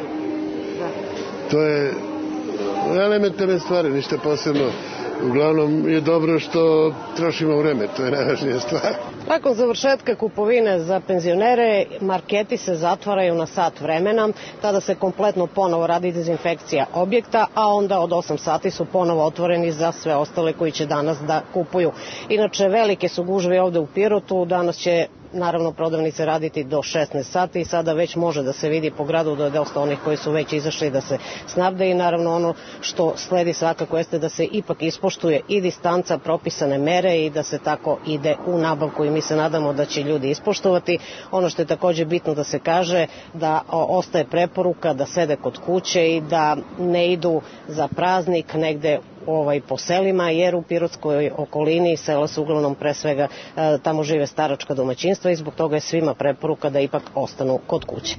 To je elementarne stvari, ništa posebno. Uglavnom je dobro što trošimo vreme, to je najvažnija stvar. Nakon završetka kupovine za penzionere, marketi se zatvaraju na sat vremena, tada se kompletno ponovo radi dezinfekcija objekta, a onda od osam sati su ponovo otvoreni za sve ostale koji će danas da kupuju. Inače, velike su gužve ovde u Pirotu, danas će naravno prodavnice raditi do šesnaest sati i sada već može da se vidi po gradu da je dosta onih koji su već izašli da se snabde i naravno ono što sledi svakako jeste da se ipak ispoštuje i distanca, propisane mere i da se tako ide u nabavku i mi se nadamo da će ljudi ispoštovati. Ono što je takođe bitno da se kaže da ostaje preporuka da sede kod kuće i da ne idu za praznik negde ovaj, po selima, jer u pirotskoj okolini sela su uglavnom pre svega tamo žive staračka domaćinstva i zbog toga je svima preporuka da ipak ostanu kod kuće.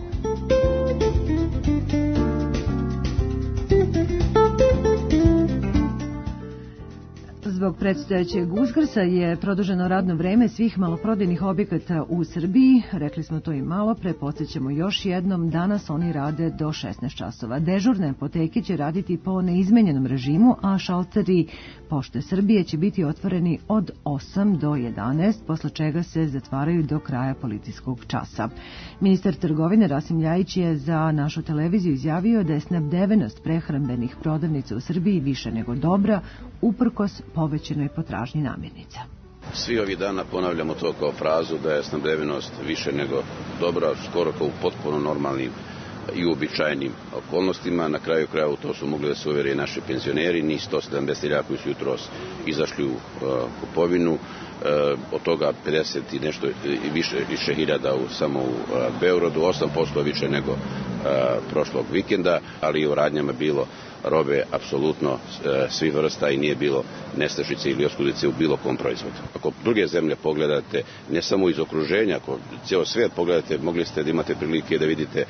Zbog predstojećeg Uskrsa je produženo radno vreme svih maloprodajnih objekata u Srbiji. Rekli smo to i malo pre, podsjećamo još jednom, danas oni rade do šesnaest časova. Dežurne apoteke će raditi po neizmenjenom režimu, a šalteri Pošte Srbije će biti otvoreni od osam do jedanaest, posle čega se zatvaraju do kraja policijskog časa. Ministar trgovine Rasim Ljajić je za našu televiziju izjavio da je snabdevenost prehrambenih prodavnica u Srbiji više nego dobra, uprkos povećenoj potražnji namirnica. Svi ovih dana ponavljamo to kao frazu da je snabdevenost više nego dobra, skoro kao u potpuno normalnim i uobičajenim okolnostima. Na kraju krajeva to su mogli da se uvere i naši penzioneri, ni sto sedamdeset hiljada koji su jutros izašli u uh, kupovinu, uh, od toga pedeset i nešto i više, više hiljada u, samo u uh, Beogradu, osam posto više nego uh, prošlog vikenda, ali i u radnjama bilo robe apsolutno e, svi vrsta i nije bilo nestašice ili oskudice u bilo kom proizvodu. Ako druge zemlje pogledate, ne samo iz okruženja, ako cijelo svijet pogledate, mogli ste da imate prilike da vidite e,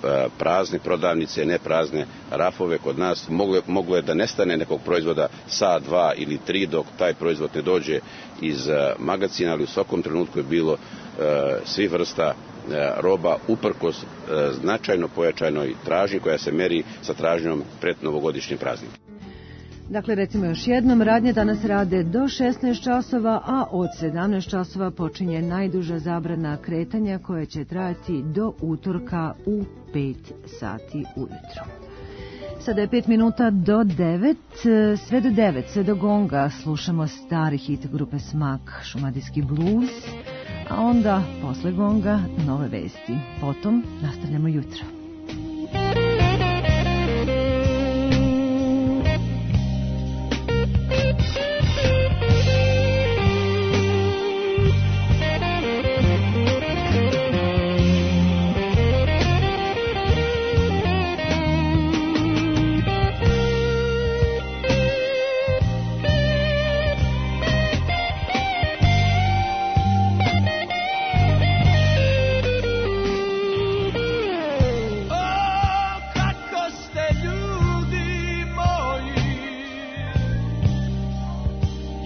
prazne prodavnice, ne prazne rafove kod nas. Moglo, moglo je da nestane nekog proizvoda sat, dva ili tri dok taj proizvod ne dođe iz e, magacina, ali u svakom trenutku je bilo e, svi vrsta roba uprkos značajno pojačanoj tražnji koja se meri sa tražnjom pred novogodišnjim praznikom. Dakle, recimo još jednom, radnje danas rade do šesnaest časova, a od sedamnaest časova počinje najduža zabrana kretanja koja će trajati do utorka u pet sati ujutro. Sada je pet minuta do devet, sve do devet, sve do gonga slušamo stari hit grupe Smak, Šumadijski blues, a onda posle gonga nove vesti. Potom nastavljamo jutro.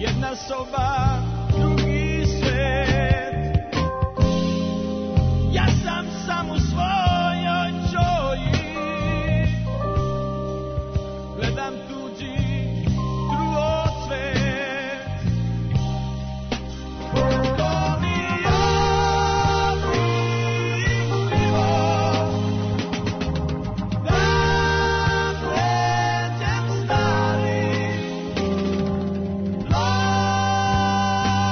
jedna soba, drugi svet. Ja sam sam u svojoj čoji, gledam tuđi drugocvet. To mi je opipljivo, da pređem stari, loše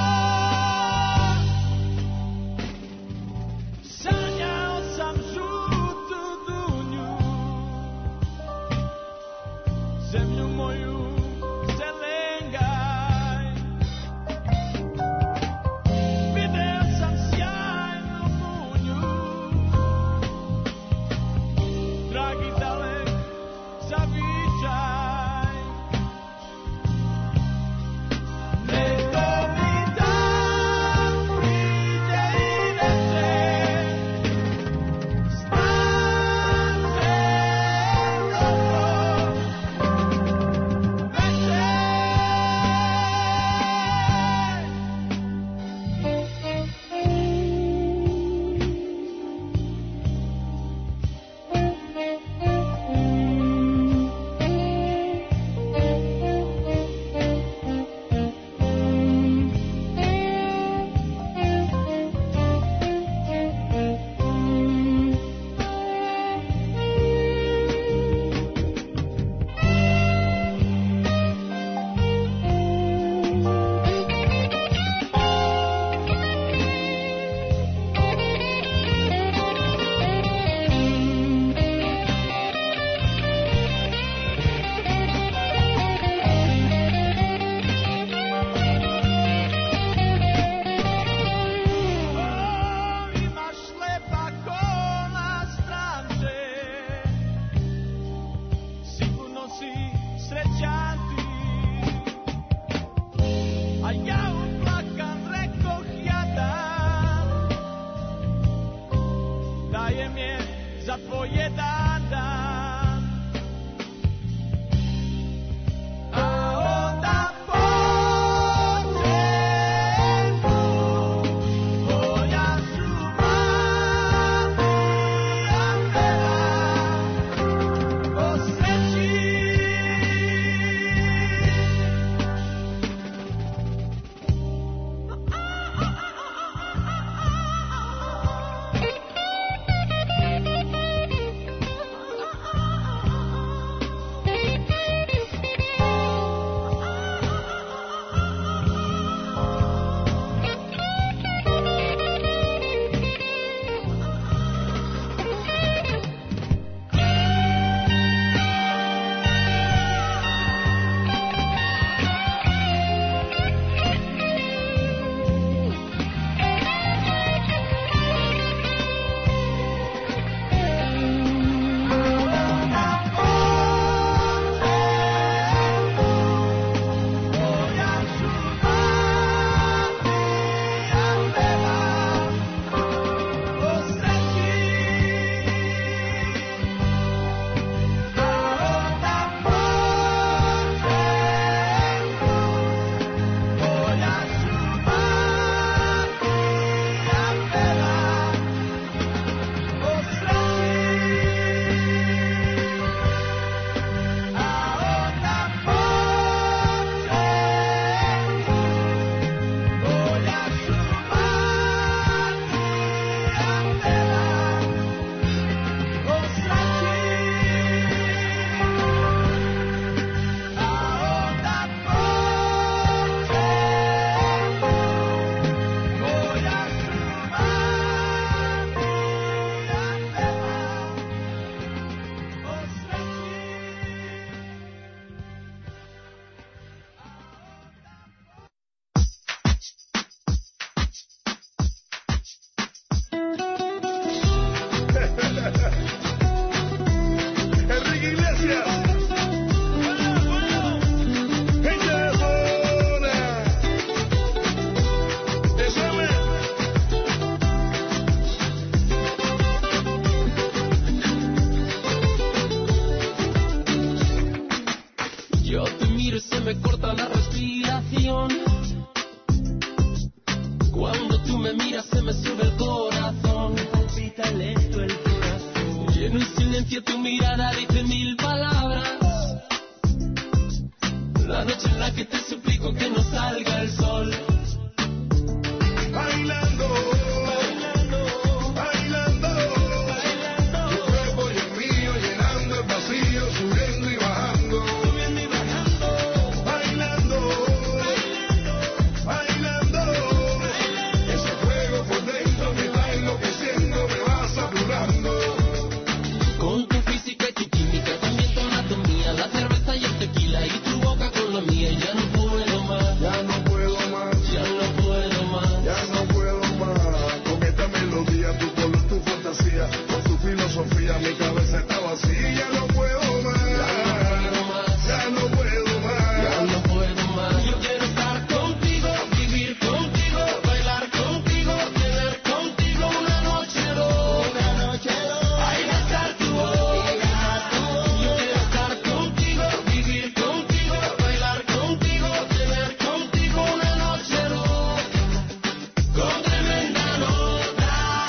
miras se me sube el corazón. Me palpita lento el corazón. Lleno el silencio, tu mirada dice mil palabras. La noche en la que te suplico que no salga el sol. Bailando, bailando, bailando, bailando. Tu cuerpo y el mío llenando el vacío, subiendo y bajando, subiendo y bajando. Bailando, bailando, bailando, bailando. Ese fuego por dentro me va enloqueciendo, me va saturando. Con tu física y tu química, también tu anatomía, la cerveza y el tequila y tu boca con la mía. Ya no puedo más, ya no puedo más, ya no puedo más, ya no puedo más. Con esta melodía, tu color, tu fantasía, con tu filosofía, mi cabeza está vacía. Ya no puedo más, ya no puedo más, ya no puedo más. Yo quiero estar contigo, vivir contigo, bailar contigo, tener contigo una noche dos, una noche dos. Ay, besar tu voz. Yo quiero estar contigo, vivir contigo, bailar contigo, tener contigo una noche dos, con tremenda nota.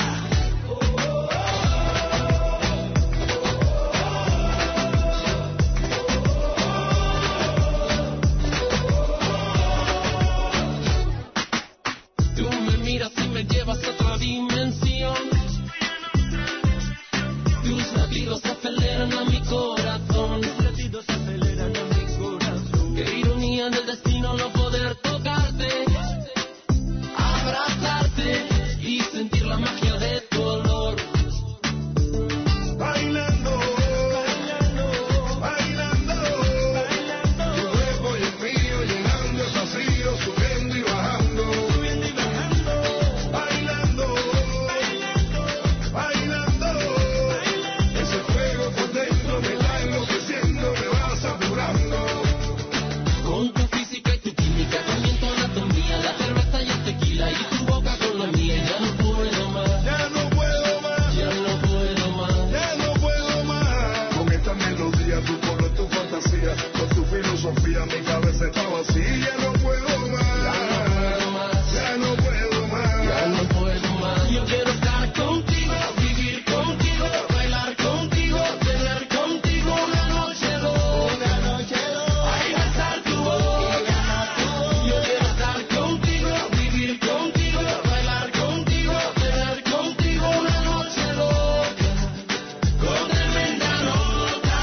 Tú me miras y me llevas a otra dimensión. Tus latidos aceleran a mi corazón. Tus latidos aceleran a mi corazón. Qué ironía del destino no poder tocarte, abrazarte y sentir la magia de tu olor. bailando, bailando, bailando, bailando. Tu cuerpo y el mío llenando el vacío, subiendo y bajando, subiendo y bajando. Bailando, bailando, bailando, bailando. Ese fuego por dentro me está enloqueciendo, me va saturando. Con tu física y tu química, también tu anatomía, la cerveza y el tequila y tu boca con la mía. Ya no puedo más, Ya no puedo más, ya no puedo más. ya no puedo más. Con esta melodía, tu color, tu fantasía, con tu filosofía, mi cabeza está vacía. Ya no puedo más, ya no puedo más, Ya no puedo más. Yo quiero estar contigo, vivir contigo, bailar contigo, tener contigo una noche dos, una noche dos. Ay, besar tu voz. Yo quiero estar contigo, vivir contigo, bailar contigo, tener contigo una noche dos, con tremenda nota.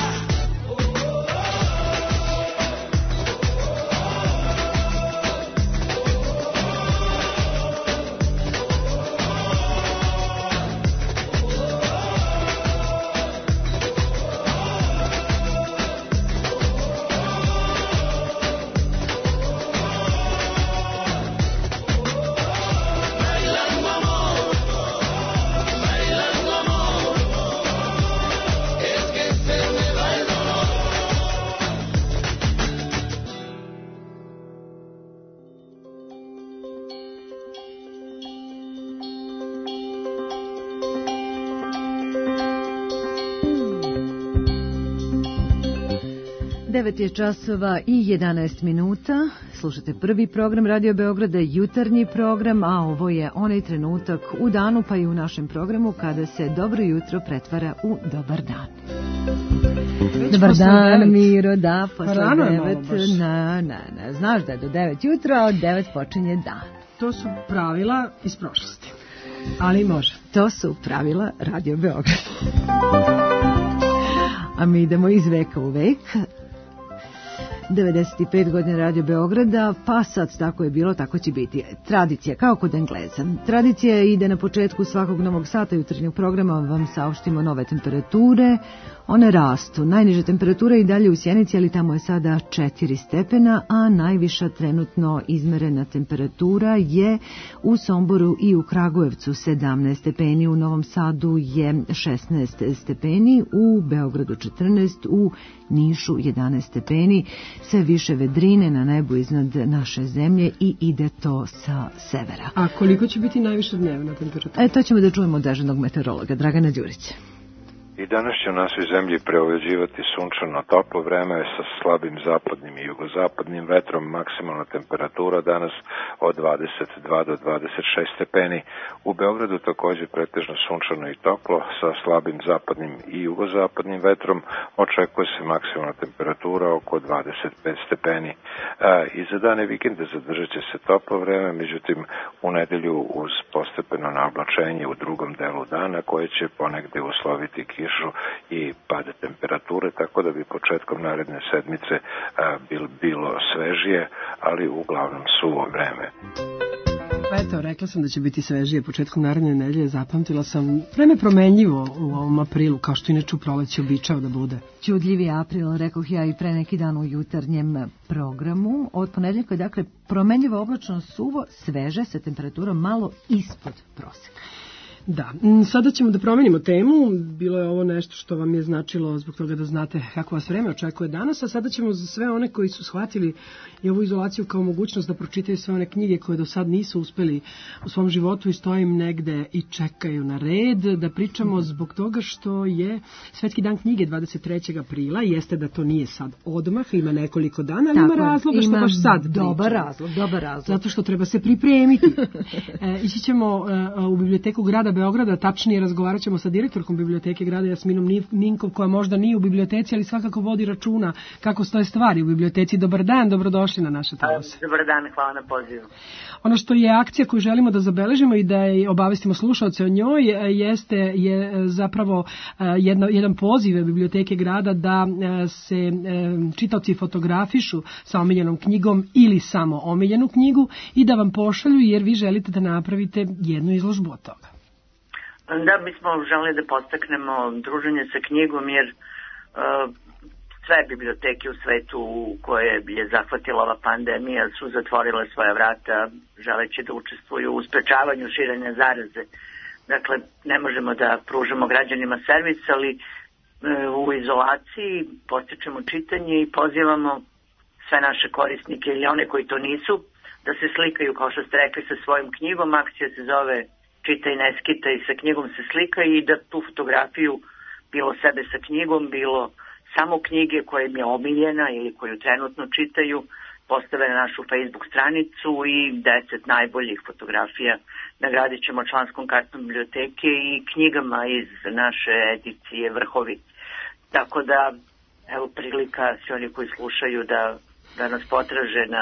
Bailando amor, bailando amor, es que se me va el dolor. devet je časova i jedanaest minuta. Slušate prvi program Radio Beograda, jutarnji program, a ovo je onaj trenutak u danu pa i u našem programu kada se dobro jutro pretvara u dobar dan. Već Dobar posle dan, devet. Miro, da, posle Rano je malo devet, baš. na, na, na, znaš da je do devet jutra, a od devet počinje dan. To su pravila iz prošlosti. Ali može. To su pravila Radio Beograd. A mi idemo iz veka u vek. devedeset pet godina Radio Beograda, pa sad tako je bilo, tako će biti. Tradicija, kao kod Engleza. Tradicija ide na početku svakog novog sata jutarnjeg programa, vam saopštimo nove temperature. One rastu. Najniža temperatura i dalje u Sjenici, ali tamo je sada četiri stepena, a najviša trenutno izmerena temperatura je u Somboru i u Kragujevcu sedamnaest stepeni, u Novom Sadu je šesnaest stepeni, u Beogradu četrnaest, u Nišu jedanaest stepeni, sve više vedrine na nebu iznad naše zemlje i ide to sa severa. A koliko će biti najviša dnevna temperatura? E, to ćemo da čujemo od dežurnog meteorologa Dragana Đurića. I danas će u našoj zemlji preovlađivati sunčano toplo vreme sa slabim zapadnim i jugozapadnim vetrom. Maksimalna temperatura danas od dvadeset dva do dvadeset šest stepeni. U Beogradu takođe pretežno sunčano i toplo sa slabim zapadnim i jugozapadnim vetrom. Očekuje se maksimalna temperatura oko dvadeset pet stepeni. E, I za dane vikenda zadržat će se toplo vreme, međutim u nedelju uz postepeno naoblačenje u drugom delu dana koje će ponegde usloviti kišu i pada temperature, tako da bi početkom naredne sedmice a, bil, bilo svežije, ali uglavnom suvo vreme. Eto, rekla sam da će biti svežije početkom naredne nedelje, zapamtila sam. Vreme promenljivo u ovom aprilu, kao što inače u proleće običao da bude. Čudljivi april, rekoh ja i pre neki dan u jutarnjem programu. Od ponedeljka je dakle promenljivo, oblačno, suvo, sveže sa temperaturom malo ispod proseka. Da, sada ćemo da promenimo temu. Bilo je ovo nešto što vam je značilo zbog toga da znate kako vas vreme očekuje danas, a sada ćemo za sve one koji su shvatili i ovu izolaciju kao mogućnost da pročitaju sve one knjige koje do sad nisu uspeli u svom životu i stoje im negde i čekaju na red, da pričamo zbog toga što je Svetski dan knjige dvadeset trećeg aprila, jeste da to nije sad odmah, ima nekoliko dana, ali Tako, ima razloga što baš sad pričamo. Dobar razlog, dobar razlog. Zato što treba se pripremiti. E, ići ćemo e, u biblioteku grada Beograda, tačnije razgovarat ćemo sa direktorkom biblioteke grada Jasminom Ninkov, koja možda nije u biblioteci, ali svakako vodi računa kako stoje stvari u biblioteci. Dobar dan, dobrodošli na naše talose. Dobar dan, hvala na pozivu. Ono što je akcija koju želimo da zabeležimo i da je obavestimo slušaoce o njoj jeste je zapravo jedna, jedan poziv biblioteke grada da se čitaoci fotografišu sa omiljenom knjigom ili samo omiljenu knjigu i da vam pošalju, jer vi želite da napravite jednu izložbu od toga. Da, mi smo želeli da podstaknemo druženje sa knjigom, jer uh, sve biblioteke u svetu koje je zahvatila ova pandemija su zatvorile svoja vrata, želeći da učestvuju u sprečavanju širenja zaraze. Dakle, ne možemo da pružamo građanima servis, ali uh, u izolaciji podstičemo čitanje i pozivamo sve naše korisnike ili one koji to nisu da se slikaju, kao što ste rekli, sa svojim knjigom. Akcija se zove Čitaj, ne skitaj, sa knjigom se slika i da tu fotografiju, bilo sebe sa knjigom, bilo samo knjige koja im je omiljena ili koju trenutno čitaju, postave na našu Facebook stranicu i deset najboljih fotografija nagradit ćemo članskom kartom biblioteke i knjigama iz naše edicije Vrhovi. Tako da, evo prilika svi oni koji slušaju da, da nas potraže na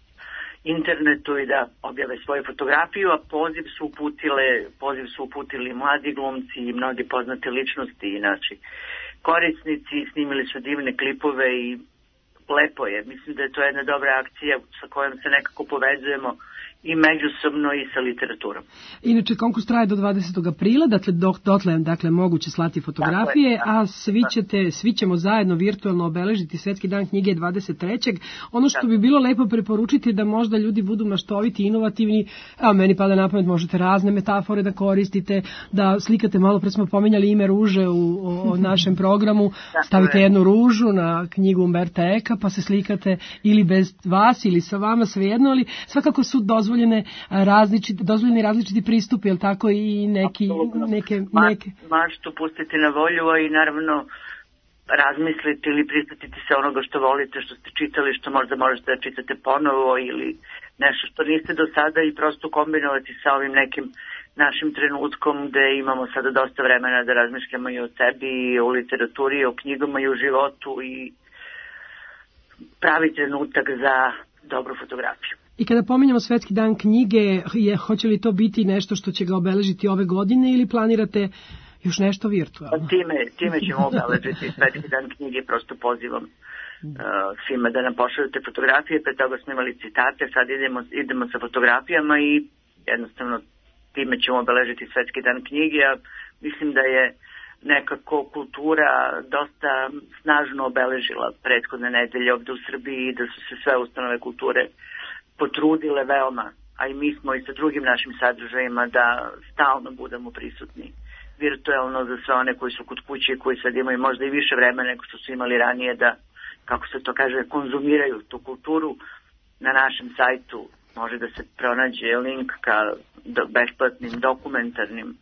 internetu i da objave svoju fotografiju, a poziv su uputile, poziv su uputili mladi glumci i mnogi poznate ličnosti i naši korisnici, snimili su divne klipove i lepo je. Mislim da je to jedna dobra akcija sa kojom se nekako povezujemo i međusobno i sa literaturom. Inače, konkurs traje do dvadesetog aprila, dakle, dotle dakle, moguće slati fotografije, je, a svi, ćete, svi ćemo zajedno virtualno obeležiti Svetski dan knjige dvadeset trećeg Ono što bi bilo lepo preporučiti je da možda ljudi budu maštoviti, inovativni. Evo, meni pada na pamet, možete razne metafore da koristite, da slikate, malo pre smo pominjali ime ruže u o, našem programu, stavite jednu ružu na knjigu Umberta Eka, pa se slikate ili bez vas ili sa vama, svejedno, ali svakako su dozvoljene različiti, dozvoljeni različiti pristupi, jel tako, i neki, neke, neke... Maštu pustiti na volju, a i naravno razmisliti ili pristatiti se onoga što volite, što ste čitali, što možda možete da čitate ponovo ili nešto što niste do sada i prosto kombinovati sa ovim nekim našim trenutkom gde imamo sada dosta vremena da razmišljamo i o sebi, i o literaturi, i o knjigama, i o životu i pravi trenutak za dobru fotografiju. I kada pominjamo Svetski dan knjige, je, hoće li to biti nešto što će ga obeležiti ove godine ili planirate još nešto virtualno? Time, time ćemo obeležiti Svetski dan knjige, prosto pozivam uh, svima da nam pošaljete fotografije, pre toga smo imali citate, sad idemo, idemo sa fotografijama i jednostavno time ćemo obeležiti Svetski dan knjige, a mislim da je nekako kultura dosta snažno obeležila prethodne nedelje ovde u Srbiji i da su se sve ustanove kulture potrudile veoma, a i mi smo i sa drugim našim sadržajima da stalno budemo prisutni virtualno za sve one koji su kod kuće i koji sad imaju možda i više vremena nego što su imali ranije da, kako se to kaže, konzumiraju tu kulturu. Na našem sajtu može da se pronađe link ka do, besplatnim dokumentarnim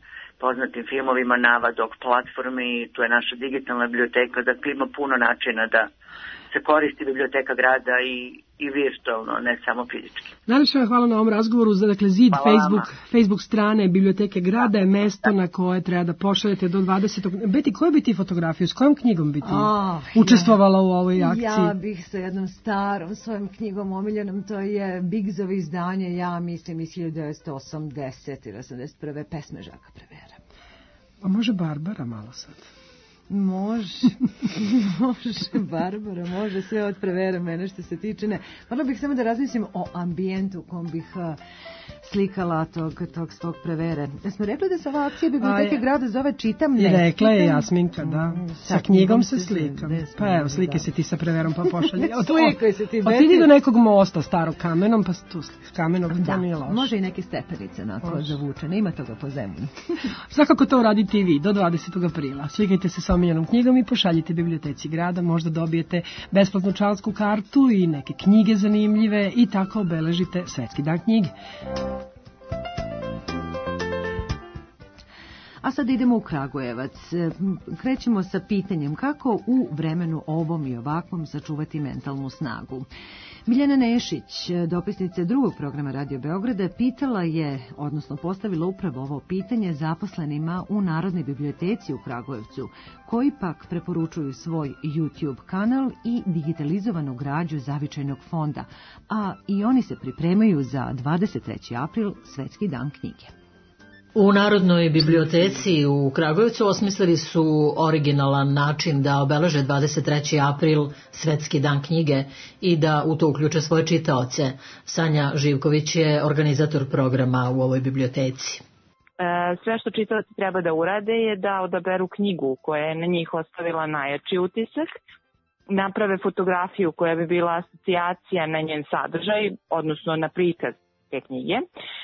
poznatim filmovima, Navadok platformi, tu je naša digitalna biblioteka, dakle ima puno načina da se koristi biblioteka grada i, i virtualno, ne samo fizički. Najlepše vam hvala na ovom razgovoru. Za, dakle, zid Facebook, Facebook strane Biblioteke grada je mesto na koje treba da pošaljete do dvadesetog Beti, koju bi ti fotografiju, s kojom knjigom bi ti Oh, učestvovala ja, u ovoj akciji? Ja bih sa jednom starom svojom knjigom omiljenom, to je Bigzovo izdanje, ja mislim iz hiljadu devetsto osamdeset ili osamdeset prve pesme Žaka Prevera. A može Barbara malo sad? Može, može Barbara, može sve od Prevera mene što se tiče. Ne, morala bih samo da razmislim o ambijentu u kom bih uh, slikala tog, tog svog Prevere. Da smo rekli da se ova akcija Biblioteke grada zove Čitam ne čitam. Rekla je Jasminka, da. Sa knjigom se slikam. Pa evo, slike se ti sa Preverom pa pošalje. Slikaj se ti. Otidi do nekog mosta starog kamenom, pa tu kamenog, to nije loše. Može i neke stepenice onako zavučene, ima toga po zemlji. Svakako to uradite i vi do dvadesetog aprila. Slikajte se sa omiljenom knjigom i pošaljite Biblioteci grada, možda dobijete besplatnu člansku kartu i neke knjige zanimljive i tako obeležite Svetski dan knjige. A sad idemo u Kragujevac. Krećemo sa pitanjem kako u vremenu ovom i ovakvom sačuvati mentalnu snagu. Miljana Nešić, dopisnica drugog programa Radio Beograda, pitala je, odnosno postavila upravo ovo pitanje zaposlenima u Narodnoj biblioteci u Kragujevcu, koji pak preporučuju svoj YouTube kanal i digitalizovanu građu Zavičajnog fonda, a i oni se pripremaju za dvadeset treći april, Svetski dan knjige. U Narodnoj biblioteci u Kragujevcu osmislili su originalan način da obeleže dvadeset treći april, Svetski dan knjige, i da u to uključe svoje čitaoce. Sanja Živković je organizator programa u ovoj biblioteci. Sve što čitaoci treba da urade je da odaberu knjigu koja je na njih ostavila najjači utisak, naprave fotografiju koja bi bila asocijacija na njen sadržaj, odnosno na prikaz te knjige,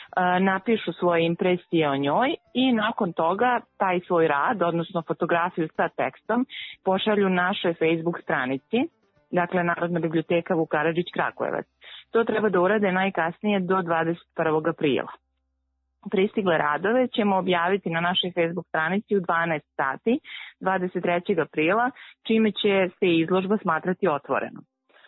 napišu svoje impresije o njoj i nakon toga taj svoj rad, odnosno fotografiju sa tekstom, pošalju našoj Facebook stranici, dakle Narodna biblioteka Vuk Karadžić Kragujevac. To treba da urade najkasnije do dvadeset prvog aprila. Pristigle radove ćemo objaviti na našoj Facebook stranici u dvanaest sati dvadeset trećeg aprila, čime će se izložba smatrati otvorenom.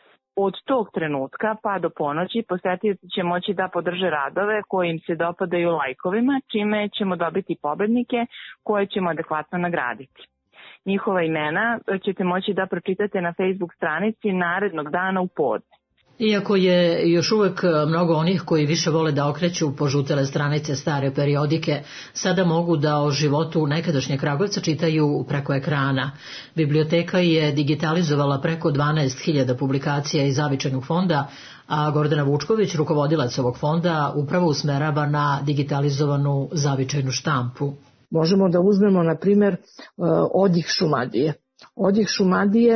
Od tog trenutka pa do ponoći posetioci će moći da podrže radove koji im se dopadaju lajkovima, čime ćemo dobiti pobednike koje ćemo adekvatno nagraditi. Njihova imena ćete moći da pročitate na Facebook stranici narednog dana u podne. Iako je još uvek mnogo onih koji više vole da okreću požutele stranice stare periodike, sada mogu da o životu nekadašnjeg Kragujevca čitaju preko ekrana. Biblioteka je digitalizovala preko dvanaest hiljada publikacija iz Zavičajnog fonda, a Gordana Vučković, rukovodilac ovog fonda, upravo usmerava na digitalizovanu zavičajnu štampu. Možemo da uzmemo, na primjer, Odjih Šumadije. Odjih Šumadije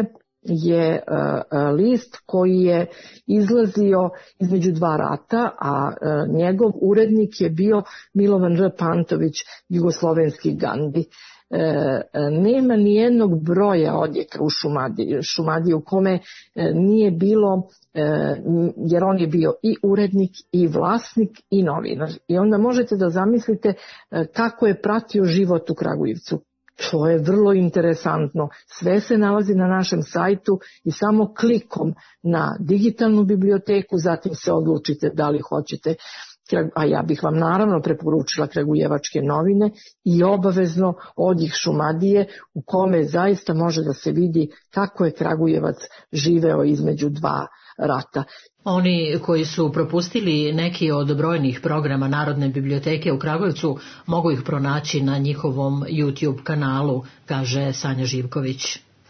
je uh, list koji je izlazio između dva rata, a uh, njegov urednik je bio Milovan R. Pantović, jugoslovenski Gandi. E, nema nijednog broja odjeka u Šumadiji, Šumadiji u kome e, nije bilo, e, jer on je bio i urednik i vlasnik i novinar. I onda možete da zamislite e, kako je pratio život u Kragujevcu. To je vrlo interesantno. Sve se nalazi na našem sajtu i samo klikom na digitalnu biblioteku, zatim se odlučite da li hoćete, a ja bih vam naravno preporučila Kragujevačke novine i obavezno Odjih Šumadije, u kome zaista može da se vidi kako je Kragujevac živeo između dva rata. Oni koji su propustili neki od brojnih programa Narodne biblioteke u Kragujevcu mogu ih pronaći na njihovom YouTube kanalu, kaže Sanja Živković.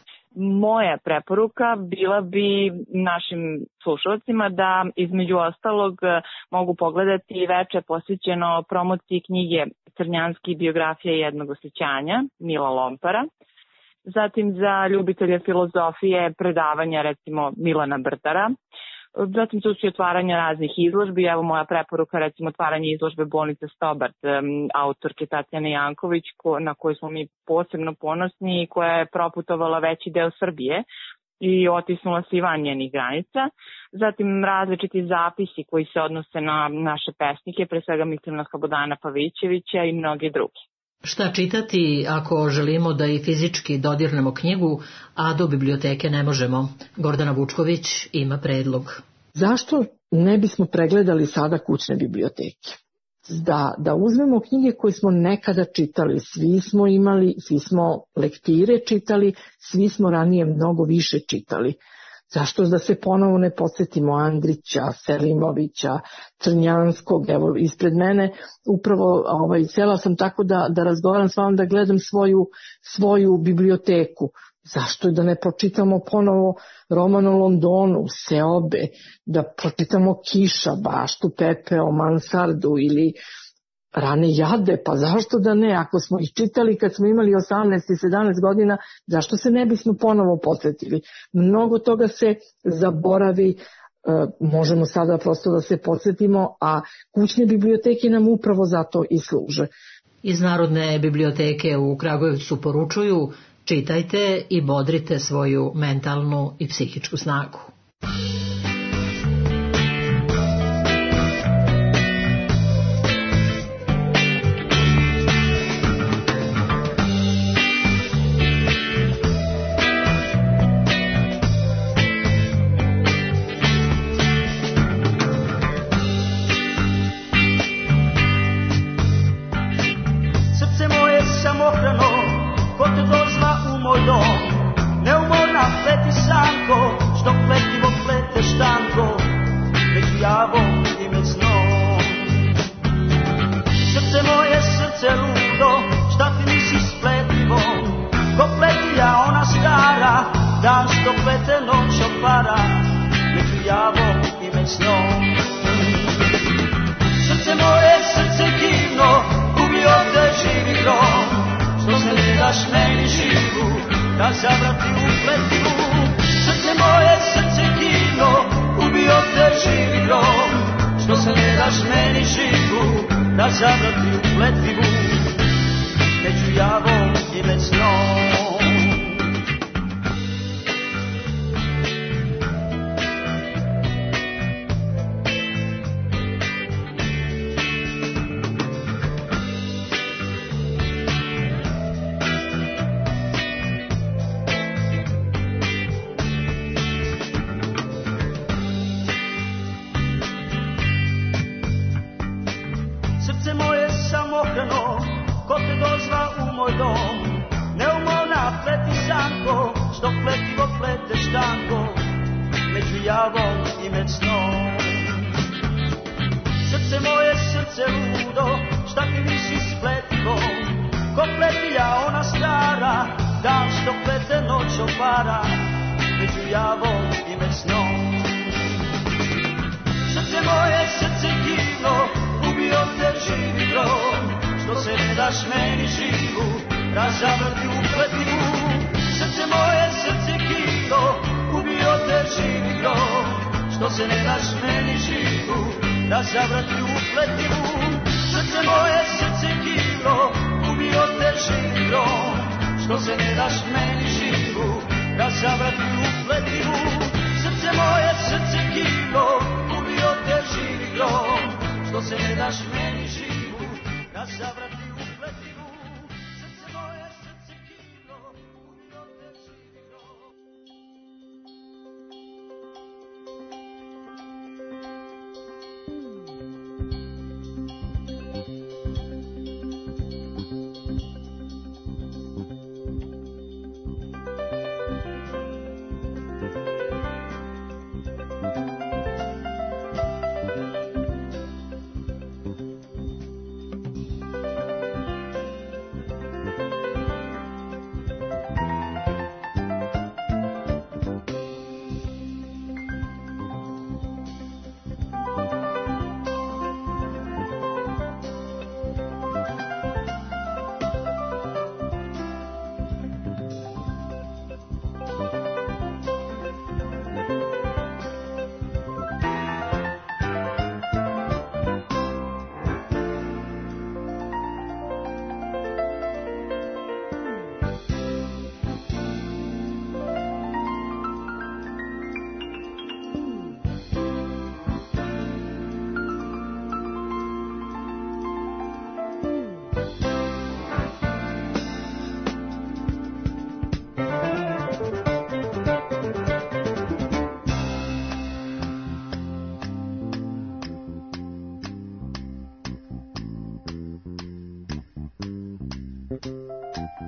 Moja preporuka bila bi našim slušalcima da između ostalog mogu pogledati veče posvećeno promociji knjige Crnjanski biografija jednog osjećanja Mila Lompara. Zatim za ljubitelje filozofije predavanja recimo Milana Brtara. Zatim tu su otvaranja raznih izložbi. Evo moja preporuka, recimo otvaranje izložbe Bolnica Stobart, autorke Tatjane Janković, ko, na koju smo mi posebno ponosni i koja je proputovala veći deo Srbije i otisnula se i van njenih granica. Zatim različiti zapisi koji se odnose na naše pesnike, pre svega mislim na Slobodana Pavićevića i mnoge druge. Šta čitati ako želimo da i fizički dodirnemo knjigu, a do biblioteke ne možemo? Gordana Vučković ima predlog. Zašto ne bismo pregledali sada kućne biblioteke? Da, da uzmemo knjige koje smo nekada čitali, svi smo imali, svi smo lektire čitali, svi smo ranije mnogo više čitali. Zašto da se ponovo ne podsjetimo Andrića, Selimovića, Crnjanskog, evo ispred mene, upravo ovaj, sela sam tako da, da razgovaram s vama, da gledam svoju, svoju biblioteku. Zašto da ne pročitamo ponovo roman o Londonu, Seobe, da pročitamo Kiša, Baštu, Pepeo, Mansardu ili Rane jade, pa zašto da ne? Ako smo ih čitali kad smo imali osamnaest i sedamnaest godina, zašto se ne bismo ponovo podsjetili? Mnogo toga se zaboravi, e, možemo sada prosto da se podsjetimo, a kućne biblioteke nam upravo zato i služe. Iz Narodne biblioteke u Kragujevcu poručuju: čitajte i bodrite svoju mentalnu i psihičku snagu.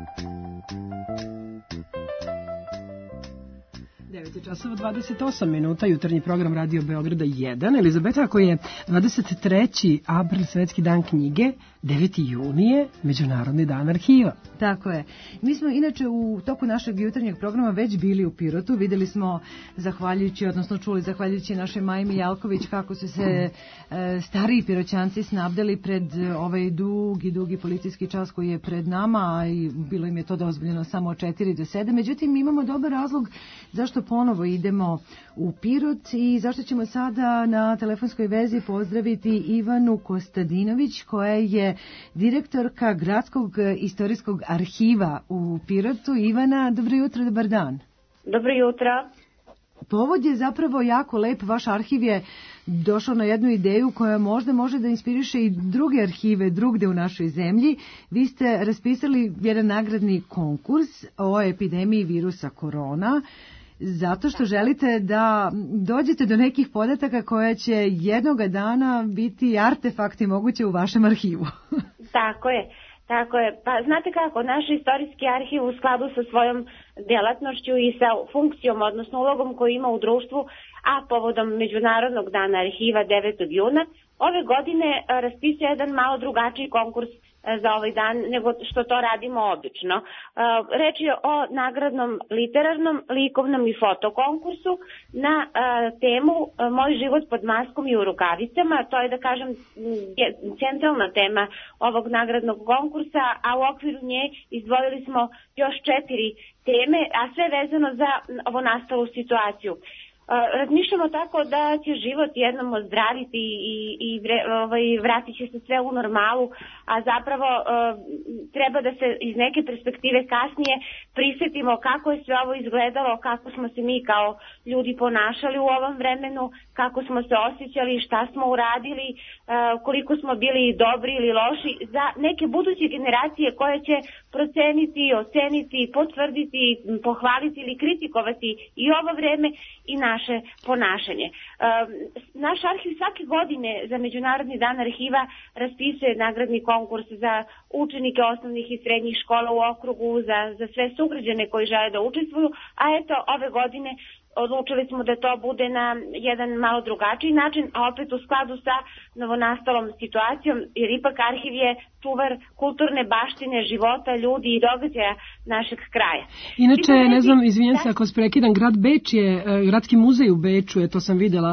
devet je časova dvadeset osam minuta, jutarnji program Radio Beograda jedan. Elizabeta, ako je dvadeset treći april, Svetski dan knjige, deveti juni je Međunarodni dan arhiva. Tako je. Mi smo inače u toku našeg jutarnjeg programa već bili u Pirotu. Videli smo, zahvaljujući, odnosno čuli zahvaljujući našoj Maji Mijalković, kako su se e, stariji Piroćanci snabdeli pred ovaj dugi, dugi policijski čas koji je pred nama, i bilo im je to dozvoljeno samo od četiri do sedam. Međutim, imamo dobar razlog zašto ponovo idemo u Pirot i zašto ćemo sada na telefonskoj vezi pozdraviti Ivanu Kostadinović, koja je direktorka Gradskog istorijskog arhiva u Pirotu. Ivana, dobro jutro, dobar dan. Dobro jutro. Povod je zapravo jako lep. Vaš arhiv je došao na jednu ideju koja možda može da inspiriše i druge arhive drugde u našoj zemlji. Vi ste raspisali jedan nagradni konkurs o epidemiji virusa korona, zato što želite da dođete do nekih podataka koja će jednoga dana biti artefakti moguće u vašem arhivu. Tako je, tako je. Pa znate kako, naš istorijski arhiv u skladu sa svojom delatnošću i sa funkcijom, odnosno ulogom koju ima u društvu, a povodom Međunarodnog dana arhiva devetog juna, ove godine raspisuje jedan malo drugačiji konkurs za ovaj dan nego što to radimo obično. Reč je o nagradnom literarnom, likovnom i fotokonkursu na temu Moj život pod maskom i u rukavicama. To je, da kažem, centralna tema ovog nagradnog konkursa, a u okviru nje izdvojili smo još četiri teme, a sve vezano za ovo nastalu situaciju. Razmišljamo tako da će život jednom ozdraviti i, i ovaj, vratit će se sve u normalu, a zapravo e, treba da se iz neke perspektive kasnije prisjetimo kako je sve ovo izgledalo, kako smo se mi kao ljudi ponašali u ovom vremenu, kako smo se osjećali, šta smo uradili, e, koliko smo bili dobri ili loši za neke buduće generacije koje će proceniti, oceniti, potvrditi, pohvaliti ili kritikovati i ovo vreme i naš naše ponašanje. E, naš arhiv svake godine za Međunarodni dan arhiva raspisuje nagradni konkurs za učenike osnovnih i srednjih škola u okrugu, za, za sve sugrađane koji žele da učestvuju, a eto ove godine odlučili smo da to bude na jedan malo drugačiji način, a opet u skladu sa novonastalom situacijom, jer ipak arhiv je čuvar kulturne baštine, života, ljudi i događaja našeg kraja. Inače, ne znam, izvinjam se ako sprekidam, grad Beč je, Gradski muzej u Beču, je, to sam vidjela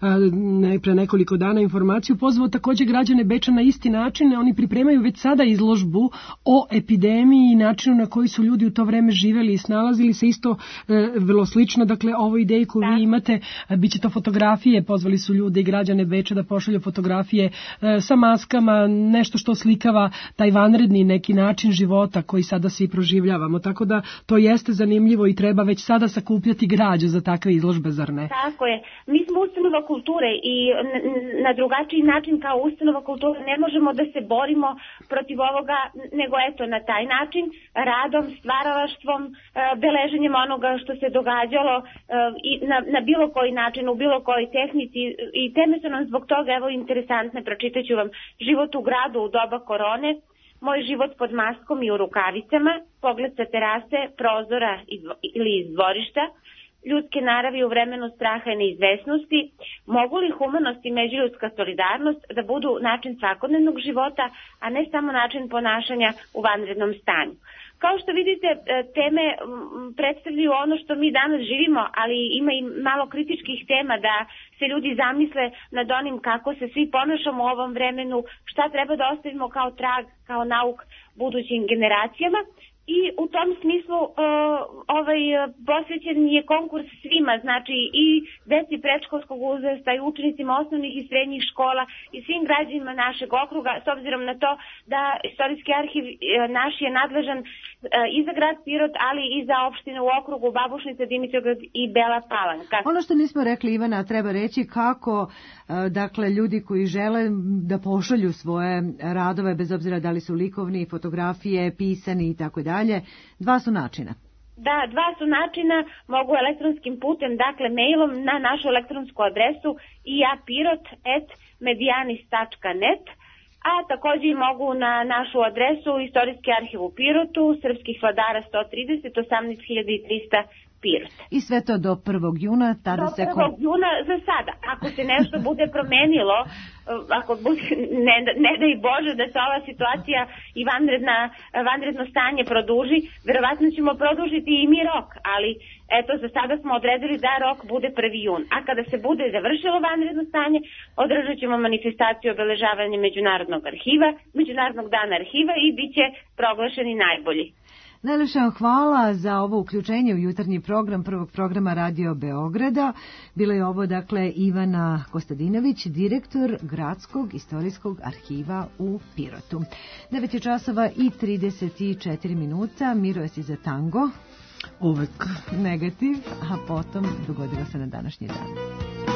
ne, pre nekoliko dana informaciju, pozvao također građane Beča na isti način. Oni pripremaju već sada izložbu o epidemiji i načinu na koji su ljudi u to vreme živeli i snalazili se, isto vrlo slično, dakle, ovo ideji koju vi imate, bit će to fotografije, pozvali su ljude i građane Beča da pošalju fotografije sa maskama, nešto što slikava taj vanredni neki način života koji sada svi proživljavamo, tako da to jeste zanimljivo i treba već sada sakupljati građu za takve izložbe, zar ne? Tako je. Mi smo ustanova kulture i na drugačiji način kao ustanova kulture ne možemo da se borimo protiv ovoga, nego eto na taj način, radom, stvaralaštvom, beleženjem onoga što se događalo i na, na bilo koji način, u bilo kojoj tehnici, i teme su nam zbog toga evo interesantne. Pročitat ću vam: Život u gradu u doba korone, Moj život pod maskom i u rukavicama, Pogled sa terase, prozora ili iz dvorišta, Ljudske naravi u vremenu straha i neizvesnosti, Mogu li humanost i međuljudska solidarnost da budu način svakodnevnog života, a ne samo način ponašanja u vanrednom stanju. Kao što vidite, teme predstavljaju ono što mi danas živimo, ali ima i malo kritičkih tema da se ljudi zamisle nad onim kako se svi ponašamo u ovom vremenu, šta treba da ostavimo kao trag, kao nauk budućim generacijama. I u tom smislu uh, ovaj posvećen je konkurs svima, znači i deci predškolskog uzrasta i učenicima osnovnih i srednjih škola i svim građanima našeg okruga, s obzirom na to da istorijski arhiv uh, naš je nadležan uh, i za grad Pirot, ali i za opštine u okrugu Babušnica, Dimitrovgrad i Bela Palanka. Ono što nismo rekli, Ivana, treba reći kako uh, dakle ljudi koji žele da pošalju svoje radove, bez obzira da li su likovni, fotografije, pisani i tako dalje. Dalje, dva su načina. Da, dva su načina, mogu elektronskim putem, dakle mailom na našu elektronsku adresu i a pirot at medianis tačka net, a takođe i mogu na našu adresu Istorijski arhiv u Pirotu, Srpskih vladara sto trideset, osamnaest hiljada trista Pirot. I sve to do prvog juna, tada do se... Do prvog juna za sada. Ako se nešto bude promenilo, ako bude, ne, ne daj Bože da se ova situacija i vanredna, vanredno stanje produži, verovatno ćemo produžiti i mi rok, ali eto, za sada smo odredili da rok bude prvi jun. A kada se bude završilo vanredno stanje, održat ćemo manifestaciju obeležavanja Međunarodnog arhiva, Međunarodnog dana arhiva i bit će proglašeni najbolji. Najlepša vam hvala za ovo uključenje u jutarnji program prvog programa Radio Beograda. Bilo je ovo, dakle, Ivana Kostadinović, direktor Gradskog istorijskog arhiva u Pirotu. devet je časova i trideset četiri minuta. Miro, jesi za tango? Uvek. Negativ, a potom dogodilo se na današnji dan.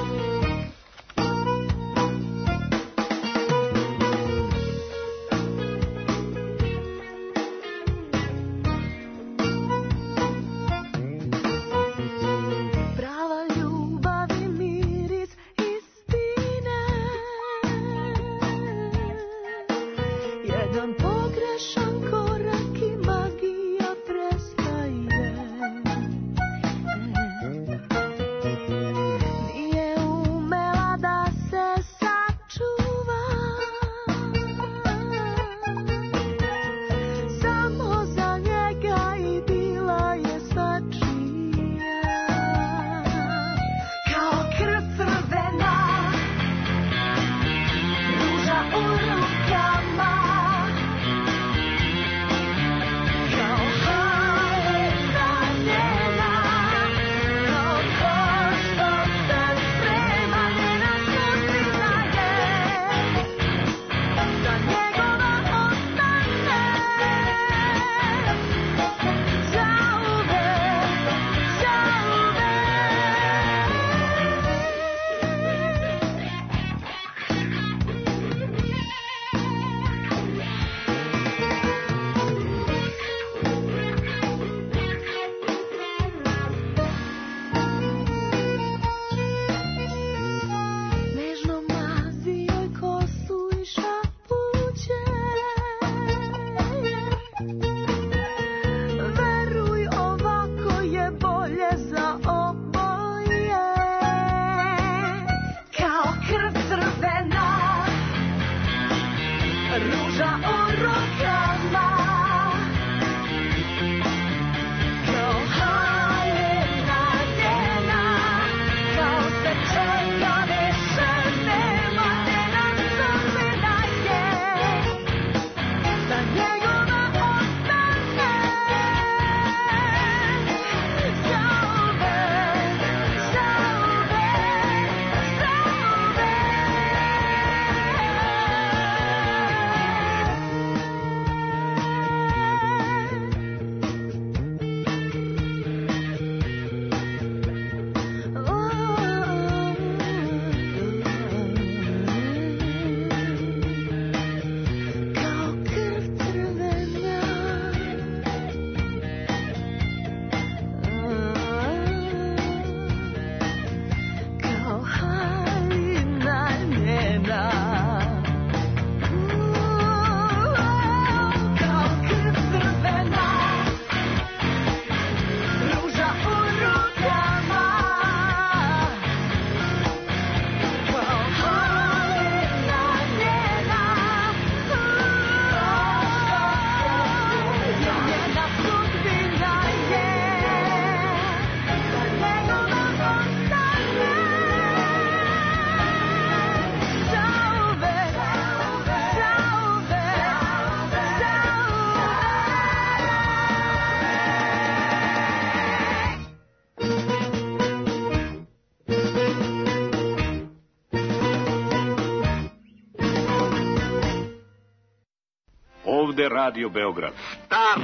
Ovde Radio Beograd. Stop!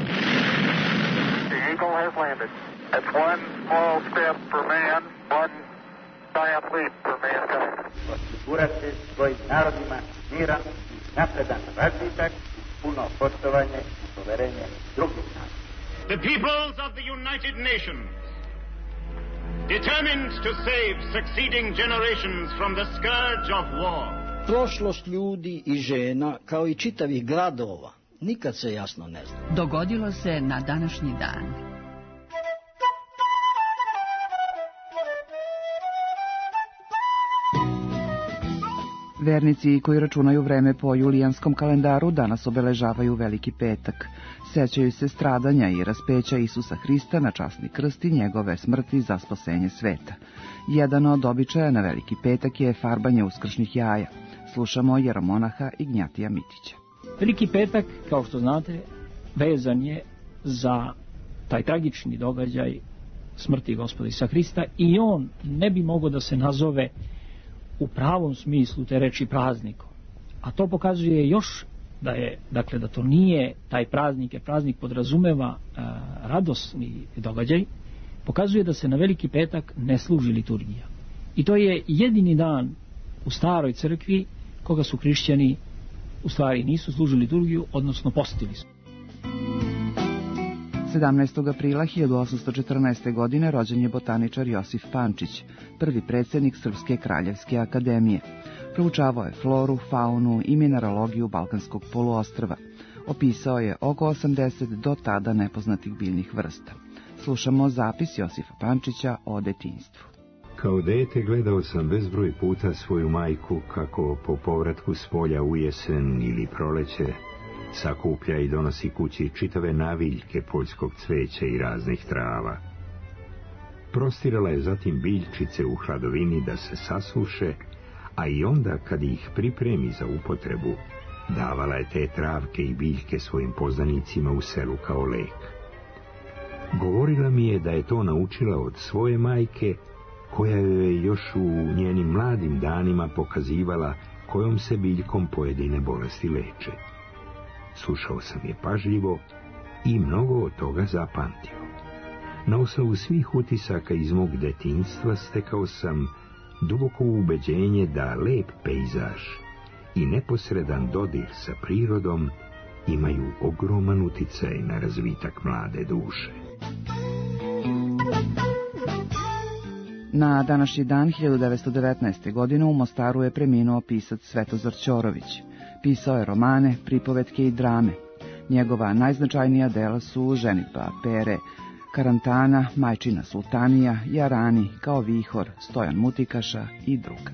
The Eagle has landed. That's one small step for man, one giant leap for mankind. Osigurati svojim narodima miran, napredan razvitak, puno poštovanje i poverenje drugih naroda. The peoples of the United Nations, determined to save succeeding generations from the scourge of war, Prošlost ljudi i žena, kao i čitavih gradova, nikad se jasno ne zna. Dogodilo se na današnji dan. Vernici koji računaju vreme po julijanskom kalendaru danas obeležavaju Veliki petak. Sećaju se stradanja i raspeća Isusa Hrista na časni krst i njegove smrti za spasenje sveta. Jedan od običaja na Veliki petak je farbanje uskršnjih jaja. Slušamo jeromonaha Ignjatija Mitića. Veliki petak, kao što znate, vezan je za taj tragični događaj smrti Gospoda Isusa Hrista i on ne bi mogao da se nazove u pravom smislu te reči praznikom. A to pokazuje još da je, dakle, da to nije taj praznik, jer praznik podrazumeva a, radosni događaj, pokazuje da se na Veliki petak ne služi liturgija. I to je jedini dan u staroj crkvi koga su hrišćani u stvari nisu služili liturgiju, odnosno postili su. sedamnaestog aprila hiljadu osamsto četrnaeste. godine rođen je botaničar Josif Pančić, prvi predsjednik Srpske kraljevske akademije. Proučavao je floru, faunu i mineralogiju Balkanskog poluostrva. Opisao je oko osamdeset do tada nepoznatih biljnih vrsta. Slušamo zapis Josifa Pančića o detinjstvu. Kao dete gledao sam bezbroj puta svoju majku kako po povratku s polja u jesen ili proleće sakuplja i donosi kući čitave naviljke poljskog cveća i raznih trava. Prostirala je zatim biljčice u hladovini da se sasuše, a i onda kad ih pripremi za upotrebu, davala je te travke i biljke svojim poznanicima u selu kao lek. Govorila mi je da je to naučila od svoje majke, koja joj je još u njenim mladim danima pokazivala kojom se biljkom pojedine bolesti leče. Slušao sam je pažljivo i mnogo od toga zapamtio. Na osnovu svih utisaka iz mog detinjstva stekao sam duboko ubeđenje da lep pejzaž i neposredan dodir sa prirodom imaju ogroman uticaj na razvitak mlade duše. Na današnji dan hiljadu devetsto devetnaeste. godine u Mostaru je preminuo pisac Svetozar Ćorović. Pisao je romane, pripovetke i drame. Njegova najznačajnija dela su Ženitba Pere, Karantana, Majčina sultanija, Jarani, Kao vihor, Stojan Mutikaša i druga.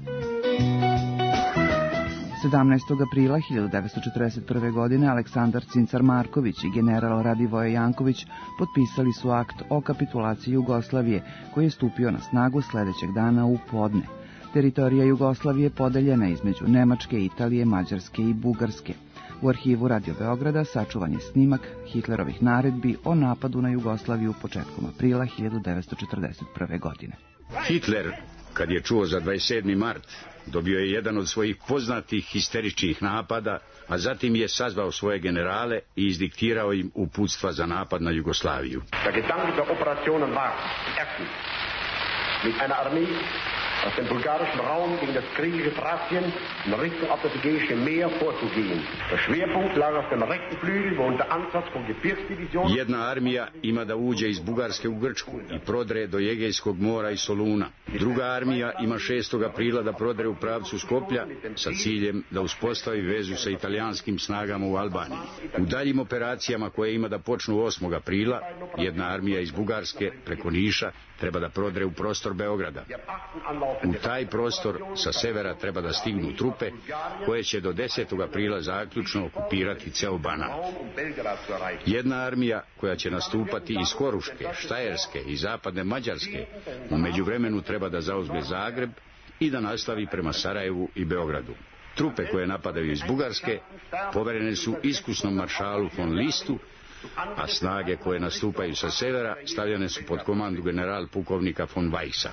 sedamnaestog aprila hiljadu devetsto četrdeset prve. godine Aleksandar Cincar Marković i general Radivoje Janković potpisali su akt o kapitulaciji Jugoslavije, koji je stupio na snagu sledećeg dana u podne. Teritorija Jugoslavije podeljena između Nemačke, Italije, Mađarske i Bugarske. U arhivu Radio Beograda sačuvan je snimak Hitlerovih naredbi o napadu na Jugoslaviju početkom aprila hiljadu devetsto četrdeset prve. godine. Hitler, kad je čuo za dvadeset sedmi mart, dobio je jedan od svojih poznatih histeričnih napada, a zatim je sazvao svoje generale i izdiktirao im uputstva za napad na Jugoslaviju. Der Gedanke der Operationen war, erstens, mit einer Armee aus dem bulgarischen Raum gegen das griechische Thrazien in Richtung auf das Ägäische Meer vorzugehen. Der Schwerpunkt lag auf dem rechten Flügel, wo unter Ansatz von Gebirgsdivisionen... Jedna armija ima da uđe iz Bugarske u Grčku i prodre do Egejskog mora i Soluna. Druga armija ima šestog aprila da prodre u pravcu Skoplja sa ciljem da uspostavi vezu sa italijanskim snagama u Albaniji. U daljim operacijama koje ima da počnu osmog aprila, jedna armija iz Bugarske preko Niša treba da prodre u prostor Beograda. U taj prostor sa severa treba da stignu trupe koje će do desetog aprila zaključno okupirati ceo Banat. Jedna armija koja će nastupati iz Koruške, Štajerske i zapadne Mađarske u međuvremenu treba da zauzme Zagreb i da nastavi prema Sarajevu i Beogradu. Trupe koje napadaju iz Bugarske poverene su iskusnom maršalu von Listu, a snage koje nastupaju sa severa stavljene su pod komandu general pukovnika von Weissa.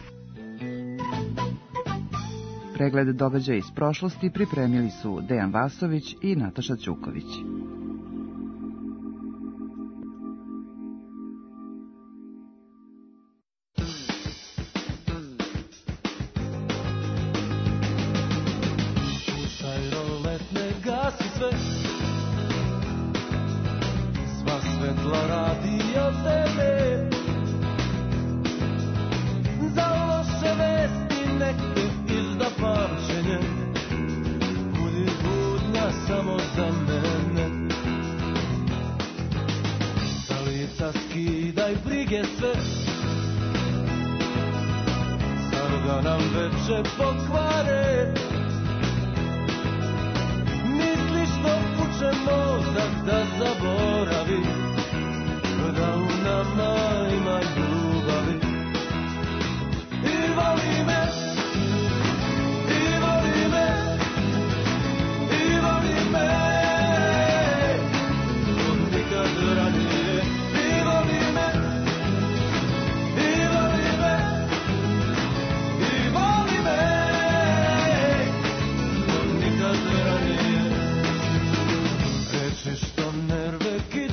Pregled događaja iz prošlosti pripremili su Dejan Vasović i Nataša Ćuković. Sva svetla radi od tebe, za loše vesti nek te izda pamćenje.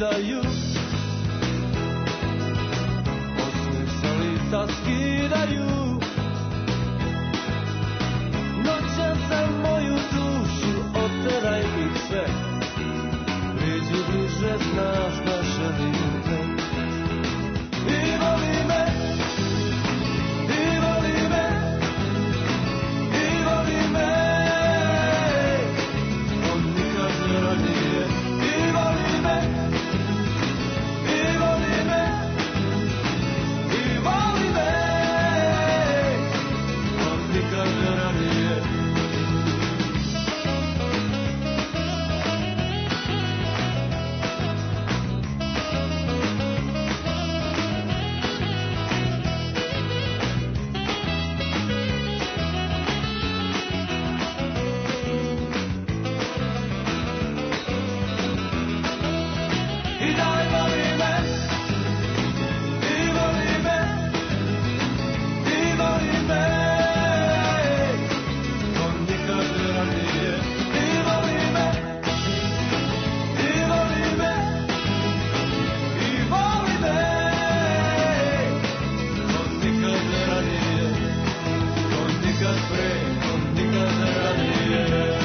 skidaju, osmeh sa lica skidaju. Noćan za moju dušu, oteraj ih sve. Priđi bliže, znaš da želim te. I voli me, i voli me, i voli me. On nikad ne ranije. I voli me, i voli me, i voli me. On nikad ne ranije. I daj voli me, i voli me, i voli me. On nikad ne ranije. I voli me, i voli me, i voli me. On nikad ne ranije. On nikad pre, on nikad ne ranije.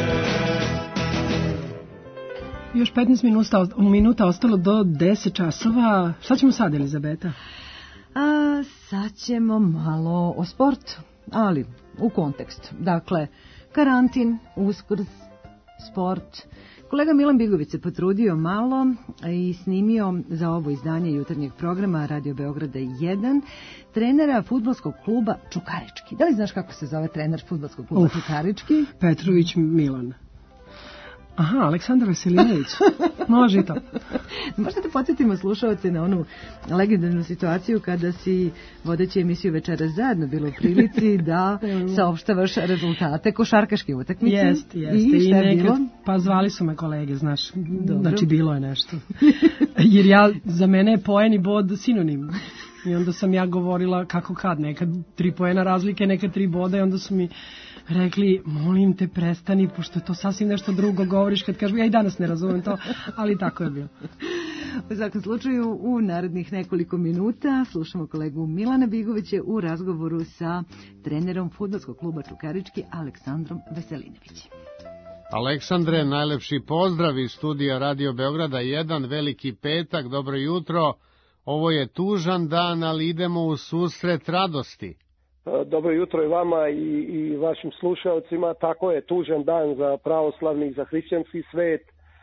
Još petnaest minuta, minuta ostalo do deset časova. Šta ćemo sad, Elizabeta? A sad ćemo malo o sportu, ali u kontekstu. Dakle, karantin, Uskrs, sport. Kolega Milan Bigović se potrudio malo i snimio za ovo izdanje jutarnjeg programa Radio Beograda jedan trenera fudbalskog kluba Čukarički. Da li znaš kako se zove trener fudbalskog kluba Uf. Čukarički? Petrović Milan. Aha, Aleksandar Veselinović. Može i to. Možda te podsjetimo slušalce na onu legendarnu situaciju kada si vodeći emisiju Večeras zajedno bilo u prilici da saopštavaš rezultate košarkaške utakmice. Jeste, jeste. I šta je bilo? Pa zvali su me kolege, znaš. Dobro. Znači, bilo je nešto. Jer ja, za mene je poen i bod sinonim. I onda sam ja govorila kako kad, nekad tri poena razlike, nekad tri boda i onda su mi rekli, molim te prestani, pošto je to sasvim nešto drugo govoriš kad kažu, ja i danas ne razumem to, ali tako je bilo. U svakom slučaju, u narednih nekoliko minuta slušamo kolegu Milana Bigovića u razgovoru sa trenerom fudbalskog kluba Čukarički Aleksandrom Veselinovićem. Aleksandre, najlepši pozdrav iz studija Radio Beograda jedan, veliki petak, dobro jutro. Ovo je tužan dan, ali idemo u susret radosti. Dobro jutro i vama i, i vašim slušalcima. Tako je, tužan dan za pravoslavni i za hrišćanski svet,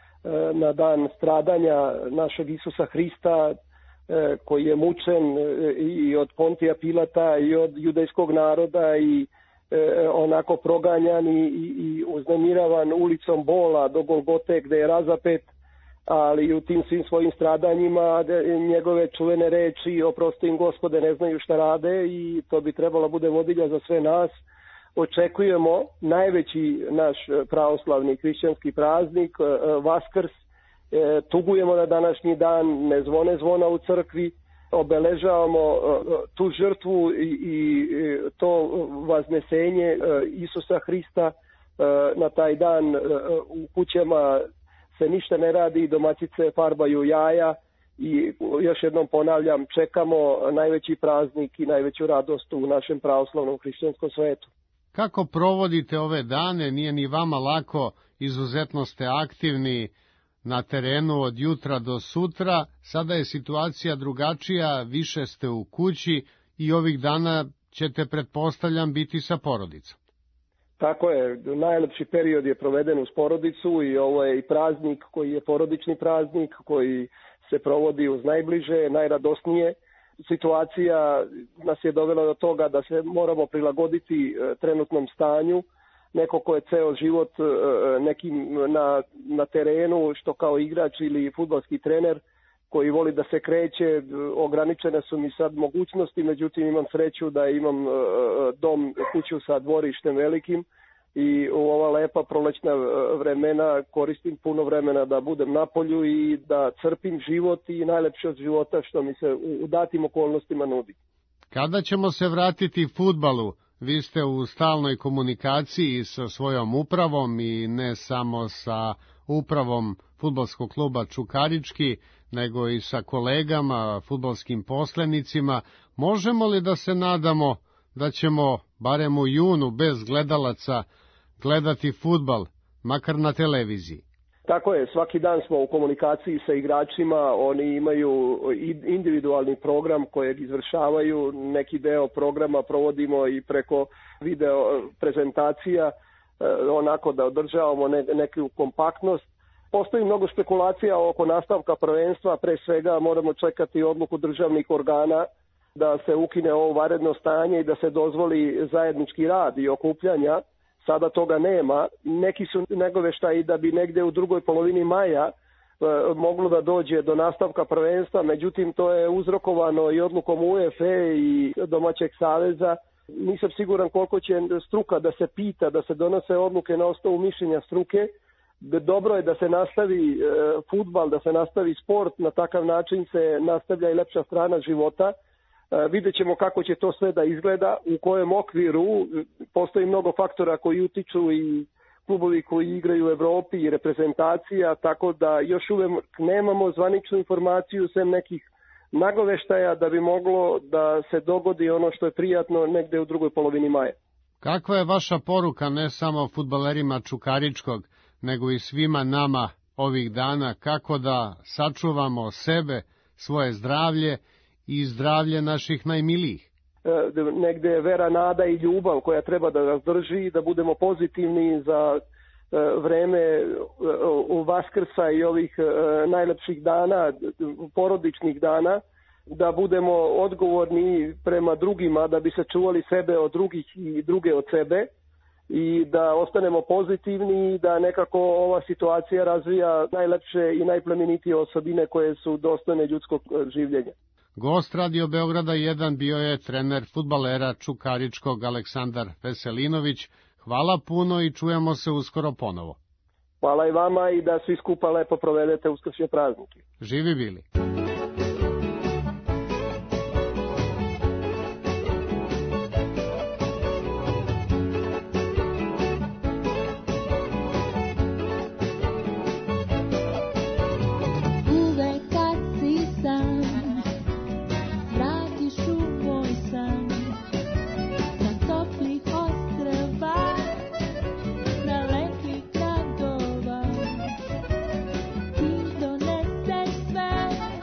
na dan stradanja našeg Isusa Hrista, koji je mučen i od Pontija Pilata i od judejskog naroda i onako proganjan i, i uznemiravan ulicom Bola do Golgote gde je razapet, ali u tim svim svojim stradanjima njegove čuvene reči oprosti im Gospode, ne znaju šta rade, i to bi trebalo bude vodilja za sve nas. Očekujemo najveći naš pravoslavni hrišćanski praznik, Vaskrs. Tugujemo na današnji dan, ne zvone zvona u crkvi, obeležavamo tu žrtvu i, i to vaznesenje Isusa Hrista. Na taj dan u kućama se ništa ne radi, domaćice farbaju jaja i još jednom ponavljam, čekamo najveći praznik i najveću radost u našem pravoslavnom hrišćanskom svetu. Kako provodite ove dane? Nije ni vama lako, izuzetno ste aktivni na terenu od jutra do sutra. Sada je situacija drugačija, više ste u kući i ovih dana ćete, pretpostavljam, biti sa porodicom. Tako je, najlepši period je proveden uz porodicu i ovo je i praznik koji je porodični praznik, koji se provodi uz najbliže, najradosnije. Situacija nas je dovela do toga da se moramo prilagoditi trenutnom stanju. Neko ko je ceo život nekim na, na terenu, što kao igrač ili fudbalski trener, koji voli da se kreće, ograničene su mi sad mogućnosti, međutim imam sreću da imam dom, kuću sa dvorištem velikim i u ova lepa prolećna vremena koristim puno vremena da budem na polju i da crpim život i najlepše od života što mi se u datim okolnostima nudi. Kada ćemo se vratiti fudbalu? Vi ste u stalnoj komunikaciji sa svojom upravom i ne samo sa upravom fudbalskog kluba Čukarički, nego i sa kolegama, fudbalskim poslenicima. Možemo li da se nadamo da ćemo, barem u junu, bez gledalaca, gledati fudbal, makar na televiziji? Tako je, svaki dan smo u komunikaciji sa igračima, oni imaju individualni program kojeg izvršavaju, neki deo programa provodimo i preko video prezentacija, onako da održavamo neku kompaktnost. Postoji mnogo špekulacija oko nastavka prvenstva, pre svega moramo čekati odluku državnih organa da se ukine ovo vanredno stanje i da se dozvoli zajednički rad i okupljanja. Sada toga nema. Neki su nagoveštaji da bi negde u drugoj polovini maja e, moglo da dođe do nastavka prvenstva, međutim to je uzrokovano i odlukom UEFA i domaćeg saveza. Nisam siguran koliko će struka da se pita, da se donose odluke na osnovu mišljenja struke. Dobro je da se nastavi e, fudbal, da se nastavi sport, na takav način se nastavlja i lepša strana života. Vidjet ćemo kako će to sve da izgleda, u kojem okviru. Postoji mnogo faktora koji utiču i klubovi koji igraju u Evropi i reprezentacija, tako da još uvek nemamo zvaničnu informaciju sem nekih nagoveštaja da bi moglo da se dogodi ono što je prijatno negde u drugoj polovini maja. Kakva je vaša poruka ne samo fudbalerima Čukaričkog, nego i svima nama ovih dana, kako da sačuvamo sebe, svoje zdravlje i zdravlje naših najmilijih? E, negde je vera, nada i ljubav koja treba da nas drži, da budemo pozitivni za e, vreme e, Vaskrsa i ovih e, najlepših dana, porodičnih dana, da budemo odgovorni prema drugima, da bi sačuvali sebe od drugih i druge od sebe i da ostanemo pozitivni i da nekako ova situacija razvija najlepše i najplemenitije osobine koje su dostojne ljudskog življenja. Gost Radio Beograda jedan bio je trener fudbalera Čukaričkog Aleksandar Veselinović. Hvala puno i čujemo se uskoro ponovo. Hvala i vama i da svi skupa lepo provedete uskršnje praznike. Živi bili. Donese sve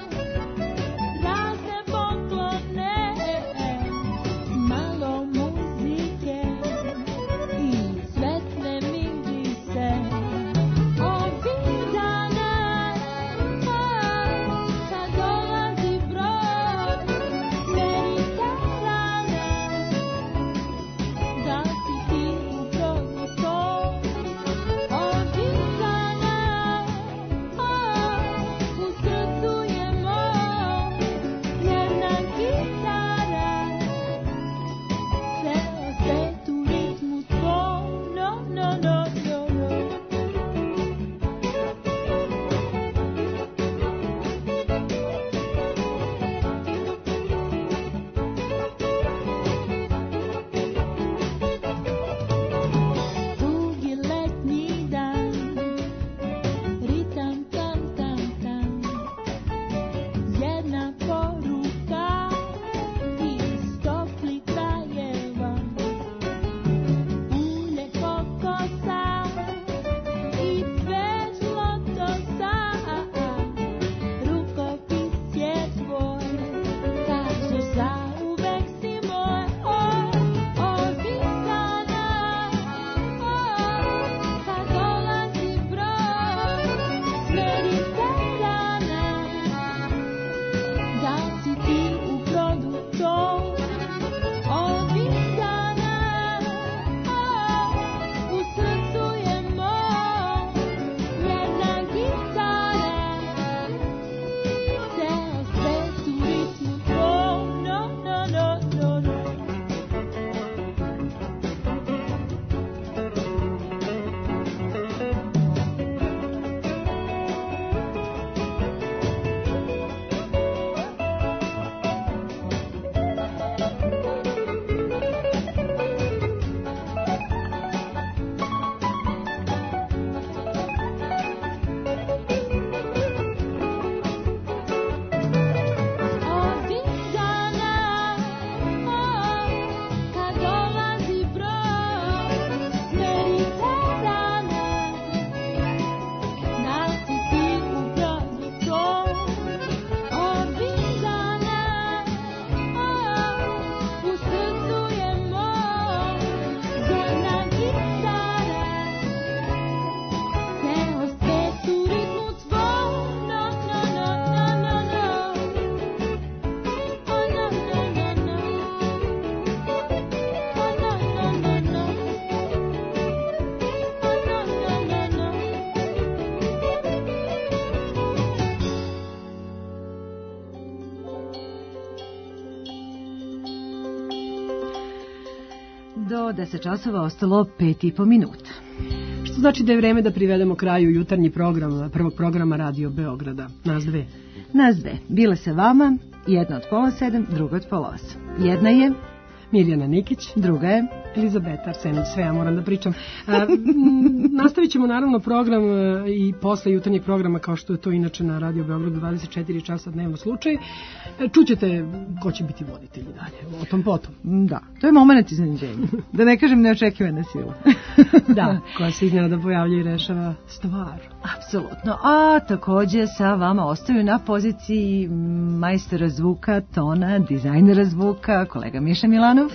do deset časova ostalo pet i po minuta. Što znači da je vreme da privedemo kraju jutarnji program prvog programa Radio Beograda. Nas dve. Nas dve. Bile sa vama, jedna od pola sedam, druga od pola osam. Jedna je Mirjana Nikić, druga je Elizabeta Arsenić, sve ja moram da pričam. A, m, nastavit ćemo naravno program i posle jutarnjeg programa, kao što je to inače na Radio Beogradu, dvadeset četiri časa dnevno slučaj. Čućete ko će biti voditelji dalje, o tom potom. Da, to je moment iznenađenja. Da ne kažem neočekivana sila. Da, koja se iznenada pojavlja i rešava stvar. Apsolutno. A takođe sa vama ostaju na poziciji majstora zvuka, tona, dizajnera zvuka, kolega Miša Milanov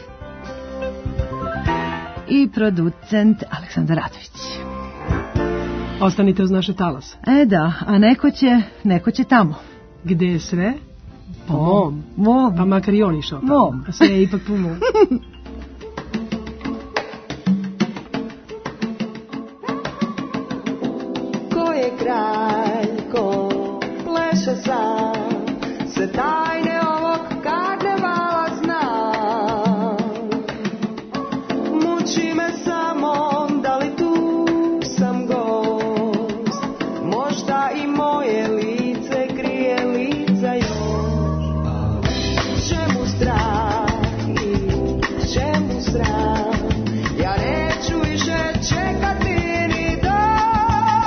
i producent Aleksandar Radović. Ostanite uz naše talase. E da, a neko će, neko će tamo. Gde je sve? Po mom. Mom. Pa makar i on išao tamo. Mom. A sve je ipak po mom. Ko je kralj, ko pleše sam, se tajne ovog karnevala zna. Muči me samo, da li tu sam gost, možda i moje lice krije lica još. Čemu strah i čemu sram, ja neću više čekati ni dan.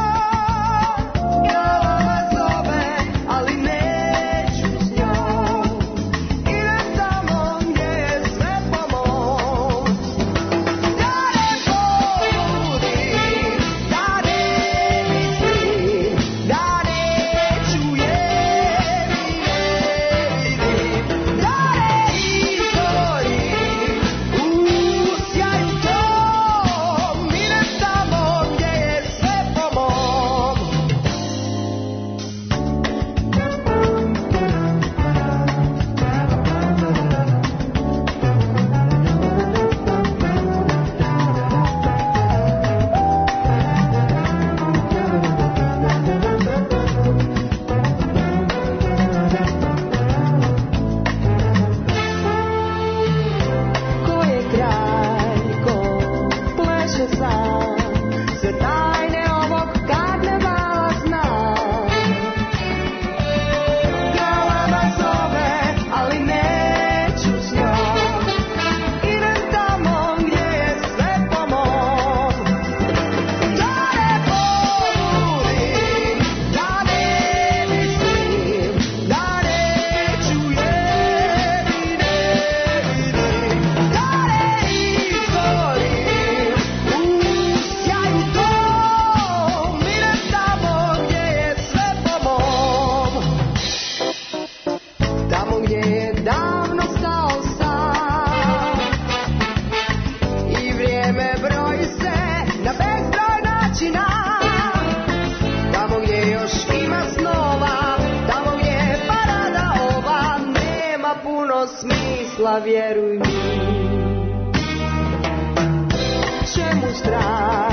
Glava zove, ali neću s njom, idem tamo gdje je sve po mom. Da ne pobudim, da ne mislim, da neću je ni ne vidim, da ne izgorim u sjaju tom, idem tamo gdje je sve po mom. Ko je kralj, ko pleše sam, sve tajne ovog karnevala zna. Glava zove, ali neću s njom, idem tamo gdje je sve po mom. Da ne pobudim, da ne mislim, da neću je ni ne vidim, da ne izgorim u sjaju tom, idem tamo gdje je sve po mom. Tamo gdje je davno stao sam i vrijeme broji se na bezbroj načina. Tamo gdje još ima snova, tamo gdje je parada ova, nema puno smisla, vjeruj mi. Čemu strah